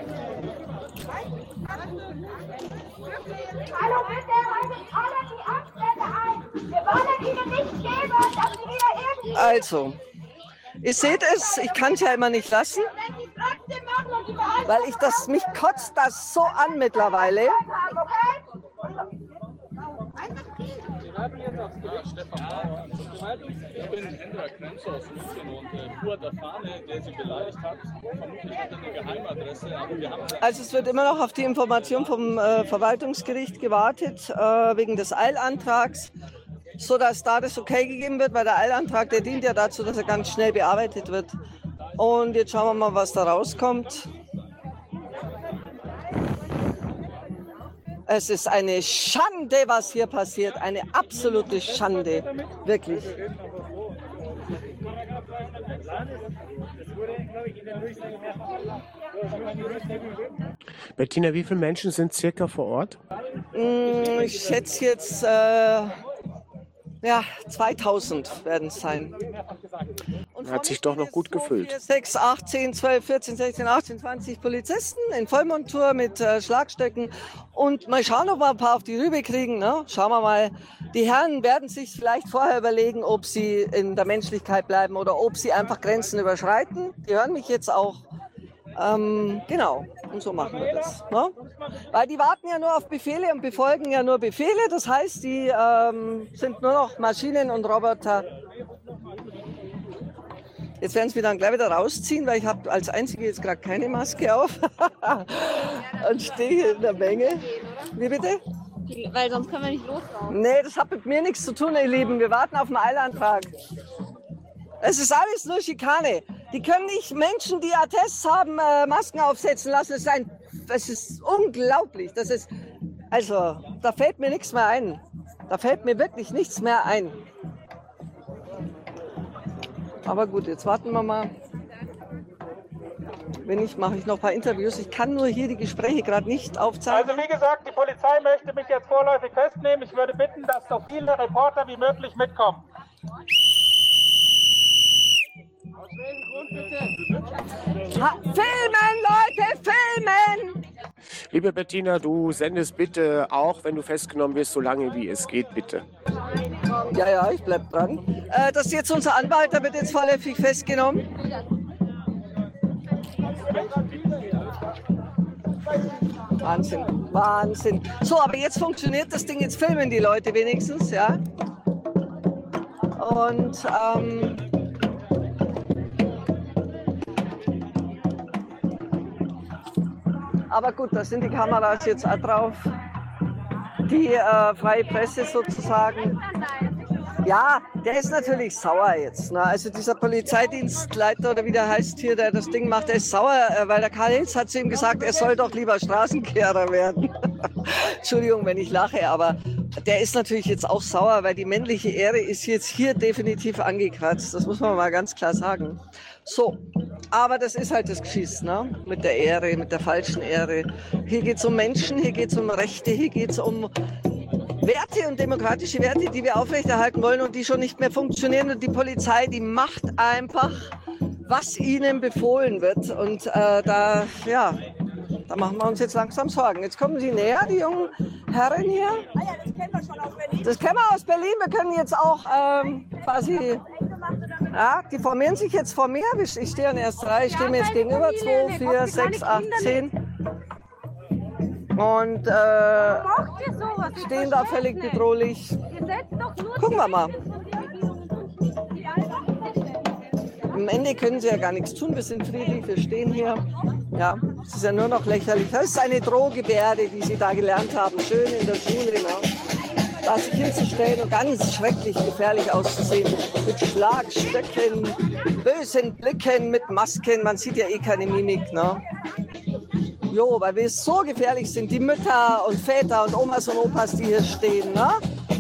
Hallo, bitte, haltet alle die Abstände ein. Wir wollen Ihnen nicht geben, dass Sie wieder irgendwie... Also, ihr seht es, ich kann es ja immer nicht lassen, weil mich kotzt das so an mittlerweile. Ich bin Hendra Kremser aus München und Kurt Erfahne, der Sie beleidigt hat. Vermutlich hat er eine Geheimadresse, aber wir haben... Also es wird immer noch auf die Information vom Verwaltungsgericht gewartet, wegen des Eilantrags, sodass da das okay gegeben wird, weil der Eilantrag, der dient ja dazu, dass er ganz schnell bearbeitet wird. Und jetzt schauen wir mal, was da rauskommt. Es ist eine Schande, was hier passiert. Eine absolute Schande. Wirklich. Bettina, wie viele Menschen sind circa vor Ort? Ich schätze jetzt, 2000 werden es sein. Und hat sich doch noch gut gefüllt. 4, 6, 8, 10, 12, 14, 16, 18, 20 Polizisten in Vollmontur mit Schlagstöcken. Und mal schauen, ob wir ein paar auf die Rübe kriegen. Ne? Schauen wir mal. Die Herren werden sich vielleicht vorher überlegen, ob sie in der Menschlichkeit bleiben oder ob sie einfach Grenzen überschreiten. Die hören mich jetzt auch. Genau. Und so machen wir das. Ne? Weil die warten ja nur auf Befehle und befolgen ja nur Befehle. Das heißt, die sind nur noch Maschinen und Roboter. Jetzt werden sie mich dann gleich wieder rausziehen, weil ich habe als Einzige jetzt gerade keine Maske auf und stehe hier in der Menge. Wie bitte? Weil sonst können wir nicht loslaufen. Nee, das hat mit mir nichts zu tun, ihr Lieben. Wir warten auf den Eilantrag. Es ist alles nur Schikane. Die können nicht Menschen, die Attests haben, Masken aufsetzen lassen. Das ist unglaublich. Also, da fällt mir nichts mehr ein. Da fällt mir wirklich nichts mehr ein. Aber gut, jetzt warten wir mal. Wenn nicht, mache ich noch ein paar Interviews. Ich kann nur hier die Gespräche gerade nicht aufzeichnen. Also wie gesagt, die Polizei möchte mich jetzt vorläufig festnehmen. Ich würde bitten, dass so viele Reporter wie möglich mitkommen. Aus welchem Grund bitte? Filmen, Leute, filmen! Liebe Bettina, du sendest bitte auch, wenn du festgenommen wirst, so lange wie es geht, bitte. Ja, ich bleib dran. Das ist jetzt unser Anwalt, der wird jetzt vorläufig festgenommen. Wahnsinn. So, aber jetzt funktioniert das Ding, jetzt filmen die Leute wenigstens, ja. Und aber gut, da sind die Kameras jetzt auch drauf. Die freie Presse sozusagen. Ja, der ist natürlich sauer jetzt. Ne? Also dieser Polizeidienstleiter oder wie der heißt hier, der das Ding macht, der ist sauer, weil der Karl-Heinz hat zu ihm gesagt, er soll doch lieber Straßenkehrer werden. Entschuldigung, wenn ich lache, aber der ist natürlich jetzt auch sauer, weil die männliche Ehre ist jetzt hier definitiv angekratzt. Das muss man mal ganz klar sagen. So, aber das ist halt das Geschiss, ne? Mit der Ehre, mit der falschen Ehre. Hier geht es um Menschen, hier geht es um Rechte, hier geht es um Werte und demokratische Werte, die wir aufrechterhalten wollen und die schon nicht mehr funktionieren. Und die Polizei, die macht einfach, was ihnen befohlen wird. Und da machen wir uns jetzt langsam Sorgen. Jetzt kommen sie näher, die jungen Herren hier. Ah ja, das kennen wir schon aus Berlin. Das kennen wir aus Berlin. Wir können jetzt auch quasi... Ja, die formieren sich jetzt vor mir. Ich stehe an erst 3, ich stehe mir jetzt gegenüber. 2, 4, 6, 8, 10. Und stehen da völlig bedrohlich. Gucken wir mal. Am Ende können sie ja gar nichts tun. Wir sind friedlich, wir stehen hier. Ja, es ist ja nur noch lächerlich. Das ist eine Drohgebärde, die sie da gelernt haben. Schön in der Schule. Ne? Da sich hinzustellen und ganz schrecklich gefährlich auszusehen. Mit Schlagstöcken, bösen Blicken, mit Masken. Man sieht ja eh keine Mimik. Ne? Jo, weil wir so gefährlich sind, die Mütter und Väter und Omas und Opas, die hier stehen, ne?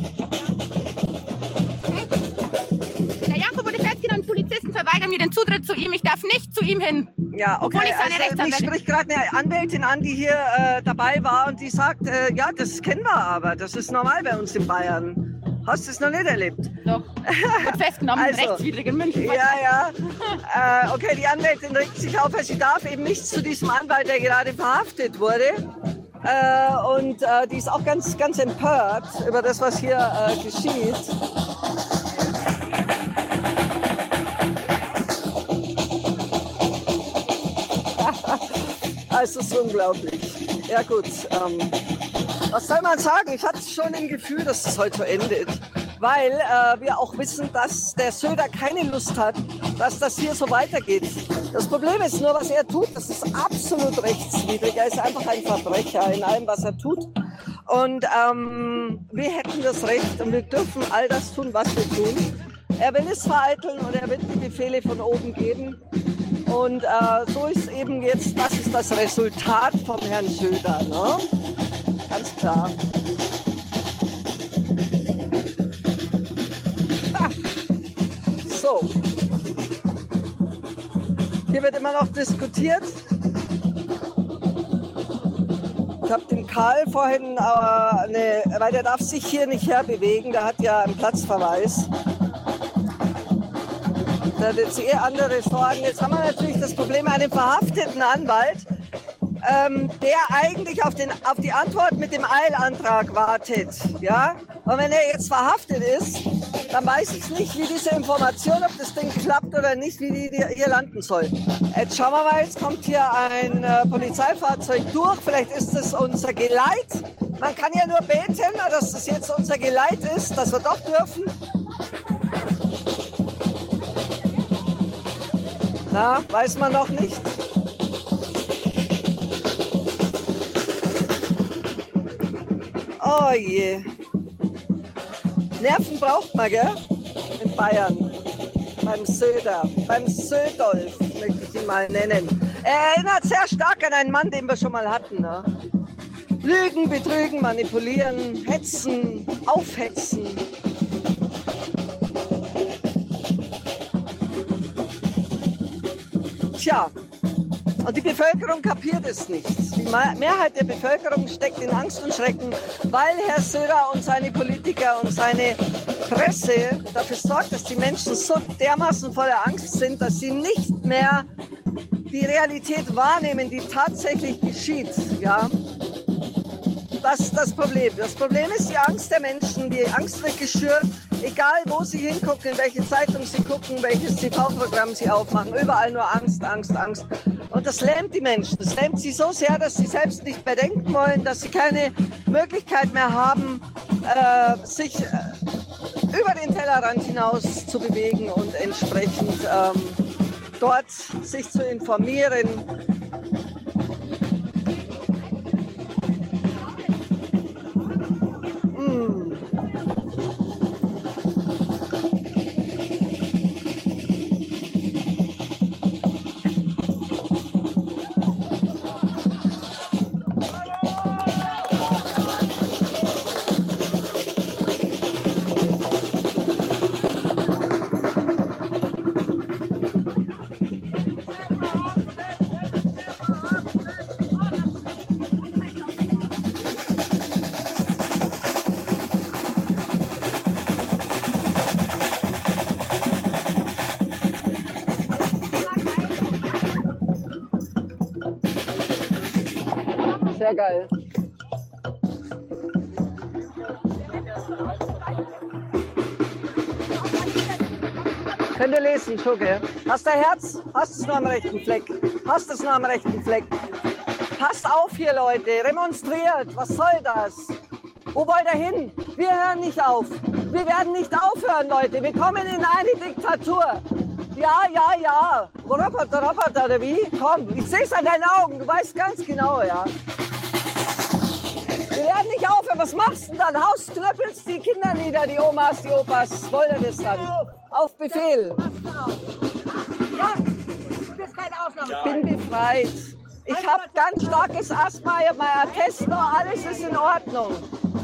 Der Janko wurde festgenommen, Polizisten verweigern mir den Zutritt zu ihm. Ich darf nicht zu ihm hin. Ja, okay. Obwohl ich seine Rechte mich spricht gerade eine Anwältin an, die hier dabei war und die sagt, ja, das kennen wir aber. Das ist normal bei uns in Bayern. Hast du es noch nicht erlebt? Doch. Wird festgenommen, rechtswidrig in München. Ja. Okay, die Anwältin regt sich auf, weil sie darf eben nicht zu diesem Anwalt, der gerade verhaftet wurde. Und die ist auch ganz, ganz empört über das, was hier geschieht. Es ist unglaublich. Ja gut, was soll man sagen? Ich hatte schon im Gefühl, dass es heute so endet. Weil wir auch wissen, dass der Söder keine Lust hat, dass das hier so weitergeht. Das Problem ist nur, was er tut, das ist absolut rechtswidrig. Er ist einfach ein Verbrecher in allem, was er tut. Und wir hätten das Recht und wir dürfen all das tun, was wir tun. Er will es vereiteln und er wird die Befehle von oben geben. Und so ist eben jetzt, das ist das Resultat vom Herrn Söder, ne? Ganz klar. So. Hier wird immer noch diskutiert. Ich habe den Karl vorhin, weil der darf sich hier nicht herbewegen, der hat ja einen Platzverweis. Der hat jetzt andere Sorgen. Jetzt haben wir natürlich das Problem, einen verhafteten Anwalt der eigentlich auf die Antwort mit dem Eilantrag wartet. Ja? Und wenn er jetzt verhaftet ist, dann weiß ich nicht, wie diese Information, ob das Ding klappt oder nicht, wie die hier landen soll. Jetzt schauen wir mal, jetzt kommt hier ein Polizeifahrzeug durch. Vielleicht ist es unser Geleit. Man kann ja nur beten, dass das jetzt unser Geleit ist, dass wir doch dürfen. Na, weiß man noch nicht. Oh je. Nerven braucht man, gell? In Bayern. Beim Söder. Beim Södolf, möchte ich ihn mal nennen. Er erinnert sehr stark an einen Mann, den wir schon mal hatten. Ne? Lügen, betrügen, manipulieren, hetzen, aufhetzen. Tja, und die Bevölkerung kapiert es nicht. Die Mehrheit der Bevölkerung steckt in Angst und Schrecken, weil Herr Söder und seine Politiker und seine Presse dafür sorgt, dass die Menschen so dermaßen voller Angst sind, dass sie nicht mehr die Realität wahrnehmen, die tatsächlich geschieht. Ja? Das ist das Problem. Das Problem ist die Angst der Menschen. Die Angst wird geschürt, egal wo sie hingucken, in welche Zeitung sie gucken, welches TV-Programm sie aufmachen. Überall nur Angst, Angst, Angst. Und das lähmt die Menschen. Das lähmt sie so sehr, dass sie selbst nicht mehr denken wollen, dass sie keine Möglichkeit mehr haben, sich über den Tellerrand hinaus zu bewegen und entsprechend dort sich zu informieren. Sehr geil. Könnt ihr lesen, Schugge? Hast du Herz? Hast es nur am rechten Fleck? Hast es nur am rechten Fleck? Passt auf hier, Leute. Remonstriert. Was soll das? Wo wollt ihr hin? Wir hören nicht auf. Wir werden nicht aufhören, Leute. Wir kommen in eine Diktatur. Ja, ja, ja. Roboter, oder wie? Komm, ich sehe es an deinen Augen. Du weißt ganz genau, ja. Wir werden nicht aufhören. Was machst du dann? Haust, knöppelst die Kinder nieder, die Omas, die Opas. Was wollt ihr das dann? Auf Befehl. Ja, du bist keine Ausnahme. Ich bin befreit. Ich habe ganz starkes Asthma, ich habe mein Attest noch, alles ist in Ordnung.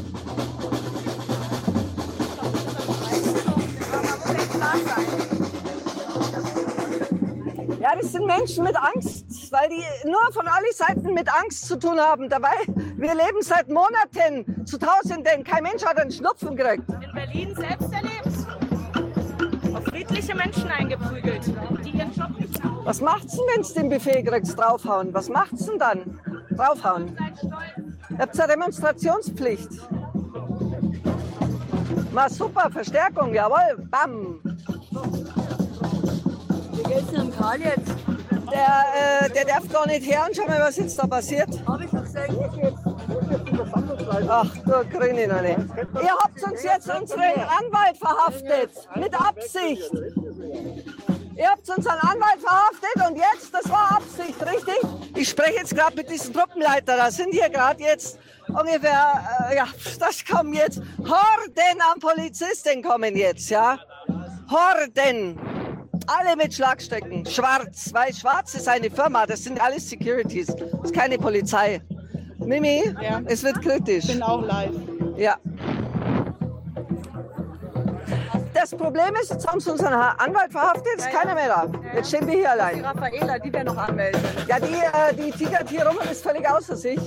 Ja, das sind Menschen mit Angst, weil die nur von allen Seiten mit Angst zu tun haben. Dabei, wir leben seit Monaten zu Tausenden. Kein Mensch hat einen Schnupfen gekriegt. In Berlin selbst erlebt. Auf friedliche Menschen eingeprügelt, die ihren Job nicht haben. Was macht's denn, wenn du den Befehl kriegst, draufhauen? Was macht's denn dann? Draufhauen. Ihr habt eine Demonstrationspflicht. Mal super, Verstärkung, jawohl, bam. Wie geht's denn Karl jetzt? Der darf gar nicht her und schau mal, was jetzt da passiert. Hab ich doch gesagt, Ach, du Grüne noch nicht. Ihr habt uns jetzt unseren Anwalt verhaftet. Mit Absicht. Ihr habt unseren Anwalt verhaftet und jetzt, das war Absicht, richtig? Ich spreche jetzt gerade mit diesem Truppenleiter. Da sind hier gerade jetzt ungefähr, das kommen jetzt Horden an Polizisten kommen jetzt, ja? Horden. Alle mit Schlagstöcken, schwarz, weil schwarz ist eine Firma, das sind alles Securities, das ist keine Polizei. Mimi, ja. Es wird kritisch. Ich bin auch live. Ja. Das Problem ist, jetzt haben sie unseren Anwalt verhaftet, jetzt ist keiner mehr da. Jetzt stehen wir hier allein. Die Raffaela, die wir noch anmelden. Ja, die tigert hier rum und ist völlig außer sich.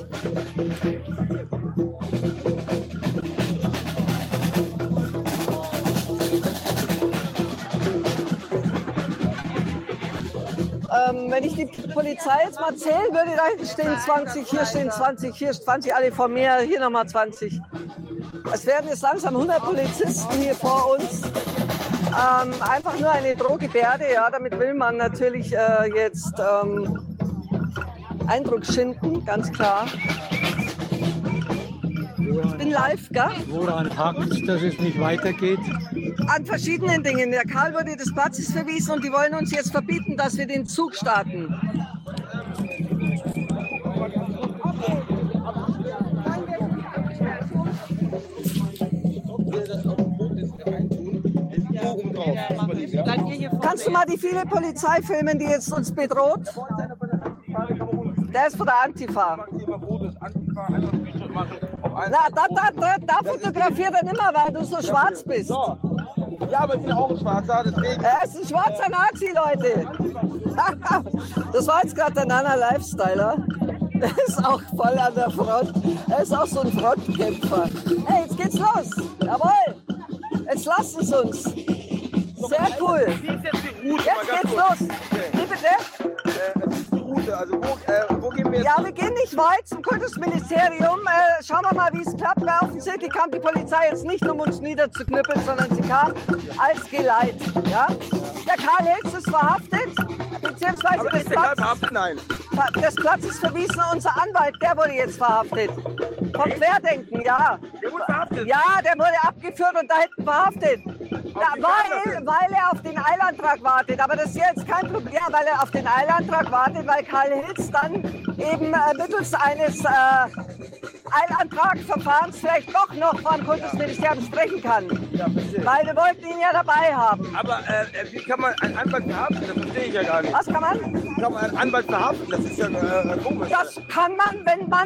Wenn Wenn ich die Polizei jetzt mal zählen würde, da hinten stehen 20, hier stehen 20, hier 20, alle vor mir, hier nochmal 20. Es werden jetzt langsam 100 Polizisten hier vor uns. Einfach nur eine Drohgebärde, ja, damit will man natürlich jetzt Eindruck schinden, ganz klar. Ich bin live, gell? Woran hakt es, dass es nicht weitergeht? An verschiedenen Dingen. Der Karl wurde des Platzes verwiesen und die wollen uns jetzt verbieten, dass wir den Zug starten. Kannst du mal die viele Polizei filmen, die jetzt uns bedroht? Der ist von der Antifa. Na, da fotografiert er nicht mehr, weil du so schwarz bist. Ja, aber ich bin auch ein Schwarzer, deswegen. Er ist ein schwarzer Nazi, Leute. Das war jetzt gerade der Nana Lifestyler. Er ist auch voll an der Front. Er ist auch so ein Frontkämpfer. Hey, jetzt geht's los. Jawohl. Jetzt lassen sie uns. Sehr cool. Jetzt geht's los. Wie bitte? Also wo gehen wir jetzt? Ja, wir gehen nicht weit zum Kultusministerium. Schauen wir mal, wie es klappt. Weil offensichtlich kam die Polizei jetzt nicht, um uns niederzuknüppeln, sondern sie kam als Geleit. Ja? Der Karl Hilz ist verhaftet, beziehungsweise des Platzes. Nein. Des Platzes verwiesen. Unser Anwalt, der wurde jetzt verhaftet. Vom Querdenken, ja. Der wurde verhaftet? Ja, der wurde abgeführt und da hinten verhaftet. Ja, weil er auf den Eilantrag wartet. Aber das ist jetzt kein Problem, weil er auf den Eilantrag wartet, weil Karl Hilz dann eben mittels eines Eilantragsverfahrens vielleicht doch noch vom Kultusministerium sprechen kann. Ja, weil wir wollten ihn ja dabei haben. Aber wie kann man einen Anwalt verhaften? Das verstehe ich ja gar nicht. Was kann man? Wie kann man einen Anwalt verhaften? Das ist ja komisch. Das kann man, wenn man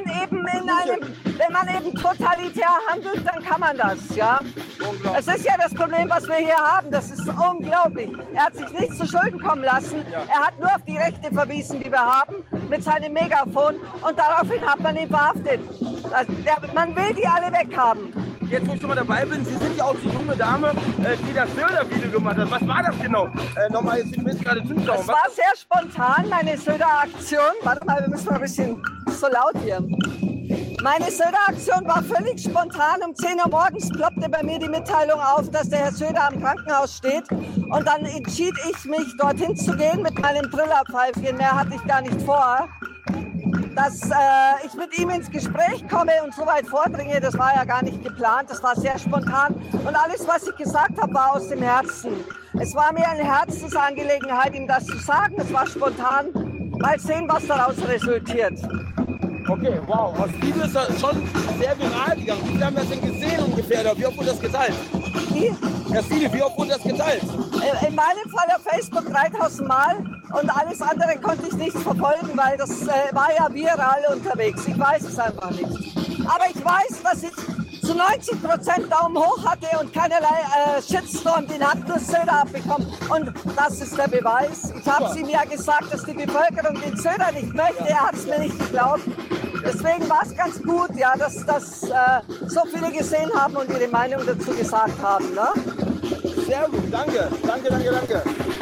eben totalitär handelt, dann kann man das, ja. Es ist ja das Problem, was wir hier haben. Das ist unglaublich. Er hat sich nichts zu Schulden kommen lassen. Ja. Er hat nur auf die Rechte verwiesen, die wir haben, mit seinem Megafon. Und daraufhin hat man ihn verhaftet. Man will die alle weghaben. Jetzt, wo ich schon mal dabei bin, Sie sind ja auch die junge Dame, die das Söder-Video gemacht hat. Was war das genau? Nochmal, jetzt sind wir gerade zuschauen. Das war sehr spontan, meine Söder-Aktion. Warte mal, wir müssen mal ein bisschen so laut hier. Meine Söder-Aktion war völlig spontan. Um 10 Uhr morgens ploppte bei mir die Mitteilung auf, dass der Herr Söder am Krankenhaus steht. Und dann entschied ich mich, dorthin zu gehen mit meinem Trillerpfeifchen. Mehr hatte ich gar nicht vor. Dass ich mit ihm ins Gespräch komme und so weit vordringe, das war ja gar nicht geplant, das war sehr spontan. Und alles, was ich gesagt habe, war aus dem Herzen. Es war mir eine Herzensangelegenheit, ihm das zu sagen. Es war spontan. Mal sehen, was daraus resultiert. Okay, wow. Das Video ist schon sehr viral gegangen. Wie viele haben das denn gesehen ungefähr? Oder wie oft wurde das geteilt? Wie? Das Video, wie oft wurde das geteilt? In meinem Fall auf Facebook 3000 Mal und alles andere konnte ich nicht verfolgen, weil das war ja viral unterwegs. Ich weiß es einfach nicht. Aber ich weiß, dass ich zu 90% Daumen hoch hatte und keinerlei Shitstorm, den hat nur Söder abbekommen. Und das ist der Beweis. Ich habe es ihm ja gesagt, dass die Bevölkerung den Söder nicht möchte. Er hat es mir nicht geglaubt. Deswegen war es ganz gut, ja, dass so viele gesehen haben und ihre Meinung dazu gesagt haben. Ne? Sehr gut, danke. Danke.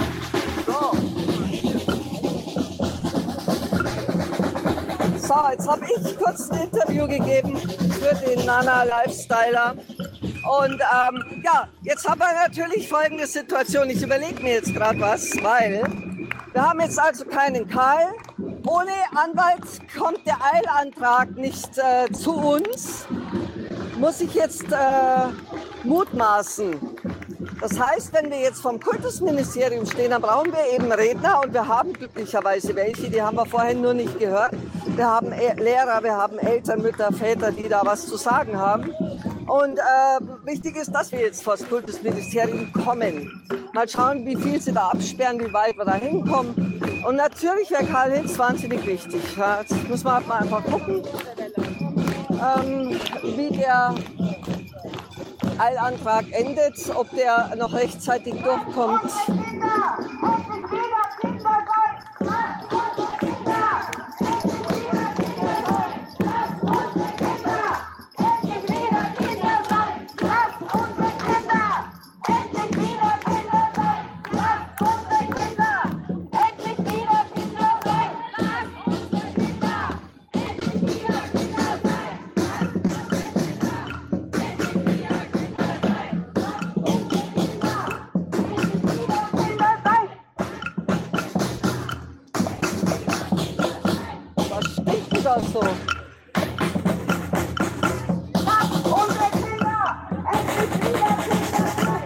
So, jetzt habe ich kurz ein Interview gegeben für den Nana Lifestyler. Und ja, jetzt haben wir natürlich folgende Situation. Ich überlege mir jetzt gerade was, weil wir haben jetzt also keinen Karl. Ohne Anwalt kommt der Eilantrag nicht zu uns. Muss ich jetzt mutmaßen. Das heißt, wenn wir jetzt vom Kultusministerium stehen, dann brauchen wir eben Redner und wir haben glücklicherweise welche, die haben wir vorhin nur nicht gehört. Wir haben Lehrer, wir haben Eltern, Mütter, Väter, die da was zu sagen haben. Und wichtig ist, dass wir jetzt vor das Kultusministerium kommen. Mal schauen, wie viel sie da absperren, wie weit wir da hinkommen. Und natürlich wäre Karl Hilz wahnsinnig wichtig. Ja, jetzt muss man halt mal einfach gucken, wie der Eilantrag endet, ob der noch rechtzeitig durchkommt. auch so. Unsere Kinder, endlich wieder Kinderzeit.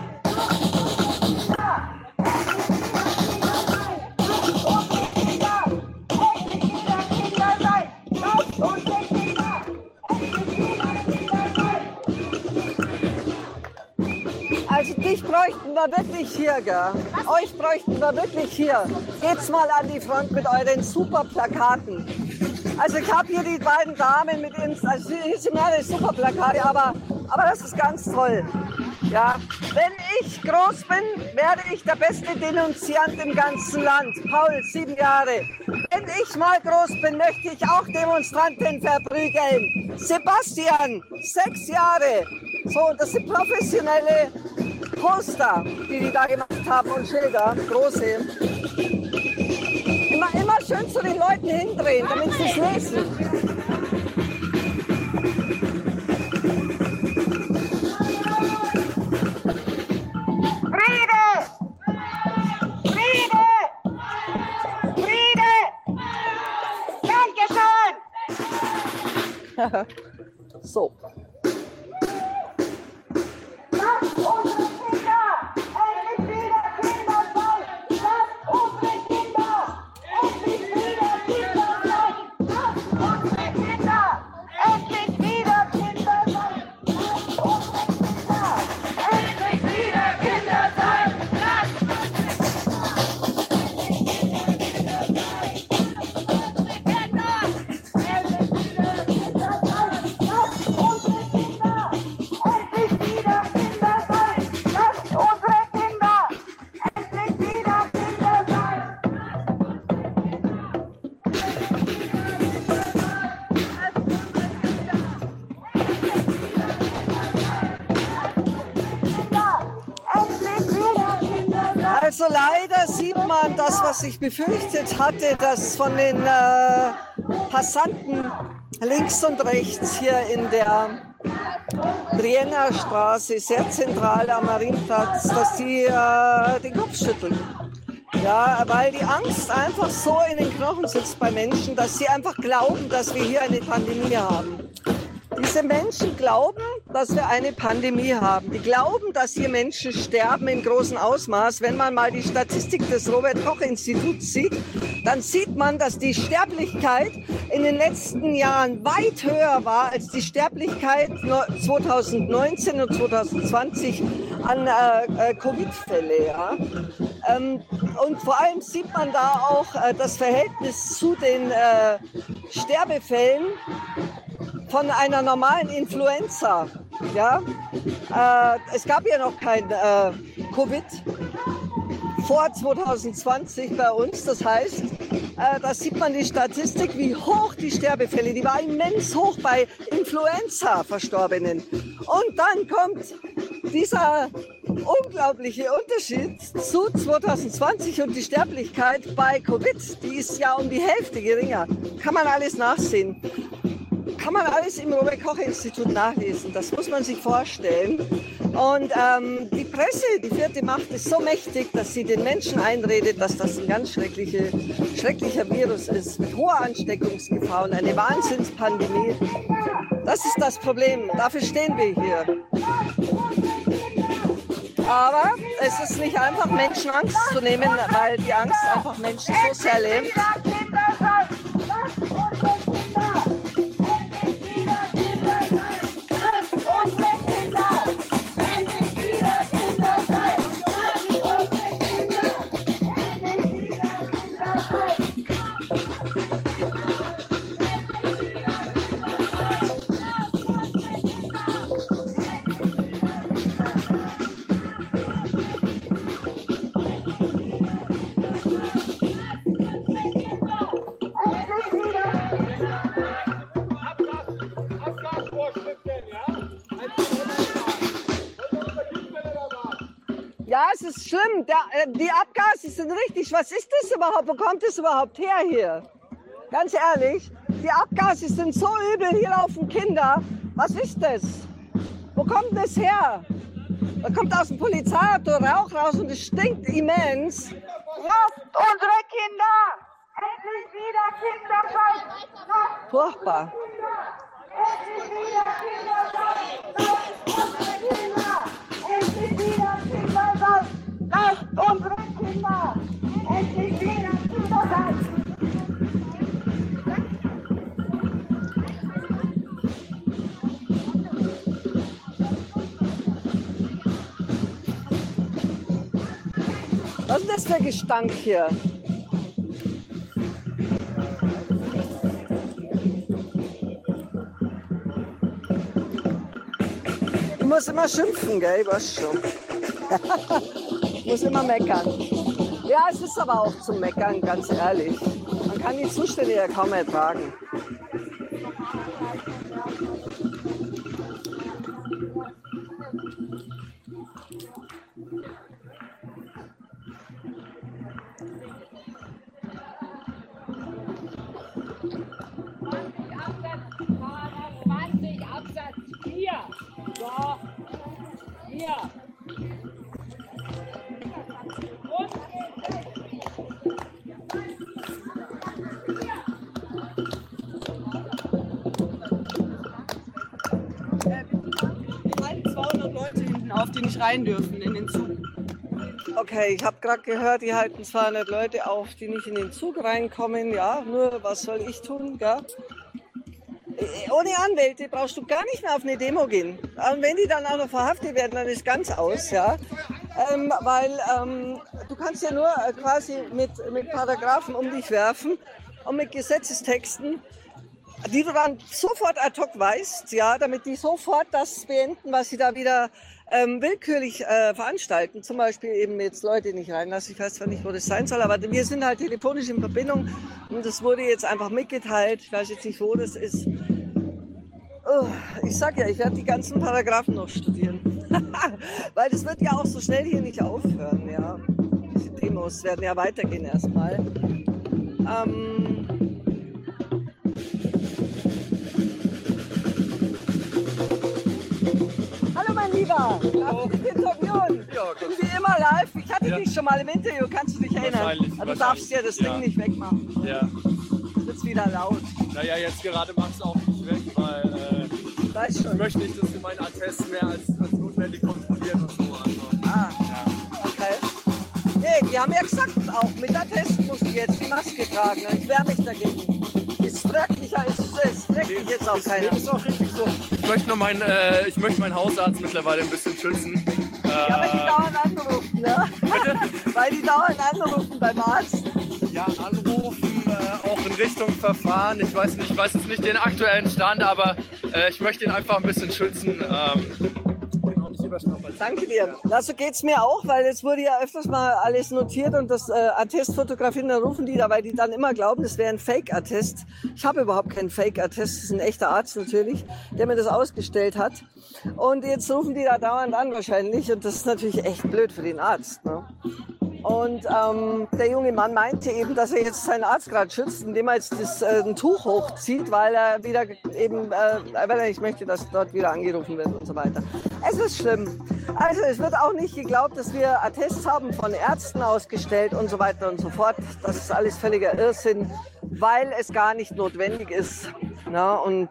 Also dich bräuchten wir wirklich hier, gell? Euch bräuchten wir wirklich hier. Geht's mal an die Front mit euren super Plakaten. Also ich habe hier die beiden Damen mit uns, also hier sind mehrere super Plakate, aber das ist ganz toll. Ja, wenn ich groß bin, werde ich der beste Denunziant im ganzen Land. Paul, 7 Jahre. Wenn ich mal groß bin, möchte ich auch Demonstranten verprügeln. Sebastian, 6 Jahre. So, das sind professionelle Poster, die da gemacht haben und Schilder, große. Immer schön zu den Leuten hindrehen, damit sie es lesen. So. Lasst unsere Kinder endlich wieder Kinder sein! Lasst unsere Kinder endlich wieder Kinder sein! Lasst unsere Kinder endlich wieder Kinder sein! Lasst unsere Kinder endlich wieder Kinder sein! Also leider sieht man das, was ich befürchtet hatte, dass von den Passanten links und rechts hier in der Brienner Straße, sehr zentral am Marienplatz, dass die den Kopf schütteln. Ja, weil die Angst einfach so in den Knochen sitzt bei Menschen, dass sie einfach glauben, dass wir hier eine Pandemie haben. Diese Menschen glauben, dass wir eine Pandemie haben. Die glauben, dass hier Menschen sterben in großem Ausmaß. Wenn man mal die Statistik des Robert-Koch-Instituts sieht, dann sieht man, dass die Sterblichkeit in den letzten Jahren weit höher war als die Sterblichkeit 2019 und 2020 an Covid-Fälle. Ja? Und vor allem sieht man da auch das Verhältnis zu den Sterbefällen von einer normalen Influenza. Ja? Es gab ja noch kein Covid vor 2020 bei uns. Das heißt, da sieht man die Statistik, wie hoch die Sterbefälle, die war immens hoch bei Influenza-Verstorbenen. Und dann kommt dieser unglaubliche Unterschied zu 2020 und die Sterblichkeit bei Covid, die ist ja um die Hälfte geringer. Kann man alles nachsehen. Kann man alles im Robert-Koch-Institut nachlesen. Das muss man sich vorstellen. Und die Presse, die vierte Macht, ist so mächtig, dass sie den Menschen einredet, dass das ein ganz schrecklicher Virus ist, mit hoher Ansteckungsgefahr und eine Wahnsinnspandemie. Das ist das Problem. Dafür stehen wir hier. Aber es ist nicht einfach, Menschen Angst zu nehmen, weil die Angst einfach Menschen so sehr lähmt. Ja, es ist schlimm. Die Abgase sind richtig. Was ist das überhaupt? Wo kommt das überhaupt her hier? Ganz ehrlich, die Abgase sind so übel. Hier laufen Kinder. Was ist das? Wo kommt das her? Da kommt aus dem Polizeiauto Rauch raus und es stinkt immens. Lasst unsere Kinder Endlich wieder Kinderscheiß! Furchtbar. Endlich wieder Kinderscheiß! Lasst unsere Kinder! Endlich wieder Kinderscheiß! Lasst unsere Kinder! Endlich wieder Kinderscheiß! Was ist das für ein Gestank hier? Ich muss immer schimpfen, gell? Ich weiß schon. Ich muss immer meckern. Ja, es ist aber auch zum Meckern, ganz ehrlich. Man kann die Zustände ja kaum ertragen. Die nicht rein dürfen in den Zug. Okay, ich habe gerade gehört, die halten 200 Leute auf, die nicht in den Zug reinkommen. Ja, nur was soll ich tun? Ja? Ohne Anwälte brauchst du gar nicht mehr auf eine Demo gehen. Und wenn die dann auch noch verhaftet werden, dann ist ganz aus. Ja? Weil du kannst ja nur quasi mit Paragraphen um dich werfen und mit Gesetzestexten, die du dann sofort ad hoc weißt, ja, damit die sofort das beenden, was sie da wieder willkürlich veranstalten. Zum Beispiel eben jetzt Leute nicht reinlassen. Ich weiß zwar nicht, wo das sein soll, aber wir sind halt telefonisch in Verbindung und das wurde jetzt einfach mitgeteilt. Ich weiß jetzt nicht, wo das ist. Oh, ich sag ja, ich werde die ganzen Paragraphen noch studieren. Weil das wird ja auch so schnell hier nicht aufhören. Ja. Diese Demos werden ja weitergehen erstmal. Hallo mein Lieber, darf ich dich interviewen? Ja, ich bin wie immer live. Ich hatte dich schon mal im Interview, kannst du dich erinnern? Also du darfst ja das Ding nicht wegmachen. Ja. Jetzt wird's wieder laut. Naja, jetzt gerade machst du auch nicht weg, weil ich möchte nicht, dass du meinen Attest mehr als notwendig kontrollieren und so. Also, ja. Okay. Nee, die haben ja gesagt, auch mit Attest musst du jetzt die Maske tragen. Ich wehre mich dagegen. Es trägt mich jetzt auch keiner. Das ist auch richtig so. Ich möchte meinen Hausarzt mittlerweile ein bisschen schützen. Ja, weil die dauernd anrufen, ne? Bitte? Weil die dauernd anrufen beim Arzt. Ja, anrufen, auch in Richtung Verfahren. Ich weiß jetzt nicht den aktuellen Stand, aber ich möchte ihn einfach ein bisschen schützen. Danke dir. Na, so geht's mir auch, weil es wurde ja öfters mal alles notiert und das Attest fotografieren, dann rufen die da, weil die dann immer glauben, das wäre ein Fake-Attest. Ich habe überhaupt keinen Fake-Attest, das ist ein echter Arzt natürlich, der mir das ausgestellt hat. Und jetzt rufen die da dauernd an wahrscheinlich und das ist natürlich echt blöd für den Arzt. Ne? Und der junge Mann meinte eben, dass er jetzt seinen Arzt gerade schützt, indem er jetzt ein Tuch hochzieht, weil er wieder eben, weil er nicht möchte, dass dort wieder angerufen wird und so weiter. Es ist schlimm. Also es wird auch nicht geglaubt, dass wir Attests haben von Ärzten ausgestellt und so weiter und so fort. Das ist alles völliger Irrsinn, weil es gar nicht notwendig ist. Na, und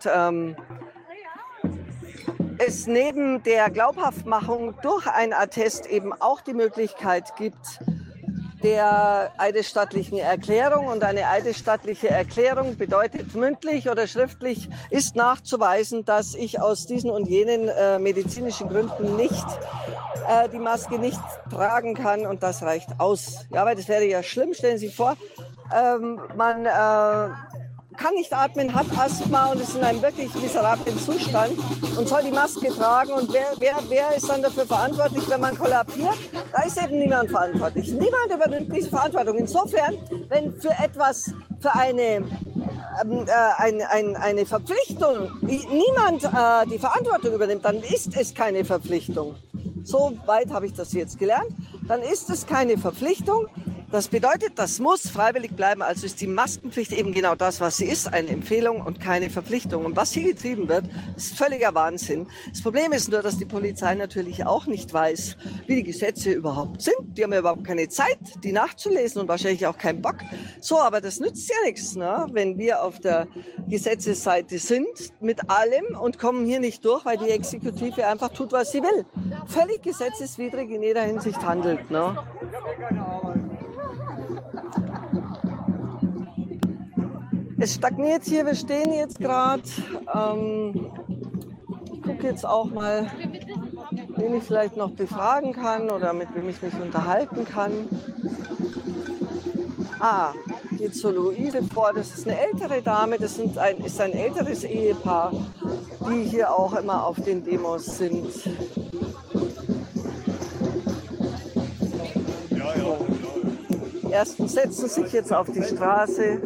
es neben der Glaubhaftmachung durch ein Attest eben auch die Möglichkeit gibt, der eidesstattlichen Erklärung. Und eine eidesstattliche Erklärung bedeutet mündlich oder schriftlich ist nachzuweisen, dass ich aus diesen und jenen medizinischen Gründen nicht die Maske nicht tragen kann und das reicht aus. Ja, weil das wäre ja schlimm. Stellen Sie sich vor, man kann nicht atmen, hat Asthma und ist in einem wirklich miserablen Zustand und soll die Maske tragen. Und wer ist dann dafür verantwortlich, wenn man kollabiert? Da ist eben niemand verantwortlich. Niemand übernimmt diese Verantwortung. Insofern, wenn für etwas, für eine Verpflichtung niemand die Verantwortung übernimmt, dann ist es keine Verpflichtung. So weit habe ich das jetzt gelernt. Dann ist es keine Verpflichtung. Das bedeutet, das muss freiwillig bleiben. Also ist die Maskenpflicht eben genau das, was sie ist, eine Empfehlung und keine Verpflichtung. Und was hier getrieben wird, ist völliger Wahnsinn. Das Problem ist nur, dass die Polizei natürlich auch nicht weiß, wie die Gesetze überhaupt sind. Die haben ja überhaupt keine Zeit, die nachzulesen und wahrscheinlich auch keinen Bock. So, aber das nützt ja nichts, ne? Wenn wir auf der Gesetzesseite sind mit allem und kommen hier nicht durch, weil die Exekutive einfach tut, was sie will. Völlig gesetzeswidrig in jeder Hinsicht handelt, ne? Es stagniert hier, wir stehen jetzt gerade. Ich gucke jetzt auch mal, wen ich vielleicht noch befragen kann oder mit wem ich mich unterhalten kann. Geht zur Luise vor, das ist eine ältere Dame, das ist ein älteres Ehepaar, die hier auch immer auf den Demos sind. Die Ersten setzen sich jetzt auf die Straße.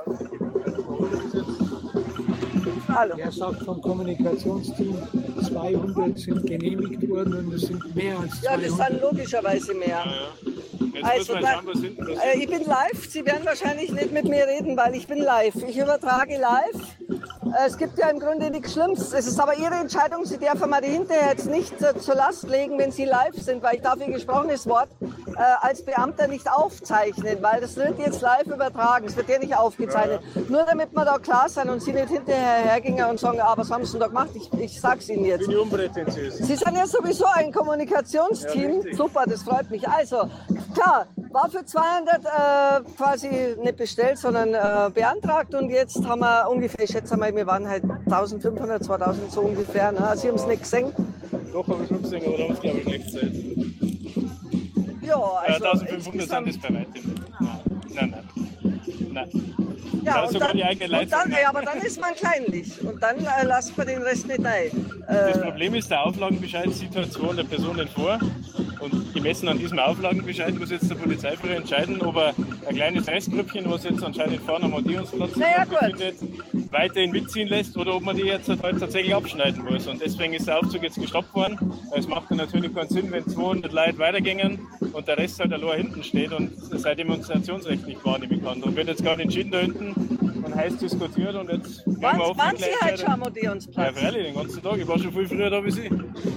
Hallo. Er sagt vom Kommunikationsteam, 200 sind genehmigt worden und es sind mehr als 200. Ja, das sind logischerweise mehr. Also, ich bin live, Sie werden wahrscheinlich nicht mit mir reden, weil ich bin live. Ich übertrage live. Es gibt ja im Grunde nichts Schlimmes. Es ist aber Ihre Entscheidung, Sie dürfen mal die hinterher jetzt nicht zur Last legen, wenn Sie live sind, weil ich darf Ihr gesprochenes Wort als Beamter nicht aufzeichnen, weil das wird jetzt live übertragen. Es wird ja nicht aufgezeichnet. Ja. Nur damit wir da klar sein und Sie nicht hinterher hergingen und sagen, was haben Sie denn da gemacht? Ich sag's Ihnen jetzt. Bin ich unprätentiös. Sie sind ja sowieso ein Kommunikationsteam. Ja, super, das freut mich. Also, klar, war für 200 quasi nicht bestellt, sondern beantragt und jetzt haben wir ungefähr, ich schätze mal, wir waren halt 1500, 2000 so ungefähr. Ne? Sie haben es nicht gesehen. Doch, habe ich schon gesehen, aber da haben es glaube ich nicht gesehen. Ja, also 1500 sind das bei weitem nicht. Nein. Ja, und dann, aber dann ist man kleinlich und dann lassen wir den Rest nicht rein. Das Problem ist, der Auflagenbescheid sieht halt 200 Personen vor und gemessen an diesem Auflagenbescheid muss jetzt der Polizeiführer entscheiden, ob er ein kleines Restgrüppchen, was jetzt anscheinend vorne am Odeonsplatz befindet, weiterhin mitziehen lässt oder ob man die jetzt halt tatsächlich abschneiden muss. Und deswegen ist der Aufzug jetzt gestoppt worden. Es macht dann natürlich keinen Sinn, wenn 200 Leute weitergehen und der Rest halt allein hinten steht und sein Demonstrationsrecht nicht wahrnehmen kann. Und wird jetzt gerade entschieden da hinten und heiß diskutiert und jetzt waren Sie halt schon am Odeonsplatz? Ja, freilich, den ganzen Tag. Ich war schon viel früher da wie Sie.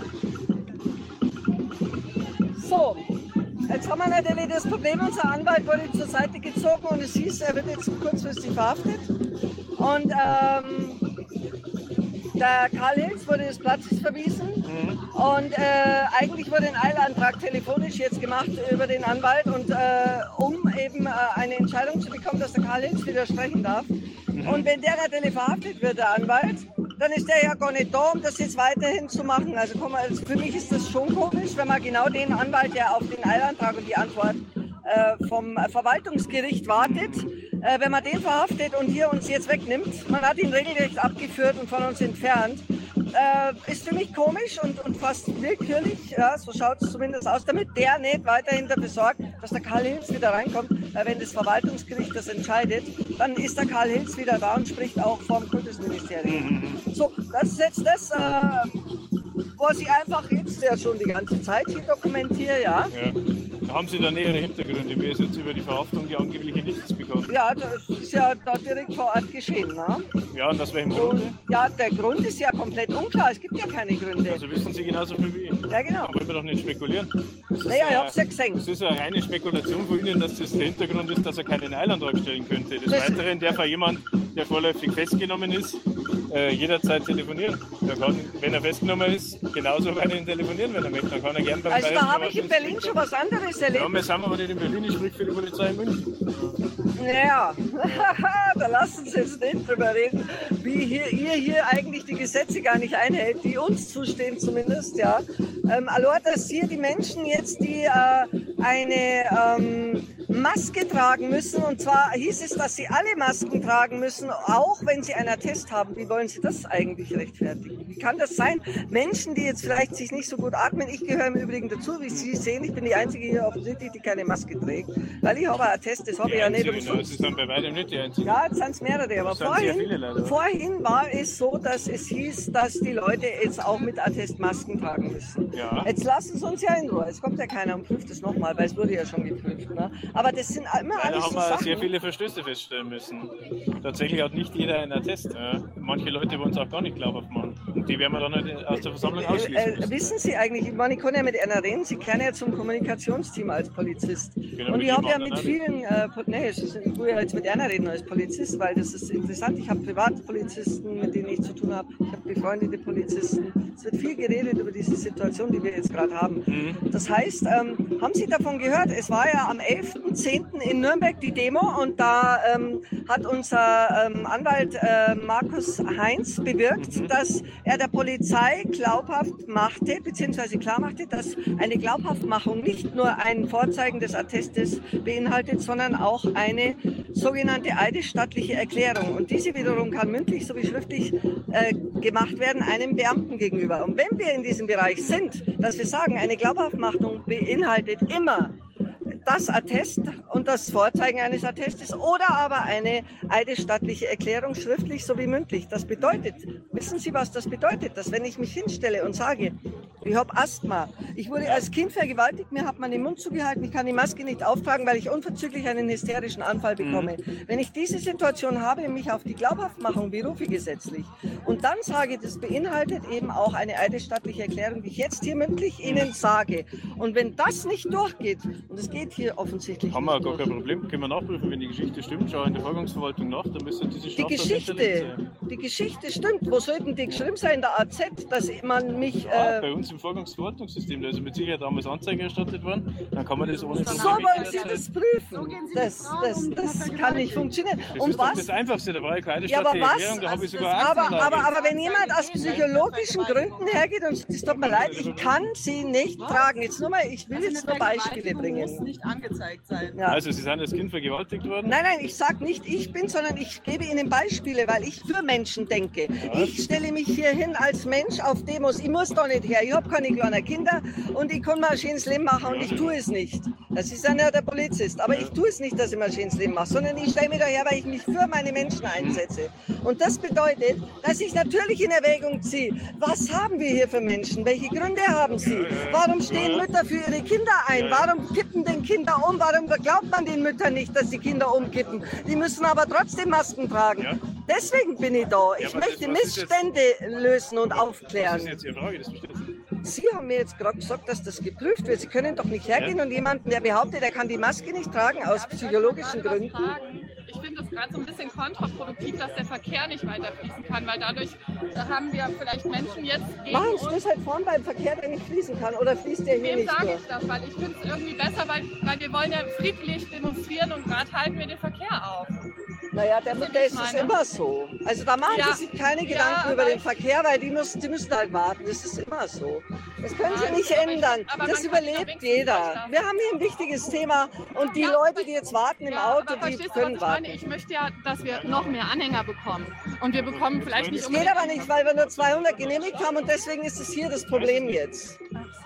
So, jetzt haben wir natürlich das Problem, unser Anwalt wurde zur Seite gezogen und es hieß, er wird jetzt kurzfristig verhaftet. Und der Karl Hills wurde des Platzes verwiesen und eigentlich wurde ein Eilantrag telefonisch jetzt gemacht über den Anwalt und um eben eine Entscheidung zu bekommen, dass der Karl Hills widersprechen darf. Und wenn der natürlich verhaftet wird, der Anwalt, dann ist der ja gar nicht da, um das jetzt weiterhin zu machen. Also für mich ist das schon komisch, wenn man genau den Anwalt, der auf den Eilantrag und die Antwort vom Verwaltungsgericht wartet, wenn man den verhaftet und hier uns jetzt wegnimmt, man hat ihn regelrecht abgeführt und von uns entfernt, ist für mich komisch und fast willkürlich, ja, so schaut es zumindest aus, damit der nicht weiterhin dafür sorgt, dass der Karl Hills wieder reinkommt. Wenn das Verwaltungsgericht das entscheidet, dann ist der Karl Hills wieder da und spricht auch vom Kultusministerium. So, das ist jetzt das, was ich einfach jetzt ja schon die ganze Zeit hier dokumentiere, ja. Haben Sie da nähere Hintergründe? Mir ist jetzt über die Verhaftung die angebliche nichts bekannt. Ja, das ist ja da direkt vor Ort geschehen. Ne? Ja, und aus welchem Grund? Ja, der Grund ist ja komplett unklar. Es gibt ja keine Gründe. Also wissen Sie genauso viel wie ich. Ja, genau. Da wollen wir doch nicht spekulieren. Naja, ich hab's ja gesehen. Das ist eine reine Spekulation von Ihnen, dass das der Hintergrund ist, dass er keinen Eilantrag stellen könnte. Des Weiteren darf jemand, der vorläufig festgenommen ist, jederzeit telefonieren. Er kann, wenn er festgenommen ist, genauso weiterhin telefonieren, wenn er möchte. Dann kann er gerne beim Also da habe ich in Berlin schon was anderes erlebt. Ja, wir sind aber nicht in Berlin, ich spreche für die Polizei in München. Naja, da lassen Sie jetzt nicht drüber reden, wie ihr hier eigentlich die Gesetze gar nicht einhält, die uns zustehen zumindest, ja. Also, dass hier die Menschen jetzt, die eine Maske tragen müssen, und zwar hieß es, dass sie alle Masken tragen müssen, auch wenn sie einen Attest haben. Wie wollen Sie das eigentlich rechtfertigen? Wie kann das sein? Menschen, die jetzt vielleicht sich nicht so gut atmen, ich gehöre im Übrigen dazu, wie Sie sehen, ich bin die Einzige hier offensichtlich, die keine Maske trägt, weil ich habe einen Attest, das habe ich ja nicht umsonst. Sie sind bei weitem nicht die Einzigen. Ja, jetzt sind es mehrere, aber vorhin war es so, dass es hieß, dass die Leute jetzt auch mit Attest Masken tragen müssen. Ja. Jetzt lassen Sie uns ja in Ruhe. Es kommt ja keiner und prüft es nochmal, weil es wurde ja schon geprüft. Ne? Aber das sind immer Da alles haben so wir Sachen. sehr viele Verstöße feststellen müssen. Tatsächlich hat nicht jeder einen Attest. Manche Leute wollen es auch gar nicht glaubhaft machen. Und die werden wir dann halt aus der Versammlung ausschließen müssen. Wissen Sie eigentlich, ich meine, ich kann ja mit einer reden, Sie kennen ja zum Kommunikationsteam als Polizist. Genau, Und mit ich habe ja jedem mit anderen vielen, ich will ja jetzt mit einer reden als Polizist, weil das ist interessant. Ich habe Privatpolizisten, mit denen ich zu tun habe. Ich habe befreundete Polizisten. Es wird viel geredet über diese Situation, die wir jetzt gerade haben. Das heißt, haben Sie davon gehört, es war ja am 11.10. in Nürnberg die Demo und da hat unser Anwalt Markus Heinz bewirkt, dass er der Polizei glaubhaft machte, beziehungsweise klar machte, dass eine Glaubhaftmachung nicht nur ein Vorzeigen des Attestes beinhaltet, sondern auch eine sogenannte eidesstattliche Erklärung. Und diese wiederum kann mündlich sowie schriftlich gemacht werden einem Beamten gegenüber. Und wenn wir in diesem Bereich sind, dass wir sagen, eine Glaubhaftmachung beinhaltet immer das Attest und das Vorzeigen eines Attestes oder aber eine eidesstattliche Erklärung schriftlich sowie mündlich. Das bedeutet, wissen Sie, was das bedeutet? Dass wenn ich mich hinstelle und sage, ich habe Asthma, ich wurde als Kind vergewaltigt, mir hat man den Mund zugehalten, ich kann die Maske nicht auftragen, weil ich unverzüglich einen hysterischen Anfall bekomme. Wenn ich diese Situation habe, mich auf die Glaubhaftmachung berufe gesetzlich und dann sage, das beinhaltet eben auch eine eidesstattliche Erklärung, die ich jetzt hier mündlich Ihnen sage. Und wenn das nicht durchgeht, und es geht hier offensichtlich Haben wir nicht gar durch. kein Problem. Können wir nachprüfen, wenn die Geschichte stimmt. Schau in der Verwaltungsverwaltung nach, dann müsste diese Straftat hinterlegt sein. Die Geschichte stimmt. Wo sollten die geschrieben sein? In der AZ, dass man mich... Bei uns im Verwaltungsverwaltungssystem, da ist mit Sicherheit damals Anzeige erstattet worden, dann kann man das ohne So wollen Sie das prüfen. Das kann nicht funktionieren. Das Und ist doch was? das Einfachste, da war ja keine Ja, aber Erklärung, da habe ich sogar Aktenlage. aber wenn jemand aus psychologischen Gründen hergeht und sagt, es tut mir leid, ich kann sie nicht tragen. Jetzt nur mal, ich will jetzt nur Beispiele bringen. Nicht angezeigt sein. Ja. Also Sie sind als Kind vergewaltigt worden? Nein, ich sage nicht ich bin, sondern ich gebe Ihnen Beispiele, weil ich für Menschen denke. Ich stelle mich hier hin als Mensch auf Demos. Ich muss doch nicht her. Ich habe keine kleinen Kinder und ich kann mir ein schönes Leben machen und ich tue es nicht. Das ist ja nicht der Polizist. Aber ich tue es nicht, dass ich mir ein schönes Leben mache, sondern ich stelle mich daher, weil ich mich für meine Menschen einsetze. Und das bedeutet, dass ich natürlich in Erwägung ziehe, was haben wir hier für Menschen? Welche Gründe haben sie? Warum stehen Mütter für ihre Kinder ein? Warum kippen den Kinder um? Warum glaubt man den Müttern nicht, dass die Kinder umkippen? Die müssen aber trotzdem Masken tragen. Deswegen bin ich da. Ich möchte Missstände lösen und aufklären. Das ist jetzt Ihre Frage, das verstehe ich. Sie haben mir jetzt gerade gesagt, dass das geprüft wird. Sie können doch nicht hergehen und jemanden, der behauptet, er kann die Maske nicht tragen aus psychologischen Gründen. Ich finde das gerade so ein bisschen kontraproduktiv, dass der Verkehr nicht weiter fließen kann, weil dadurch haben wir vielleicht Menschen jetzt gegen Machen uns. Sie das halt vorn beim Verkehr, der nicht fließen kann, oder fließt der hier Wem nicht sage durch? ich das? Weil ich finde es irgendwie besser, weil wir wollen ja friedlich demonstrieren und gerade halten wir den Verkehr auf. Naja, der ist es immer so. Also da machen Ja. Sie sich keine Ja, Gedanken über aber den Verkehr, weil die müssen halt warten. Das ist immer so. Das können Sie nicht ändern. Das überlebt jeder. Wir haben hier ein wichtiges Thema und die Leute, die jetzt warten im Auto, aber die verstehst du, was können ich meine? warten. Ich möchte ja, dass wir noch mehr Anhänger bekommen. Und wir bekommen vielleicht nicht Das geht aber nicht, weil wir nur 200 genehmigt haben und deswegen ist es hier das Problem jetzt.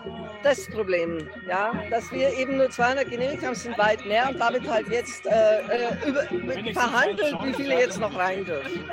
Das Problem, ja, dass wir eben nur 200 genehmigt haben, sind weit mehr und damit halt jetzt verhandelt, wie viele jetzt noch rein dürfen.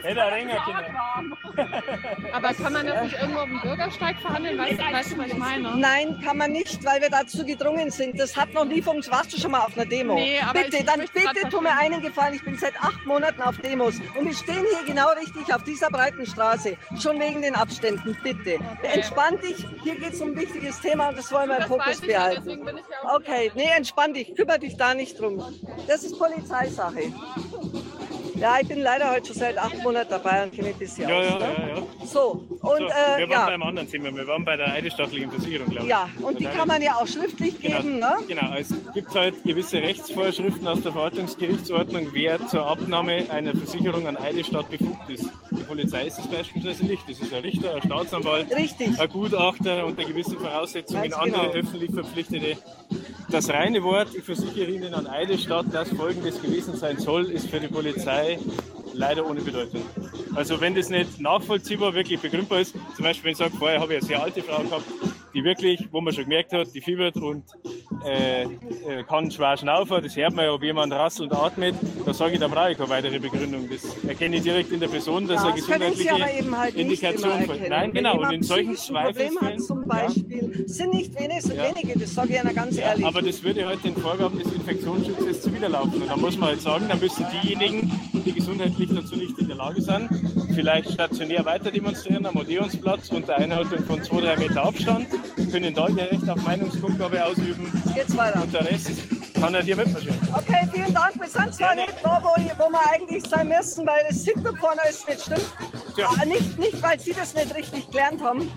Aber kann man das nicht irgendwo auf dem Bürgersteig verhandeln? Weißt du, was ich meine? Nein, kann man nicht, weil wir dazu gedrungen sind. Das hat noch nie funktioniert. Warst du schon mal auf einer Demo? Nee, aber bitte, ich dann möchte bitte grad tu mir einen Gefallen. Ich bin seit 8 Monaten auf Demos und wir stehen hier genau richtig auf dieser breiten Straße. Schon wegen den Abständen, bitte. Entspann dich. Hier geht es um ein wichtiges Thema und das wollen wir im Fokus behalten. Okay, nee, entspann dich. Kümmere dich da nicht drum. Das ist Polizeisache. Ja, ich bin leider heute schon seit 8 Monaten dabei und kenne ein bisschen aus. Ne? So, und wir waren beim anderen Thema, wir waren bei der eidesstattlichen Versicherung, glaube ich. Ja, und die kann man ja auch schriftlich geben, ne? Genau, es gibt halt gewisse Rechtsvorschriften aus der Verwaltungsgerichtsordnung, wer zur Abnahme einer Versicherung an Eidesstatt befugt ist. Die Polizei ist es beispielsweise nicht. Das ist ein Richter, ein Staatsanwalt, ein Gutachter unter gewissen Voraussetzungen, andere öffentlich Verpflichtete. Das reine Wort, ich versichere Ihnen an Eidesstatt, dass Folgendes gewesen sein soll, ist für die Polizei leider ohne Bedeutung. Also wenn das nicht nachvollziehbar, wirklich begründbar ist, zum Beispiel wenn ich sage, vorher habe ich eine sehr alte Frau gehabt, die wirklich, wo man schon gemerkt hat, die fiebert und kann schwer schnaufen, das hört man ja, ob jemand rasselt und atmet. Da sage ich, da brauche ich keine weitere Begründung. Das erkenne ich direkt in der Person, dass er gesundheitliche Indikation von. Nein, genau. Und in solchen Zweifelsfällen. Zum Beispiel, sind nicht wenige, das sage ich Ihnen ganz ehrlich. Aber das würde heute den Vorgaben des Infektionsschutzes zuwiderlaufen. Und da muss man halt sagen, dann müssen diejenigen, die gesundheitlich dazu nicht in der Lage sind, vielleicht stationär weiter demonstrieren am Odeonsplatz unter Einhaltung von 2-3 Meter Abstand, können da ihr Recht auf Meinungskundgabe ausüben. Geht's weiter. Und der Rest kann er dir mitmarschieren. Okay, vielen Dank. Wir sind zwar nicht da, wo wir eigentlich sein müssen, weil das Signal vorne ist nicht stimmt. Ja. Nicht, weil Sie das nicht richtig gelernt haben,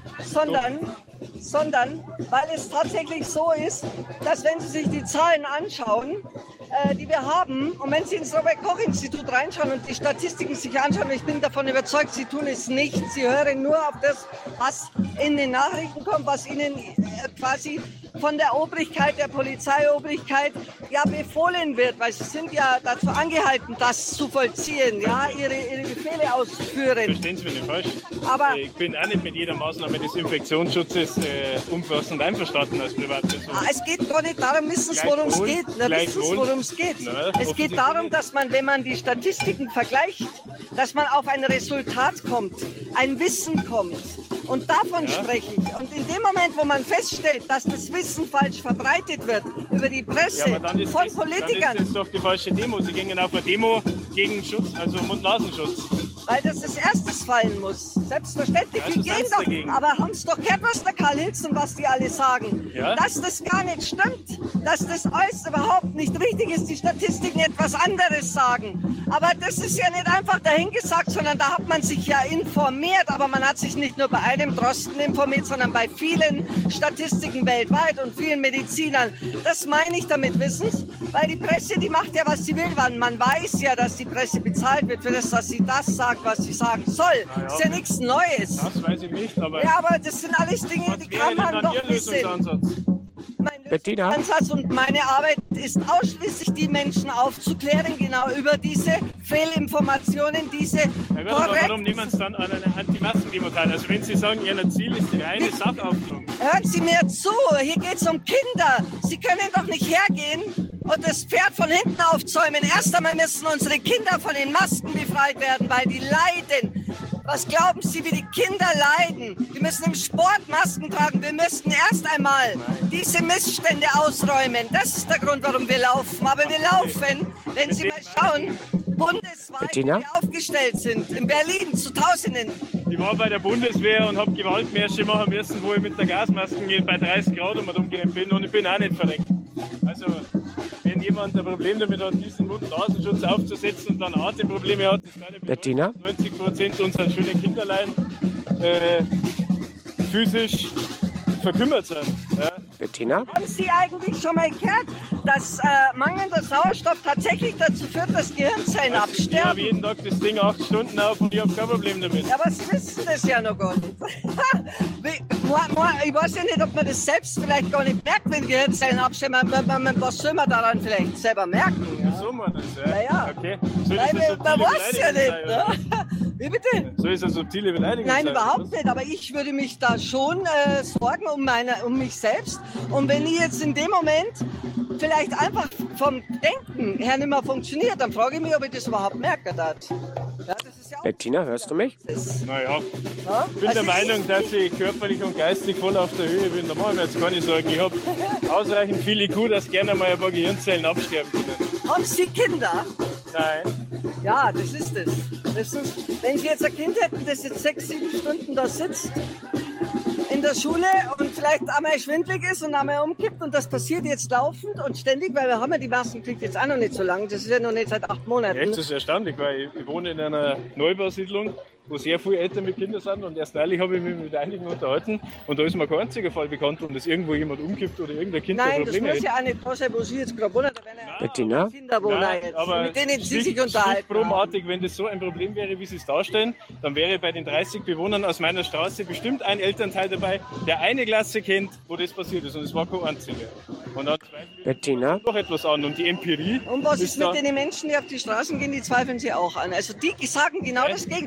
sondern weil es tatsächlich so ist, dass wenn Sie sich die Zahlen anschauen, die wir haben, und wenn Sie ins Robert-Koch-Institut reinschauen und die Statistiken sich anschauen, ich bin davon überzeugt, Sie tun es nicht. Sie hören nur auf das, was in den Nachrichten kommt, was Ihnen quasi von der Obrigkeit, der Polizeiobrigkeit ja befohlen wird, weil sie sind ja dazu angehalten, das zu vollziehen, ja, ihre Befehle auszuführen. Verstehen Sie mich nicht falsch. Aber ich bin auch nicht mit jeder Maßnahme des Infektionsschutzes umfassend einverstanden als Privatperson. Es geht gar nicht darum, wissen Sie, worum es geht. Es geht darum, dass man, wenn man die Statistiken vergleicht, dass man auf ein Resultat kommt, ein Wissen kommt. Und davon spreche ich. Und in dem Moment, wo man feststellt, dass das Wissen falsch verbreitet wird über die Presse von Politikern. Das ist doch die falsche Demo. Sie gingen auf eine Demo gegen Schutz, also Mund-Nasenschutz. Weil das als erstes fallen muss. Selbstverständlich. Die gehen doch. Dagegen. Aber haben Sie doch gehört, was der Karl Hilz und was die alle sagen. Ja? Dass das gar nicht stimmt. Dass das alles überhaupt nicht richtig ist. Die Statistiken etwas anderes sagen. Aber das ist ja nicht einfach dahingesagt, sondern da hat man sich ja informiert. Aber man hat sich nicht nur bei einem Drosten informiert, sondern bei vielen Statistiken weltweit und vielen Medizinern. Das meine ich damit, wissen Sie? Weil die Presse, die macht ja, was sie will. Man weiß ja, dass die Presse bezahlt wird für das, dass sie das sagt, was sie sagen soll. Ja, ist ja nichts Neues. Das weiß ich nicht, aber... Ja, aber das sind alles Dinge, die kann man doch wissen. Mein Lösungsansatz und meine Arbeit ist ausschließlich, die Menschen aufzuklären, genau über diese Fehlinformationen, diese Warum nehmen Sie dann an eine Anti-Masken-Demo teil? Also wenn Sie sagen, Ihr Ziel ist die reine Sachaufklärung. Hören Sie mir zu, hier geht es um Kinder. Sie können doch nicht hergehen und das Pferd von hinten aufzäumen. Erst einmal müssen unsere Kinder von den Masken befreit werden, weil die leiden. Was glauben Sie, wie die Kinder leiden? Die müssen im Sport Masken tragen. Wir müssten erst einmal diese Missstände ausräumen. Das ist der Grund, warum wir laufen. Aber wir laufen, wenn Sie mal schauen, bundesweit, wie wir aufgestellt sind. In Berlin zu Tausenden. Ich war bei der Bundeswehr und habe Gewaltmärsche machen müssen, wo ich mit der Gasmaske bei 30 Grad umgerannt bin und ich bin auch nicht verreckt. Also, wenn jemand ein Problem damit hat, diesen Mund-Nasenschutz aufzusetzen und dann Atemprobleme hat, das kann Bettina? 90% unserer schönen Kinderlein physisch verkümmert sind. Ja. Bettina? Haben Sie eigentlich schon mal gehört, dass mangelnder Sauerstoff tatsächlich dazu führt, dass Gehirnzellen absterben? Ich habe jeden Tag das Ding 8 Stunden auf und ich habe kein Problem damit. Ja, aber Sie wissen das ja noch gar nicht. Ich weiß ja nicht, ob man das selbst vielleicht gar nicht merkt, wenn Gehirnzellen absterben. Was soll man daran vielleicht selber merken? Ja? So man das, ja? Naja. Okay. Man weiß ja nicht, ne? Wie bitte? So ist eine subtile Beleidigung. Nein, überhaupt nicht. Aber ich würde mich da schon sorgen um mich selbst. Und wenn ich jetzt in dem Moment vielleicht einfach vom Denken her nicht mehr funktioniert, dann frage ich mich, ob ich das überhaupt merke. Ja, das ist ja Bettina, hörst du mich? Naja, ich bin der Meinung, dass ich körperlich und geistig voll auf der Höhe bin. Da mache ich mir jetzt keine Sorgen. Ich habe ausreichend viel IQ, dass gerne mal ein paar Gehirnzellen absterben können. Haben Sie Kinder? Nein. Ja, das ist es. Wenn Sie jetzt ein Kind hätten, das jetzt 6-7 Stunden da sitzt in der Schule und vielleicht einmal schwindelig ist und einmal umkippt und das passiert jetzt laufend und ständig, weil wir haben ja die Maskenkrieg jetzt auch noch nicht so lange, das ist ja noch nicht seit 8 Monaten. Ja, das ist erstaunlich, weil ich wohne in einer Neubausiedlung, wo sehr viele Eltern mit Kindern sind und erst neulich habe ich mich mit einigen unterhalten und da ist mir kein einziger Fall bekannt, dass irgendwo jemand umkippt oder irgendein Kind Nein, Probleme hat. das muss ja auch nicht da sein, wo Sie jetzt gerade wohnen, da werden ja Bettina? Kinder wohnen jetzt, aber mit denen Sie sich unterhalten. Stichprobenartig, wenn das so ein Problem wäre, wie Sie es darstellen, dann wäre bei den 30 Bewohnern aus meiner Straße bestimmt ein Elternteil dabei, der eine Klasse kennt, wo das passiert ist und es war kein einziger. Und dann Bettina? noch etwas an und die Empirie. Und was ist mit den Menschen, die auf die Straßen gehen, die zweifeln Sie auch an. Also die sagen genau das Gegenteil. Vielleicht sind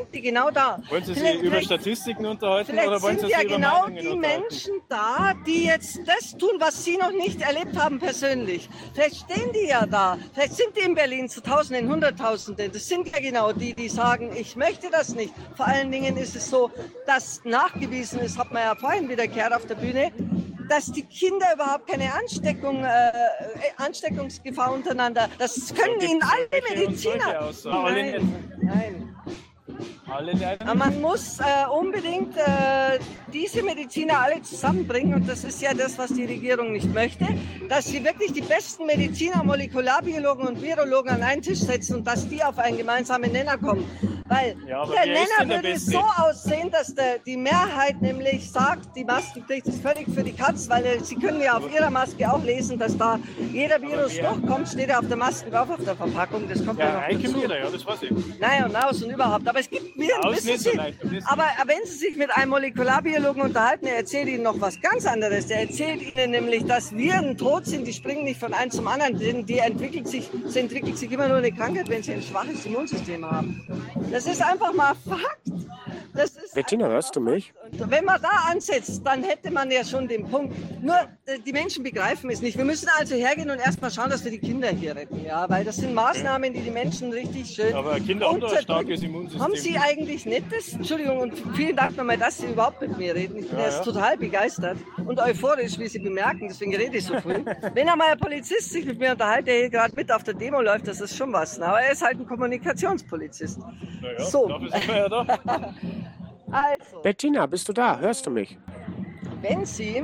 die genau da. Wollen Sie sich über Statistiken unterhalten oder wollen Sie sich über genau Meinungen die unterhalten? Menschen da, die jetzt das tun, was Sie noch nicht erlebt haben persönlich. Vielleicht stehen die ja da. Vielleicht sind die in Berlin zu Tausenden, Hunderttausenden. Das sind ja genau die, die sagen, ich möchte das nicht. Vor allen Dingen ist es so, dass nachgewiesen ist, hat man ja vorhin wieder gehört auf der Bühne, dass die Kinder überhaupt keine Ansteckungsgefahr untereinander, das können ihnen alle Mediziner. Nein. Aber man muss unbedingt diese Mediziner alle zusammenbringen und das ist ja das, was die Regierung nicht möchte, dass sie wirklich die besten Mediziner, Molekularbiologen und Virologen an einen Tisch setzen und dass die auf einen gemeinsamen Nenner kommen. Weil der Nenner würde so aussehen, dass die Mehrheit nämlich sagt, die Maskenpflicht ist völlig für die Katz, weil sie können ja auf ihrer Maske auch lesen, dass da jeder Virus durchkommt, steht ja auf der Maske drauf, auf der Verpackung, das kommt ja noch dazu. Ja, das weiß ich. Nein und aus und überhaupt, aber es gibt Viren, wissen Sie, aber wenn Sie sich mit einem Molekularbiologen unterhalten, er erzählt Ihnen noch was ganz anderes, der erzählt Ihnen nämlich, dass Viren tot sind, die springen nicht von einem zum anderen, es entwickelt sich immer nur eine Krankheit, wenn sie ein schwaches Immunsystem haben. Das ist einfach mal Fakt. Bettina, hörst du mich? Wenn man da ansetzt, dann hätte man ja schon den Punkt. Nur, die Menschen begreifen es nicht. Wir müssen also hergehen und erstmal schauen, dass wir die Kinder hier retten. Ja, weil das sind Maßnahmen, die die Menschen richtig schön Aber Kinder haben doch ein starkes Immunsystem. Haben Sie eigentlich nettes? Entschuldigung und vielen Dank nochmal, dass Sie überhaupt mit mir reden. Ich bin jetzt total begeistert und euphorisch, wie Sie bemerken. Deswegen rede ich so früh. Wenn einmal ein Polizist sich mit mir unterhält, der hier gerade mit auf der Demo läuft, das ist schon was. Aber er ist halt ein Kommunikationspolizist. Naja, so. dafür sind wir ja da. Also, Bettina, bist du da? Hörst du mich? wenn Sie...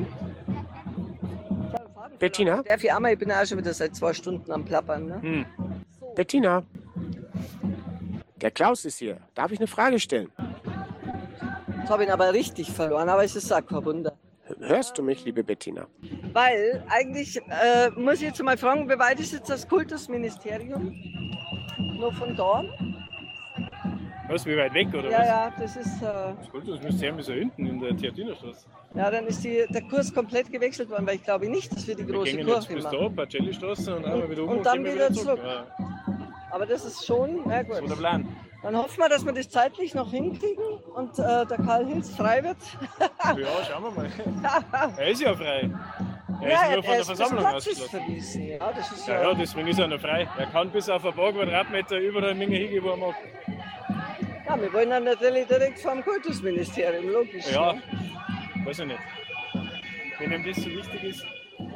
Bettina? Ich bin ja auch schon wieder seit 2 Stunden am Plappern. Ne? Bettina? Der Klaus ist hier. Darf ich eine Frage stellen? Jetzt habe ich ihn aber richtig verloren, aber es ist auch kein Wunder. Hörst du mich, liebe Bettina? Weil eigentlich muss ich jetzt mal fragen, wie weit ist jetzt das Kultusministerium? Nur von da? Was, wie weit weg, oder Ja, was? ja, das ist... Das Kultusministerium ist ja hinten in der Theatinerstraße. Ja, dann ist der Kurs komplett gewechselt worden, weil ich glaube nicht, dass wir die große Wir gehen Kurve jetzt bis machen. da, Pacelli-Straße und einmal wieder um und dann gehen wir wieder zurück. Ja. Aber das ist schon, na gut. Das war der Plan. Dann hoffen wir, dass wir das zeitlich noch hinkriegen und der Karl Hills frei wird. Ja, schauen wir mal. Er ist ja frei. Er Ja, ist nur von der ist Versammlung des Platzes ausgeschlossen. verwiesen. Ja, das ist Ja, deswegen ist er noch frei. Er kann bis auf ein paar Quadratmeter überall hingehen, wo er mag. Ja, wir wollen dann natürlich direkt vom Kultusministerium, logisch. Ja, ne? weiß ich nicht. Wenn ihm das so wichtig ist.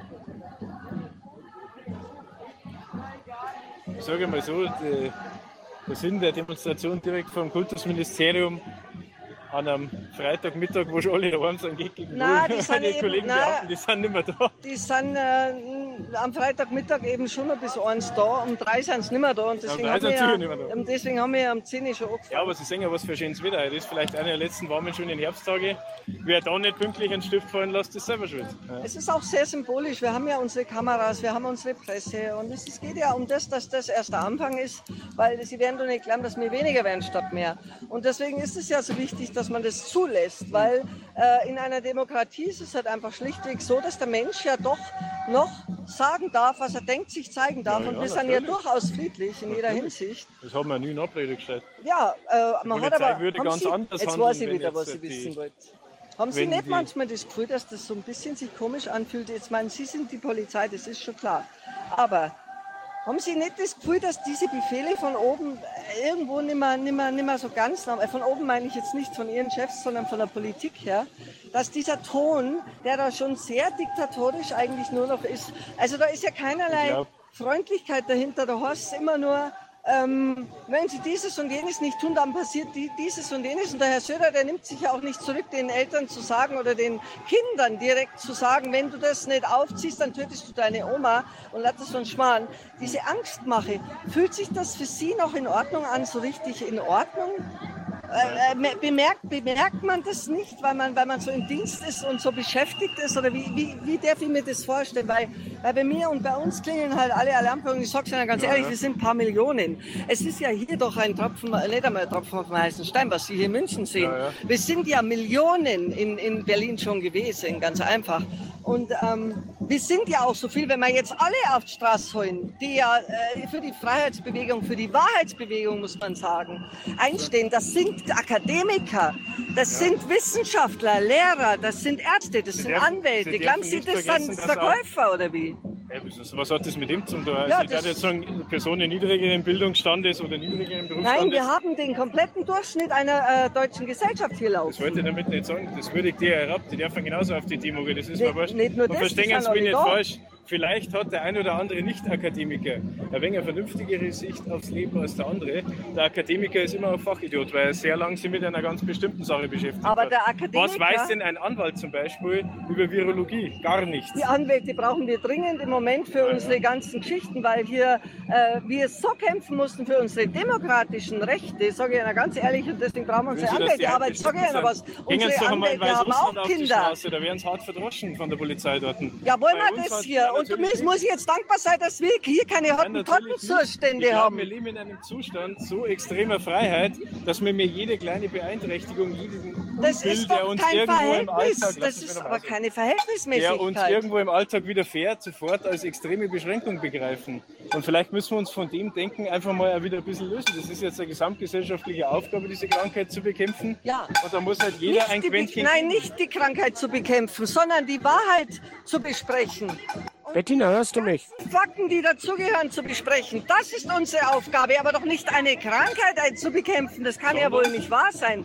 Ich sage mal so, der Sinn der Demonstration direkt vom Kultusministerium an einem Freitagmittag, wo schon alle daheim sind, geht gegen Nein, null. die sind Die eben, Kollegen Beamten, die sind nicht mehr da. Die sind am Freitagmittag eben schon noch bis 1 da, um 3 sind sie nicht mehr da. Und deswegen, Ja, um 3 sind sie haben nicht mehr da. wir, deswegen haben wir am 10 Uhr schon angefangen. Ja, aber Sie sehen ja, was für ein schönes Wetter heute ist. Vielleicht einer der letzten warmen, schönen Herbsttage. Wer da nicht pünktlich einen Stift fallen lässt, ist selber schuld. Ja. Es ist auch sehr symbolisch. Wir haben ja unsere Kameras, wir haben unsere Presse und es geht ja um das, dass das erst der Anfang ist, weil Sie werden doch nicht glauben, dass wir weniger werden statt mehr. Und deswegen ist es ja so wichtig, dass man das zulässt, weil in einer Demokratie ist es halt einfach schlichtweg so, dass der Mensch ja doch noch sagen darf, was er denkt, sich zeigen darf. Ja, und ja, wir sind ja natürlich. durchaus friedlich in jeder Hinsicht. Das haben wir nie in Abrede gestellt. Ja, man hat Polizei aber... würde haben ganz Sie, anders jetzt handeln, weiß ich wenn wieder, was jetzt Sie die- wissen wollten. Haben Sie wenn nicht die- manchmal das Gefühl, dass das so ein bisschen sich komisch anfühlt? Jetzt meinen Sie sind die Polizei, das ist schon klar. Aber haben Sie nicht das Gefühl, dass diese Befehle von oben irgendwo nicht mehr so ganz, von oben meine ich jetzt nicht von Ihren Chefs, sondern von der Politik her, dass dieser Ton, der da schon sehr diktatorisch eigentlich nur noch ist, also da ist ja keinerlei Freundlichkeit dahinter, da hast du immer nur, wenn Sie dieses und jenes nicht tun, dann passiert dieses und jenes. Und der Herr Söder, der nimmt sich ja auch nicht zurück, den Eltern zu sagen oder den Kindern direkt zu sagen, wenn du das nicht aufziehst, dann tötest du deine Oma und lass das so einen Schmarrn. Diese Angstmache, fühlt sich das für Sie noch in Ordnung an, so richtig in Ordnung? Bemerkt man das nicht, weil man so im Dienst ist und so beschäftigt ist? Oder wie darf ich mir das vorstellen? Weil Weil bei mir und bei uns klingen halt alle Alarmglocken. Ich sag's Ihnen ganz ehrlich, wir sind ein paar Millionen. Es ist ja hier doch ein Tropfen, nicht einmal ein Tropfen auf den heißen Stein, was Sie hier in München sehen. Wir sind ja Millionen in Berlin schon gewesen, ganz einfach. Und wir sind ja auch so viel, wenn wir jetzt alle auf die Straße holen, die ja für die Freiheitsbewegung, für die Wahrheitsbewegung, muss man sagen, einstehen. Das sind Akademiker, das sind Wissenschaftler, Lehrer, das sind Ärzte, das sind Anwälte. Glauben Sie, das sind Verkäufer oder wie? Was hat das mit ihm zu tun? Ja, also, jetzt sagen, Personen niedrigeren Bildungsstandes oder niedrigeren Berufsstandes? Nein, wir haben den kompletten Durchschnitt einer deutschen Gesellschaft hier laufen. Das wollte ich damit nicht sagen. Das würdigt die herab. Die dürfen genauso auf die Demo gehen. Das ist mir wurscht. Nicht nur das, und verstehen Sie mich nicht falsch. Vielleicht hat der ein oder andere Nicht-Akademiker ein wenig eine vernünftigere Sicht aufs Leben als der andere. Der Akademiker ist immer ein Fachidiot, weil er sehr lange sich mit einer ganz bestimmten Sache beschäftigt Aber hat. der Akademiker, was weiß denn ein Anwalt zum Beispiel über Virologie? Gar nichts. Die Anwälte brauchen wir dringend im Moment für unsere ganzen Geschichten, weil hier wir so kämpfen mussten für unsere demokratischen Rechte, sage ich Ihnen ganz ehrlich, und deswegen brauchen wir unsere Anwälte. Aber jetzt sage ich Ihnen was, unsere Anwälte haben auch Kinder. Da werden sie hart verdroschen von der Polizei dort. Ja, wollen wir das hier? Und muss ich jetzt dankbar sein, dass wir hier keine Hottentotenzustände haben. Wir leben in einem Zustand so extremer Freiheit, dass wir mir jede kleine Beeinträchtigung, jeden das Bild, ist doch der uns kein irgendwo Verhältnis. im Alltag, das ist aber keine Verhältnismäßigkeit. Der uns irgendwo im Alltag widerfährt, sofort als extreme Beschränkung begreifen. Und vielleicht müssen wir uns von dem Denken einfach mal wieder ein bisschen lösen. Das ist jetzt eine gesamtgesellschaftliche Aufgabe, diese Krankheit zu bekämpfen. Ja. Und da muss halt jeder ein Quäntchen... Nein, nicht die Krankheit zu bekämpfen, sondern die Wahrheit zu besprechen. Bettina, hörst du mich? Fakten, die dazugehören, zu besprechen. Das ist unsere Aufgabe, aber doch nicht eine Krankheit zu bekämpfen. Das kann ja wohl nicht wahr sein.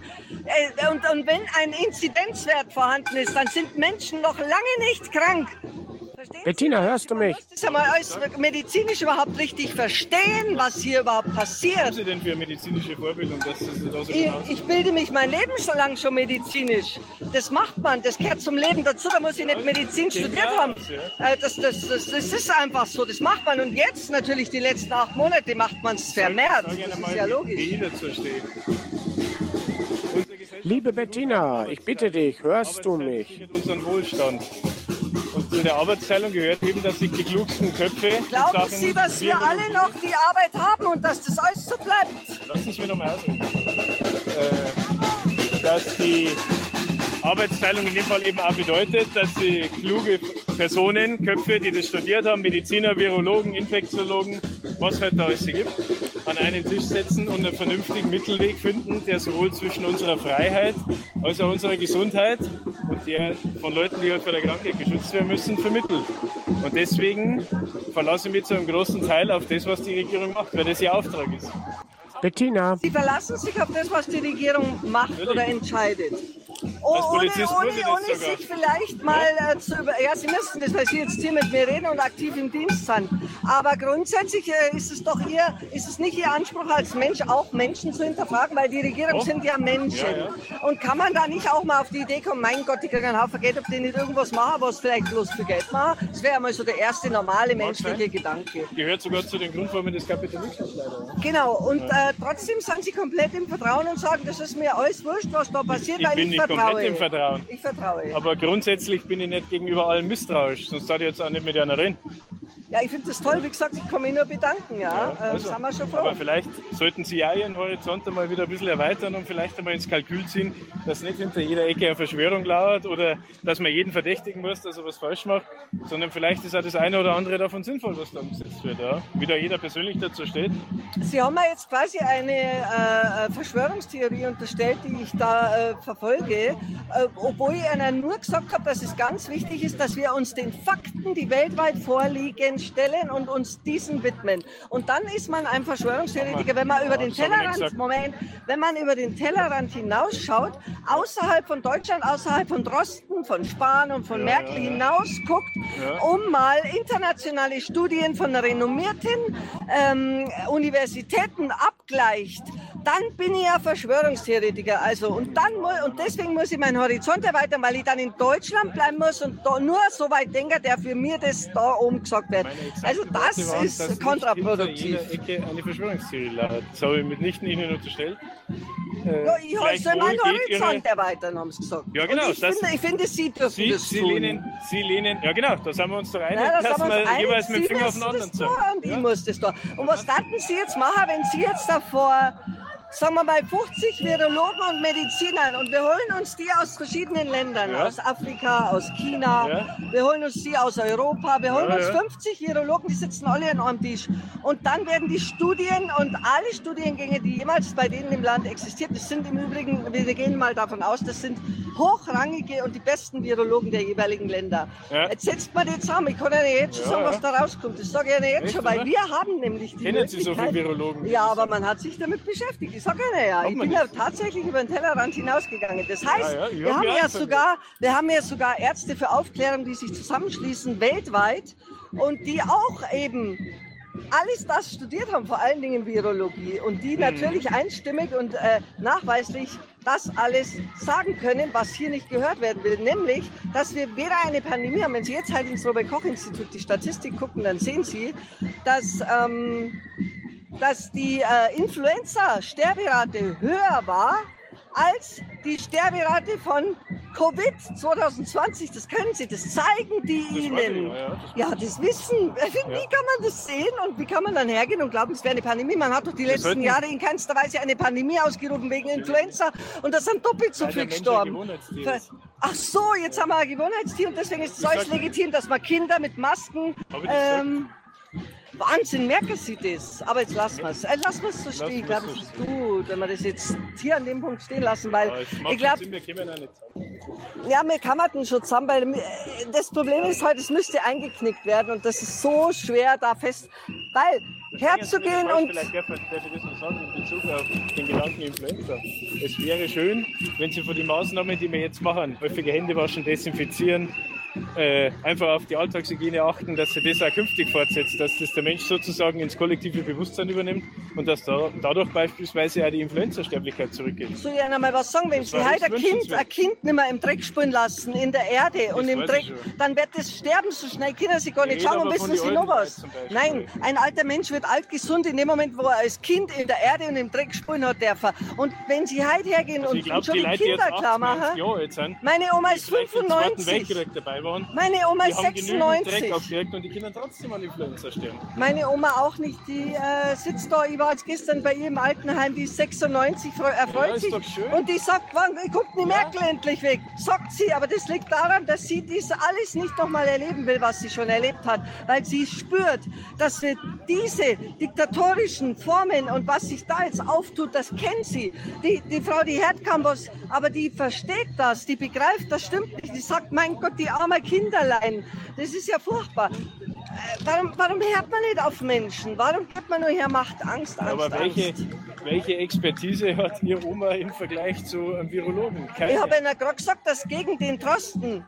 Und wenn ein Inzidenzwert vorhanden ist, dann sind Menschen noch lange nicht krank. Bettina, hörst du mich? Man muss das ja mal alles medizinisch überhaupt richtig verstehen, was hier überhaupt passiert. Was haben Sie denn für medizinische Vorbildung, dass das da so genau Ich bilde mich mein Leben schon lang schon medizinisch. Das macht man, das gehört zum Leben dazu, da muss ich nicht Medizin studiert haben. Das ist einfach so, das macht man. Und jetzt natürlich die letzten 8 Monate macht man es vermehrt. Das ist ja logisch. Liebe Bettina, ich bitte dich, hörst du mich? Unseren Wohlstand. Und zu der Arbeitsteilung gehört eben, dass sich die klugsten Köpfe... Glauben Sie, dass wir alle noch die Arbeit haben und dass das alles so bleibt? Lassen Sie mich noch mal ausreden. Dass die Arbeitsteilung in dem Fall eben auch bedeutet, dass sie kluge Personen, Köpfe, die das studiert haben, Mediziner, Virologen, Infektiologen, was halt da alles gibt, an einen Tisch setzen und einen vernünftigen Mittelweg finden, der sowohl zwischen unserer Freiheit als auch unserer Gesundheit und der von Leuten, die halt vor der Krankheit geschützt werden müssen, vermittelt. Und deswegen verlasse ich mich zu einem großen Teil auf das, was die Regierung macht, weil das ihr Auftrag ist. Bettina. Sie verlassen sich auf das, was die Regierung macht oder entscheidet. Ohne sich vielleicht mal zu ja, Sie müssen das, weil Sie jetzt hier mit mir reden und aktiv im Dienst sind. Aber grundsätzlich ist es nicht Ihr Anspruch als Mensch, auch Menschen zu hinterfragen, weil die Regierung sind ja Menschen. Ja. Und kann man da nicht auch mal auf die Idee kommen, mein Gott, die kriegen einen Haufen Geld, ob die nicht irgendwas machen, was vielleicht bloß für Geld machen? Das wäre einmal so der erste normale menschliche Gedanke. Gehört sogar zu den Grundformen des Kapitalismus leider. Genau, und trotzdem sind Sie komplett im Vertrauen und sagen, das ist mir alles wurscht, was da passiert, weil ich vertraue. Komplett im Vertrauen. Ich vertraue. Aber grundsätzlich bin ich nicht gegenüber allem misstrauisch, sonst hatte ich jetzt auch nicht mit einer reden. Ja, ich finde das toll. Wie gesagt, ich kann mich nur bedanken. Ja, also, sind wir schon froh. Aber vielleicht sollten Sie ja Ihren Horizont einmal wieder ein bisschen erweitern und vielleicht einmal ins Kalkül ziehen, dass nicht hinter jeder Ecke eine Verschwörung lauert oder dass man jeden verdächtigen muss, dass er was falsch macht, sondern vielleicht ist auch das eine oder andere davon sinnvoll, was da umgesetzt wird. Ja? Wie da jeder persönlich dazu steht. Sie haben mir jetzt quasi eine Verschwörungstheorie unterstellt, die ich da verfolge, obwohl ich Ihnen nur gesagt habe, dass es ganz wichtig ist, dass wir uns den Fakten, die weltweit vorliegen, stellen und uns diesen widmen. Und dann ist man ein Verschwörungstheoretiker, wenn man über den Tellerrand hinausschaut, außerhalb von Deutschland, außerhalb von Drosten, von Spahn und von Merkel hinaus guckt, um mal internationale Studien von renommierten Universitäten abgleicht, dann bin ich ja Verschwörungstheoretiker. Also, und deswegen muss ich meinen Horizont erweitern, weil ich dann in Deutschland bleiben muss und da nur so weit denke, der für mir das da oben gesagt wird. Also das ist kontraproduktiv. Eine Verschwörungstheorie lauert. Das habe ich mitnichten Ihnen unterstellt. Ja, ich vielleicht soll meinen wohl geht Horizont erweitern, haben sie gesagt. Ja, genau. Und ich finde, Sie dürfen das Sie tun. lehnen, ja genau, da sind wir uns doch einig, Nein, dass wir jeweils mit dem Finger auf den anderen zeigen. zeigen. Und ich muss das da. Und was dachten Sie jetzt machen, wenn Sie jetzt davor, sagen wir mal, 50 Virologen und Medizinern, und wir holen uns die aus verschiedenen Ländern, aus Afrika, aus China, wir holen uns die aus Europa, wir holen uns 50 Virologen, die sitzen alle an einem Tisch. Und dann werden die Studien und alle Studiengänge, die jemals bei denen im Land existiert, das sind im Übrigen, wir gehen mal davon aus, das sind hochrangige und die besten Virologen der jeweiligen Länder. Jetzt setzt man die zusammen, ich kann ja nicht jetzt schon sagen, was da rauskommt, das sage ich ja nicht jetzt schon, weil wir haben nämlich die Kennen Sie so viele Virologen? Ja, aber man hat sich damit beschäftigt. Ich sage ja, ich bin ja tatsächlich über den Tellerrand hinausgegangen. Das heißt, wir haben ja sogar Ärzte für Aufklärung, die sich zusammenschließen weltweit und die auch eben alles das studiert haben, vor allen Dingen Virologie, und die natürlich einstimmig und nachweislich das alles sagen können, was hier nicht gehört werden will, nämlich, dass wir weder eine Pandemie haben. Wenn Sie jetzt halt ins Robert-Koch-Institut die Statistik gucken, dann sehen Sie, dass die Influenza-Sterberate höher war als die Sterberate von Covid 2020. Das können Sie, das zeigen die Ihnen. Ja, das wissen. Wie kann man das sehen und wie kann man dann hergehen und glauben, es wäre eine Pandemie? Man hat doch die letzten Jahre in keinster Weise eine Pandemie ausgerufen wegen Influenza und da sind doppelt so viel gestorben. Ach so, jetzt haben wir ein Gewohnheitstier und deswegen ist es alles legitim, dass man Kinder mit Masken... Wahnsinn, merken Sie das? Aber jetzt lassen wir es. Lassen wir es so stehen. Ich glaube, es ist gut, wenn wir das jetzt hier an dem Punkt stehen lassen, weil ich glaube... Ja, wir kann man den schon zusammen, weil das Problem ist halt, es müsste eingeknickt werden und das ist so schwer da fest, weil herzugehen und... Vielleicht darf ich das noch sagen in Bezug auf den Gedanken Influenza. Es wäre schön, wenn Sie von den Maßnahmen, die wir jetzt machen, häufige Hände waschen, desinfizieren, einfach auf die Alltagshygiene achten, dass sie das auch künftig fortsetzt, dass das der Mensch sozusagen ins kollektive Bewusstsein übernimmt und dass dadurch beispielsweise auch die Influenza-Sterblichkeit zurückgeht. Soll ich Ihnen mal was sagen? Wenn Sie heute ein Kind nicht mehr im Dreck spielen lassen, in der Erde und im Dreck, dann wird das sterben so schnell, können Sie gar nicht schauen und wissen Sie noch was. Nein, ein alter Mensch wird alt gesund in dem Moment, wo er als Kind in der Erde und im Dreck spielen hat dürfen. Und wenn Sie heute hergehen und schon die Kinder klar machen, meine Oma ist 95. Meine Oma ist 96. Und die Kinder trotzdem an Influenza sterben. Meine Oma auch nicht. Die sitzt da, ich war jetzt gestern bei ihr im Altenheim, die ist 96, erfreut sich. Und die sagt, wann guckt die Merkel endlich weg? Sagt sie, aber das liegt daran, dass sie dies alles nicht nochmal erleben will, was sie schon erlebt hat. Weil sie spürt, dass wir diese diktatorischen Formen und was sich da jetzt auftut, das kennt sie. Die Frau, die Herdcampus, aber die versteht das, die begreift, das stimmt nicht. Die sagt, mein Gott, die arme Kinderlein, das ist ja furchtbar. Warum hört man nicht auf Menschen? Warum hört man nur her, macht Angst, Aber welche Expertise hat Ihre Oma im Vergleich zu einem Virologen? Keine. Ich habe Ihnen gerade gesagt, dass gegen den Drosten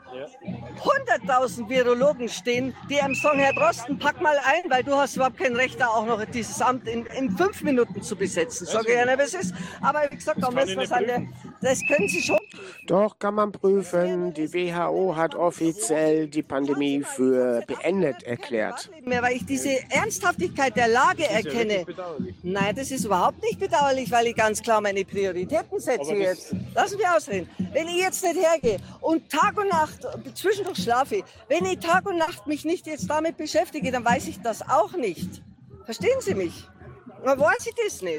100.000 Virologen stehen, die einem sagen, Herr Drosten, pack mal ein, weil du hast überhaupt kein Recht, da auch noch dieses Amt in 5 Minuten zu besetzen. Sage ich Ihnen, was ist. Aber wie gesagt, das können Sie schon. Doch, kann man prüfen. Die WHO hat offiziell die Pandemie für beendet erklärt. Mehr, weil ich diese Ernsthaftigkeit der Lage erkenne. Nein, das ist überhaupt nicht bedauerlich, weil ich ganz klar meine Prioritäten setze jetzt. Lassen wir ausreden. Wenn ich jetzt nicht hergehe und Tag und Nacht, zwischendurch schlafe, wenn ich Tag und Nacht mich nicht jetzt damit beschäftige, dann weiß ich das auch nicht. Verstehen Sie mich? Aber wollen Sie das nicht?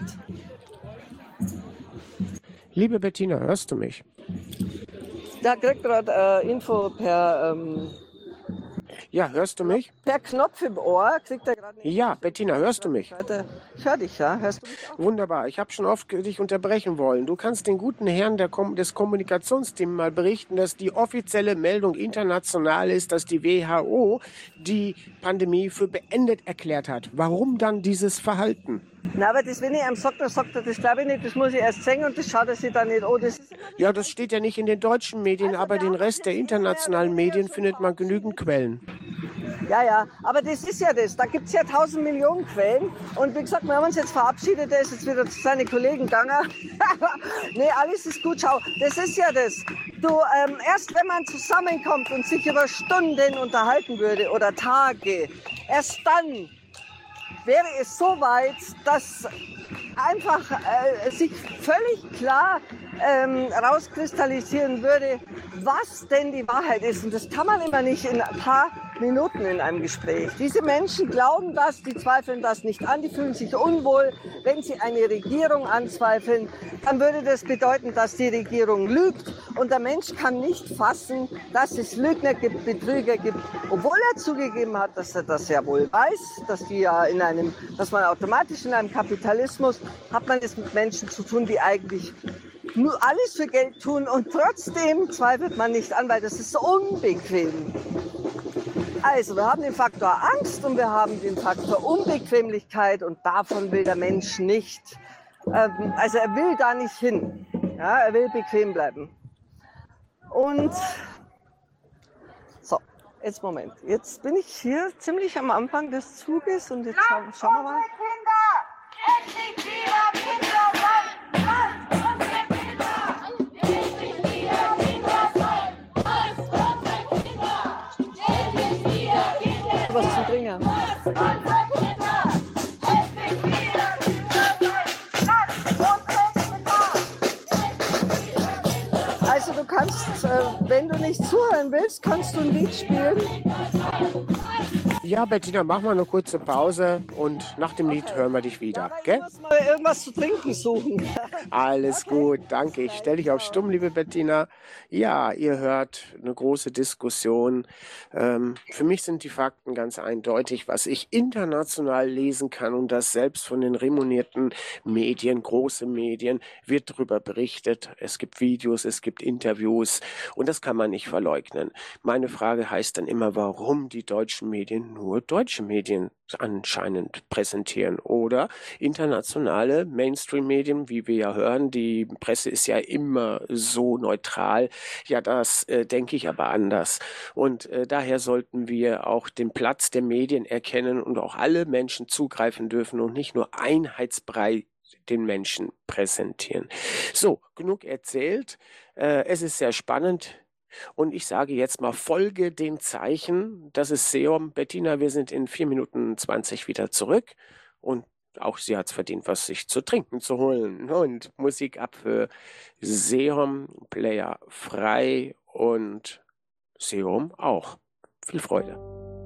Liebe Bettina, hörst du mich? Da kriegt gerade Info per... Ja, hörst du mich? Per Knopf im Ohr kriegt er gerade... Ja, Bettina, hörst du mich? Ich höre dich, ja. Hörst du mich auch? Wunderbar. Ich habe schon oft dich unterbrechen wollen. Du kannst den guten Herren des Kommunikationsteams mal berichten, dass die offizielle Meldung international ist, dass die WHO die Pandemie für beendet erklärt hat. Warum dann dieses Verhalten? Na, aber das, wenn ich einem sage, dann sagt er, das glaube ich nicht, das muss ich erst sehen und das schaut er sich dann nicht an. Ja, das steht ja nicht in den deutschen Medien, aber den Rest der internationalen Medien findet man genügend Quellen. Ja, aber das ist ja das. Da gibt es ja 1000 Millionen Quellen. Und wie gesagt, wir haben uns jetzt verabschiedet, der ist jetzt wieder zu seinen Kollegen gegangen. Nee, alles ist gut, schau. Das ist ja das. Du, erst wenn man zusammenkommt und sich über Stunden unterhalten würde oder Tage, erst dann wäre es so weit, dass einfach sich völlig klar rauskristallisieren würde, was denn die Wahrheit ist. Und das kann man immer nicht in ein paar Minuten in einem Gespräch. Diese Menschen glauben das, die zweifeln das nicht an, die fühlen sich unwohl. Wenn sie eine Regierung anzweifeln, dann würde das bedeuten, dass die Regierung lügt. Und der Mensch kann nicht fassen, dass es Lügner gibt, Betrüger gibt, obwohl er zugegeben hat, dass er das ja wohl weiß, dass man automatisch in einem Kapitalismus hat man es mit Menschen zu tun, die eigentlich nur alles für Geld tun und trotzdem zweifelt man nicht an, weil das ist so unbequem. Also, wir haben den Faktor Angst und wir haben den Faktor Unbequemlichkeit und davon will der Mensch nicht. Also er will da nicht hin. Ja, er will bequem bleiben. Und so, jetzt Moment. Jetzt bin ich hier ziemlich am Anfang des Zuges und jetzt schauen wir mal. Was zu trinken. Also du kannst, wenn du nicht zuhören willst, kannst du ein Lied spielen. Ja, Bettina, mach mal eine kurze Pause und nach dem Lied hören wir dich wieder, gell? Ich muss mal irgendwas zu trinken suchen. Alles gut, danke. Ich stelle dich auf Stumm, liebe Bettina. Ja, ihr hört eine große Diskussion. Für mich sind die Fakten ganz eindeutig, was ich international lesen kann und das selbst von den renommierten Medien, große Medien, wird darüber berichtet. Es gibt Videos, es gibt Interviews und das kann man nicht verleugnen. Meine Frage heißt dann immer, warum die deutschen Medien nur deutsche Medien anscheinend präsentieren oder internationale Mainstream-Medien, wie wir ja hören. Die Presse ist ja immer so neutral. Ja, das denke ich aber anders. Und daher sollten wir auch den Platz der Medien erkennen und auch alle Menschen zugreifen dürfen und nicht nur einheitsbrei den Menschen präsentieren. So, genug erzählt. Es ist sehr spannend. Und ich sage jetzt mal, folge den Zeichen. Das ist Seom. Bettina, wir sind in 4 Minuten 20 wieder zurück. Und auch sie hat es verdient, was sich zu trinken zu holen. Und Musik ab für Seom, Player frei und Seom auch. Viel Freude.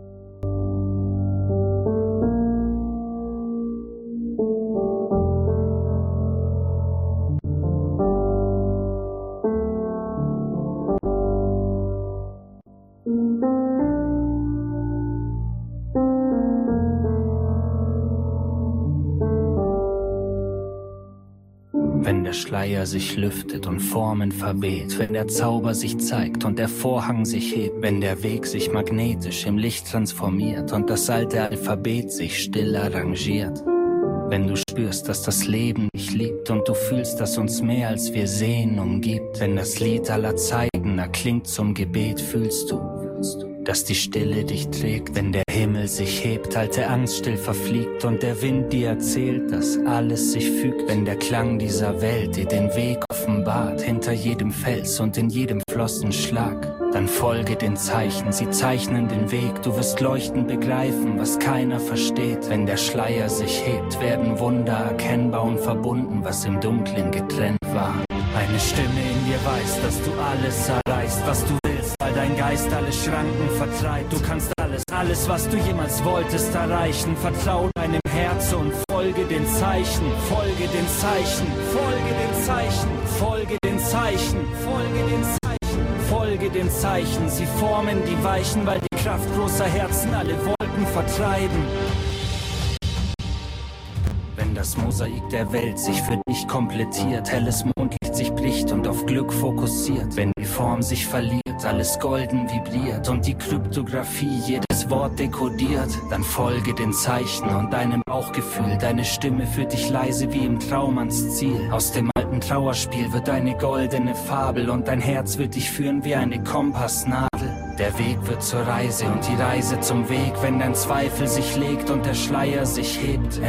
Wenn der Schleier sich lüftet und Formen verweht, wenn der Zauber sich zeigt und der Vorhang sich hebt, wenn der Weg sich magnetisch im Licht transformiert und das alte Alphabet sich still arrangiert. Wenn du spürst, dass das Leben dich liebt und du fühlst, dass uns mehr als wir sehen umgibt. Wenn das Lied aller Zeiten erklingt zum Gebet, fühlst du, dass die Stille dich trägt. Wenn der Himmel sich hebt, alte Angst still verfliegt und der Wind dir erzählt, dass alles sich fügt. Wenn der Klang dieser Welt dir den Weg offenbart, hinter jedem Fels und in jedem Flossenschlag, dann folge den Zeichen, sie zeichnen den Weg. Du wirst leuchtend begreifen, was keiner versteht. Wenn der Schleier sich hebt, werden Wunder erkennbar und verbunden, was im Dunklen getrennt war. Eine Stimme in dir weiß, dass du alles erreichst, was du willst, weil dein Geist alle Schranken vertreibt. Du kannst alles, was du jemals wolltest, erreichen. Vertrau deinem Herz und folge den Zeichen, folge den Zeichen, folge den Zeichen, folge den Zeichen, folge den Zeichen, folge den Zeichen. Sie formen die Weichen, weil die Kraft großer Herzen alle Wolken vertreiben. Wenn das Mosaik der Welt sich für dich komplettiert, helles Mondlicht sich bricht und auf Glück fokussiert, wenn die Form sich verliert, alles golden vibriert und die Kryptographie jedes Wort dekodiert, dann folge den Zeichen und deinem Bauchgefühl. Deine Stimme führt dich leise wie im Traum ans Ziel. Aus dem alten Trauerspiel wird eine goldene Fabel und dein Herz wird dich führen wie eine Kompassnadel. Der Weg wird zur Reise und die Reise zum Weg. Wenn dein Zweifel sich legt und der Schleier sich hebt, empfang die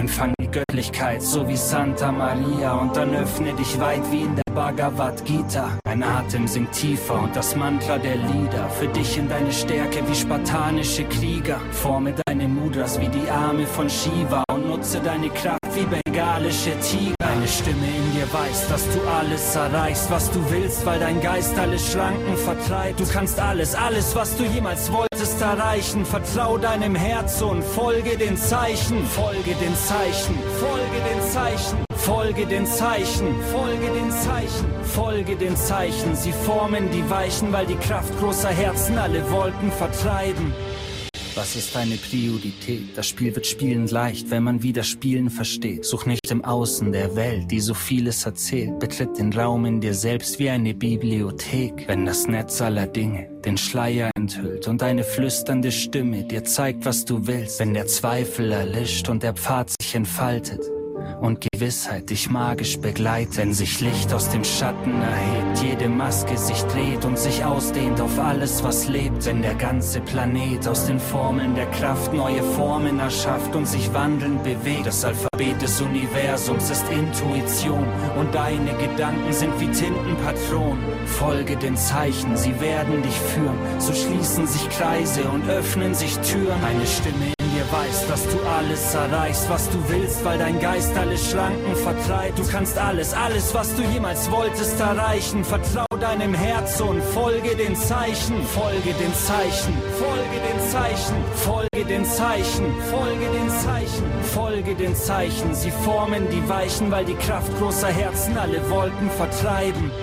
Göttlichkeit, so wie Santa Maria. Und dann öffne dich weit wie in der Bhagavad Gita. Ein Atem sinkt tiefer und das Mantra der Lieder. Für dich in deine Stärke wie spartanische Krieger. Forme deine Mudras wie die Arme von Shiva und nutze deine Kraft wie bengalische Tiger. Eine Stimme in dir weiß, dass du alles erreichst, was du willst, weil dein Geist alle Schranken vertreibt. Du kannst alles, was du jemals wolltest erreichen. Vertrau deinem Herz und folge den Zeichen. Folge den Zeichen, folge den Zeichen. Folge den Zeichen, folge den Zeichen, folge den Zeichen. Sie formen die Weichen, weil die Kraft großer Herzen alle Wolken vertreiben. Was ist deine Priorität? Das Spiel wird spielend leicht, wenn man wieder Spielen versteht. Such nicht im Außen der Welt, die so vieles erzählt. Betritt den Raum in dir selbst wie eine Bibliothek. Wenn das Netz aller Dinge den Schleier enthüllt und eine flüsternde Stimme dir zeigt, was du willst. Wenn der Zweifel erlischt und der Pfad sich entfaltet und Gewissheit dich magisch begleitet. Wenn sich Licht aus dem Schatten erhebt, jede Maske sich dreht und sich ausdehnt auf alles, was lebt. Wenn der ganze Planet aus den Formeln der Kraft neue Formen erschafft und sich wandelnd bewegt. Das Alphabet des Universums ist Intuition und deine Gedanken sind wie Tintenpatronen. Folge den Zeichen, sie werden dich führen. So schließen sich Kreise und öffnen sich Türen. Eine Stimme weiß, dass du alles erreichst, was du willst, weil dein Geist alle Schranken vertreibt. Du kannst alles, was du jemals wolltest erreichen. Vertrau deinem Herz und folge den Zeichen. Folge den Zeichen, folge den Zeichen, folge den Zeichen, folge den Zeichen, folge den Zeichen. Sie formen die Weichen, weil die Kraft großer Herzen alle Wolken vertreiben.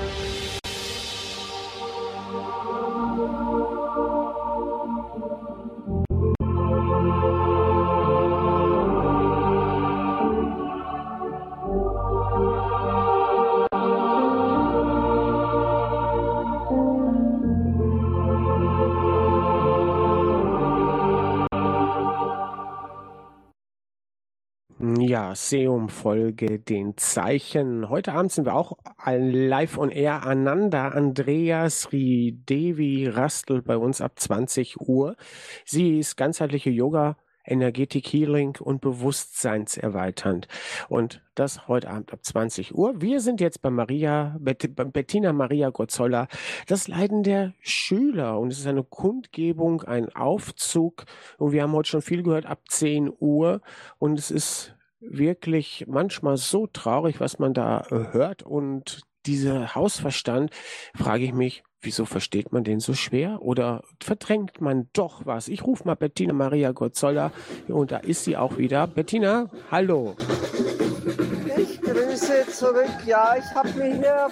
Ja, Seum, folge den Zeichen. Heute Abend sind wir auch live on air. Ananda Andrea Sri Devi Rastl bei uns ab 20 Uhr. Sie ist ganzheitliche Yoga, Energetik Healing und Bewusstseinserweiternd. Und das heute Abend ab 20 Uhr. Wir sind jetzt bei Bettina Maria Gozzolla, das Leiden der Schüler. Und es ist eine Kundgebung, ein Aufzug. Und wir haben heute schon viel gehört ab 10 Uhr. Und es ist wirklich manchmal so traurig, was man da hört. Und dieser Hausverstand, frage ich mich, wieso versteht man den so schwer? Oder verdrängt man doch was? Ich rufe mal Bettina Maria Gozzolla und da ist sie auch wieder. Bettina, hallo. Ich grüße zurück. Ja, ich habe mir hier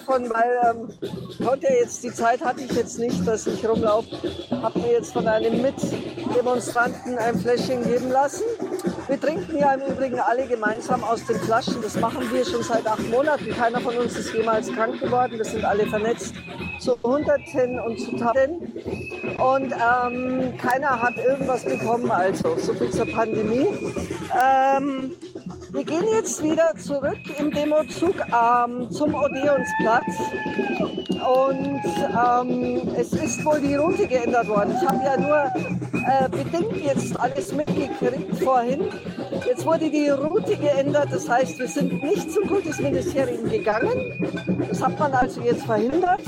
die Zeit hatte ich jetzt nicht, dass ich rumlaufe, habe mir jetzt von einem Mitdemonstranten ein Fläschchen geben lassen. Wir trinken ja im Übrigen alle gemeinsam aus den Flaschen. Das machen wir schon seit 8 Monaten. Keiner von uns ist jemals krank geworden. Wir sind alle vernetzt zu Hunderten und zu Tausenden. Und keiner hat irgendwas bekommen. Also so viel zur Pandemie. Wir gehen jetzt wieder zurück im Demozug zum Odeonsplatz. Und es ist wohl die Route geändert worden. Ich habe ja nur bedingt jetzt alles mitgekriegt vorhin. Jetzt wurde die Route geändert, das heißt, wir sind nicht zum Kultusministerium gegangen. Das hat man also jetzt verhindert.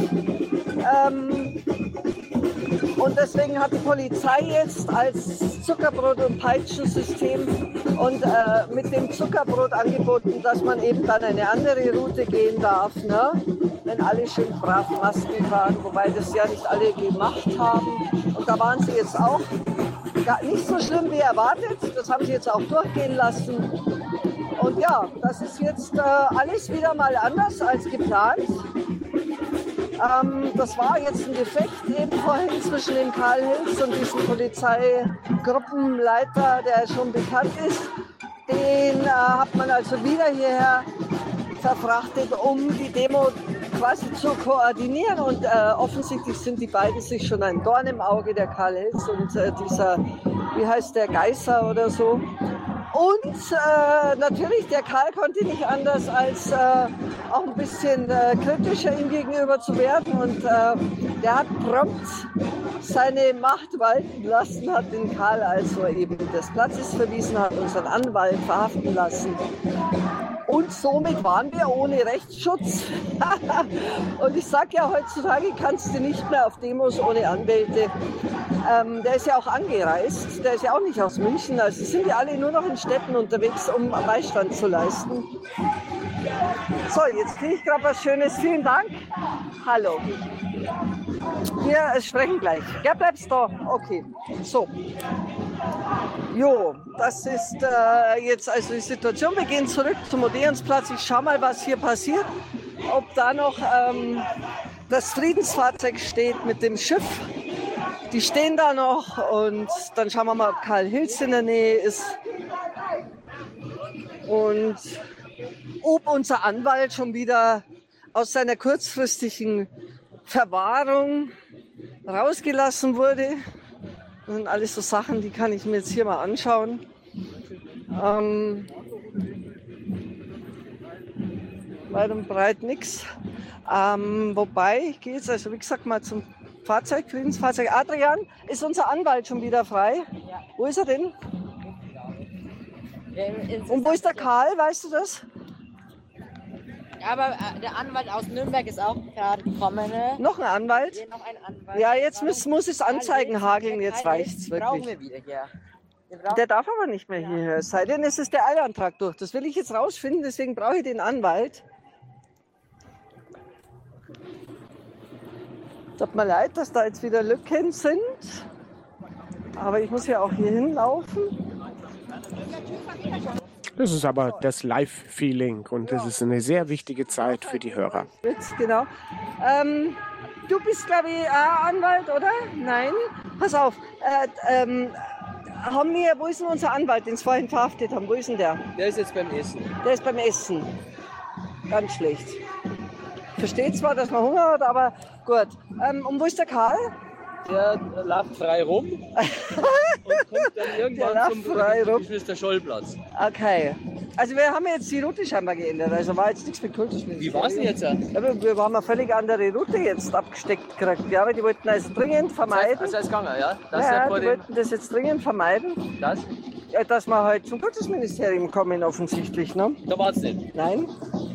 Und deswegen hat die Polizei jetzt als Zuckerbrot- und Peitschensystem und mit dem Zuckerbrot angeboten, dass man eben dann eine andere Route gehen darf, ne? Wenn alle schön brav Masken tragen, wobei das ja nicht alle gemacht haben. Und da waren sie jetzt auch nicht so schlimm wie erwartet, das haben sie jetzt auch durchgehen lassen. Und ja, das ist jetzt alles wieder mal anders als geplant. Das war jetzt ein Gefecht eben vorhin zwischen dem Karl Hilz und diesem Polizeigruppenleiter, der schon bekannt ist. Den hat man also wieder hierher verfrachtet, um die Demo quasi zu koordinieren. Und offensichtlich sind die beiden sich schon ein Dorn im Auge, der Karl Hilz und dieser, wie heißt der, Geisser oder so. Und natürlich, der Karl konnte nicht anders, als auch ein bisschen kritischer ihm gegenüber zu werden. Und der hat prompt seine Macht walten lassen, hat den Karl also eben des Platzes verwiesen, hat unseren Anwalt verhaften lassen. Und somit waren wir ohne Rechtsschutz. Und ich sage ja, heutzutage kannst du nicht mehr auf Demos ohne Anwälte. Der ist ja auch angereist, der ist ja auch nicht aus München. Also sind wir alle nur noch in Städten unterwegs, um Beistand zu leisten. So, jetzt kriege ich gerade was Schönes. Vielen Dank. Hallo. Wir sprechen gleich. Ja, bleibst da. Okay. So. Jo, das ist jetzt also die Situation. Wir gehen zurück zum Odeonsplatz. Ich schaue mal, was hier passiert. Ob da noch das Friedensfahrzeug steht mit dem Schiff. Die stehen da noch und dann schauen wir mal, ob Karl Hills in der Nähe ist. Und ob unser Anwalt schon wieder aus seiner kurzfristigen Verwahrung rausgelassen wurde. Das sind alles so Sachen, die kann ich mir jetzt hier mal anschauen. Weit und breit nichts. Wobei, ich gehe jetzt also wie gesagt mal zum Fahrzeug, Friedensfahrzeug. Adrian, ist unser Anwalt schon wieder frei? Ja. Wo ist er denn? Und wo ist der Karl, weißt du das? Ja, aber der Anwalt aus Nürnberg ist auch gerade gekommen. Ne? Noch ein Anwalt? Ja, noch ein Anwalt. Ja, jetzt muss es Anzeigen hageln, jetzt reicht's wirklich. Brauchen wir wieder hier. Der darf aber nicht mehr hierher, es sei denn, es ist der Eilantrag durch. Das will ich jetzt rausfinden, deswegen brauche ich den Anwalt. Tut mir leid, dass da jetzt wieder Lücken sind, aber ich muss ja auch hier hinlaufen. Das ist aber das Live-Feeling und das ist eine sehr wichtige Zeit für die Hörer. Jetzt, genau. Du bist, glaube ich, Anwalt, oder? Nein? Pass auf. Wo ist denn unser Anwalt, den wir vorhin verhaftet haben? Wo ist denn der? Der ist jetzt beim Essen. Der ist beim Essen. Ganz schlecht. Versteht zwar, dass man Hunger hat, aber gut. Und wo ist der Karl? Der läuft frei rum und kommt dann irgendwann zum Geschwister-Scholl-Platz. Okay. Also wir haben jetzt die Route scheinbar geändert, also war jetzt nichts mit Kultusministerium. Wie war es denn jetzt? Ja, wir haben eine völlig andere Route jetzt abgesteckt gekriegt. Ja, aber die wollten das dringend vermeiden. Also ist gegangen, ja? Die wollten das jetzt dringend vermeiden. Das? Ja, dass wir halt zum Kultusministerium kommen offensichtlich. Ne? Da war es nicht. Nein.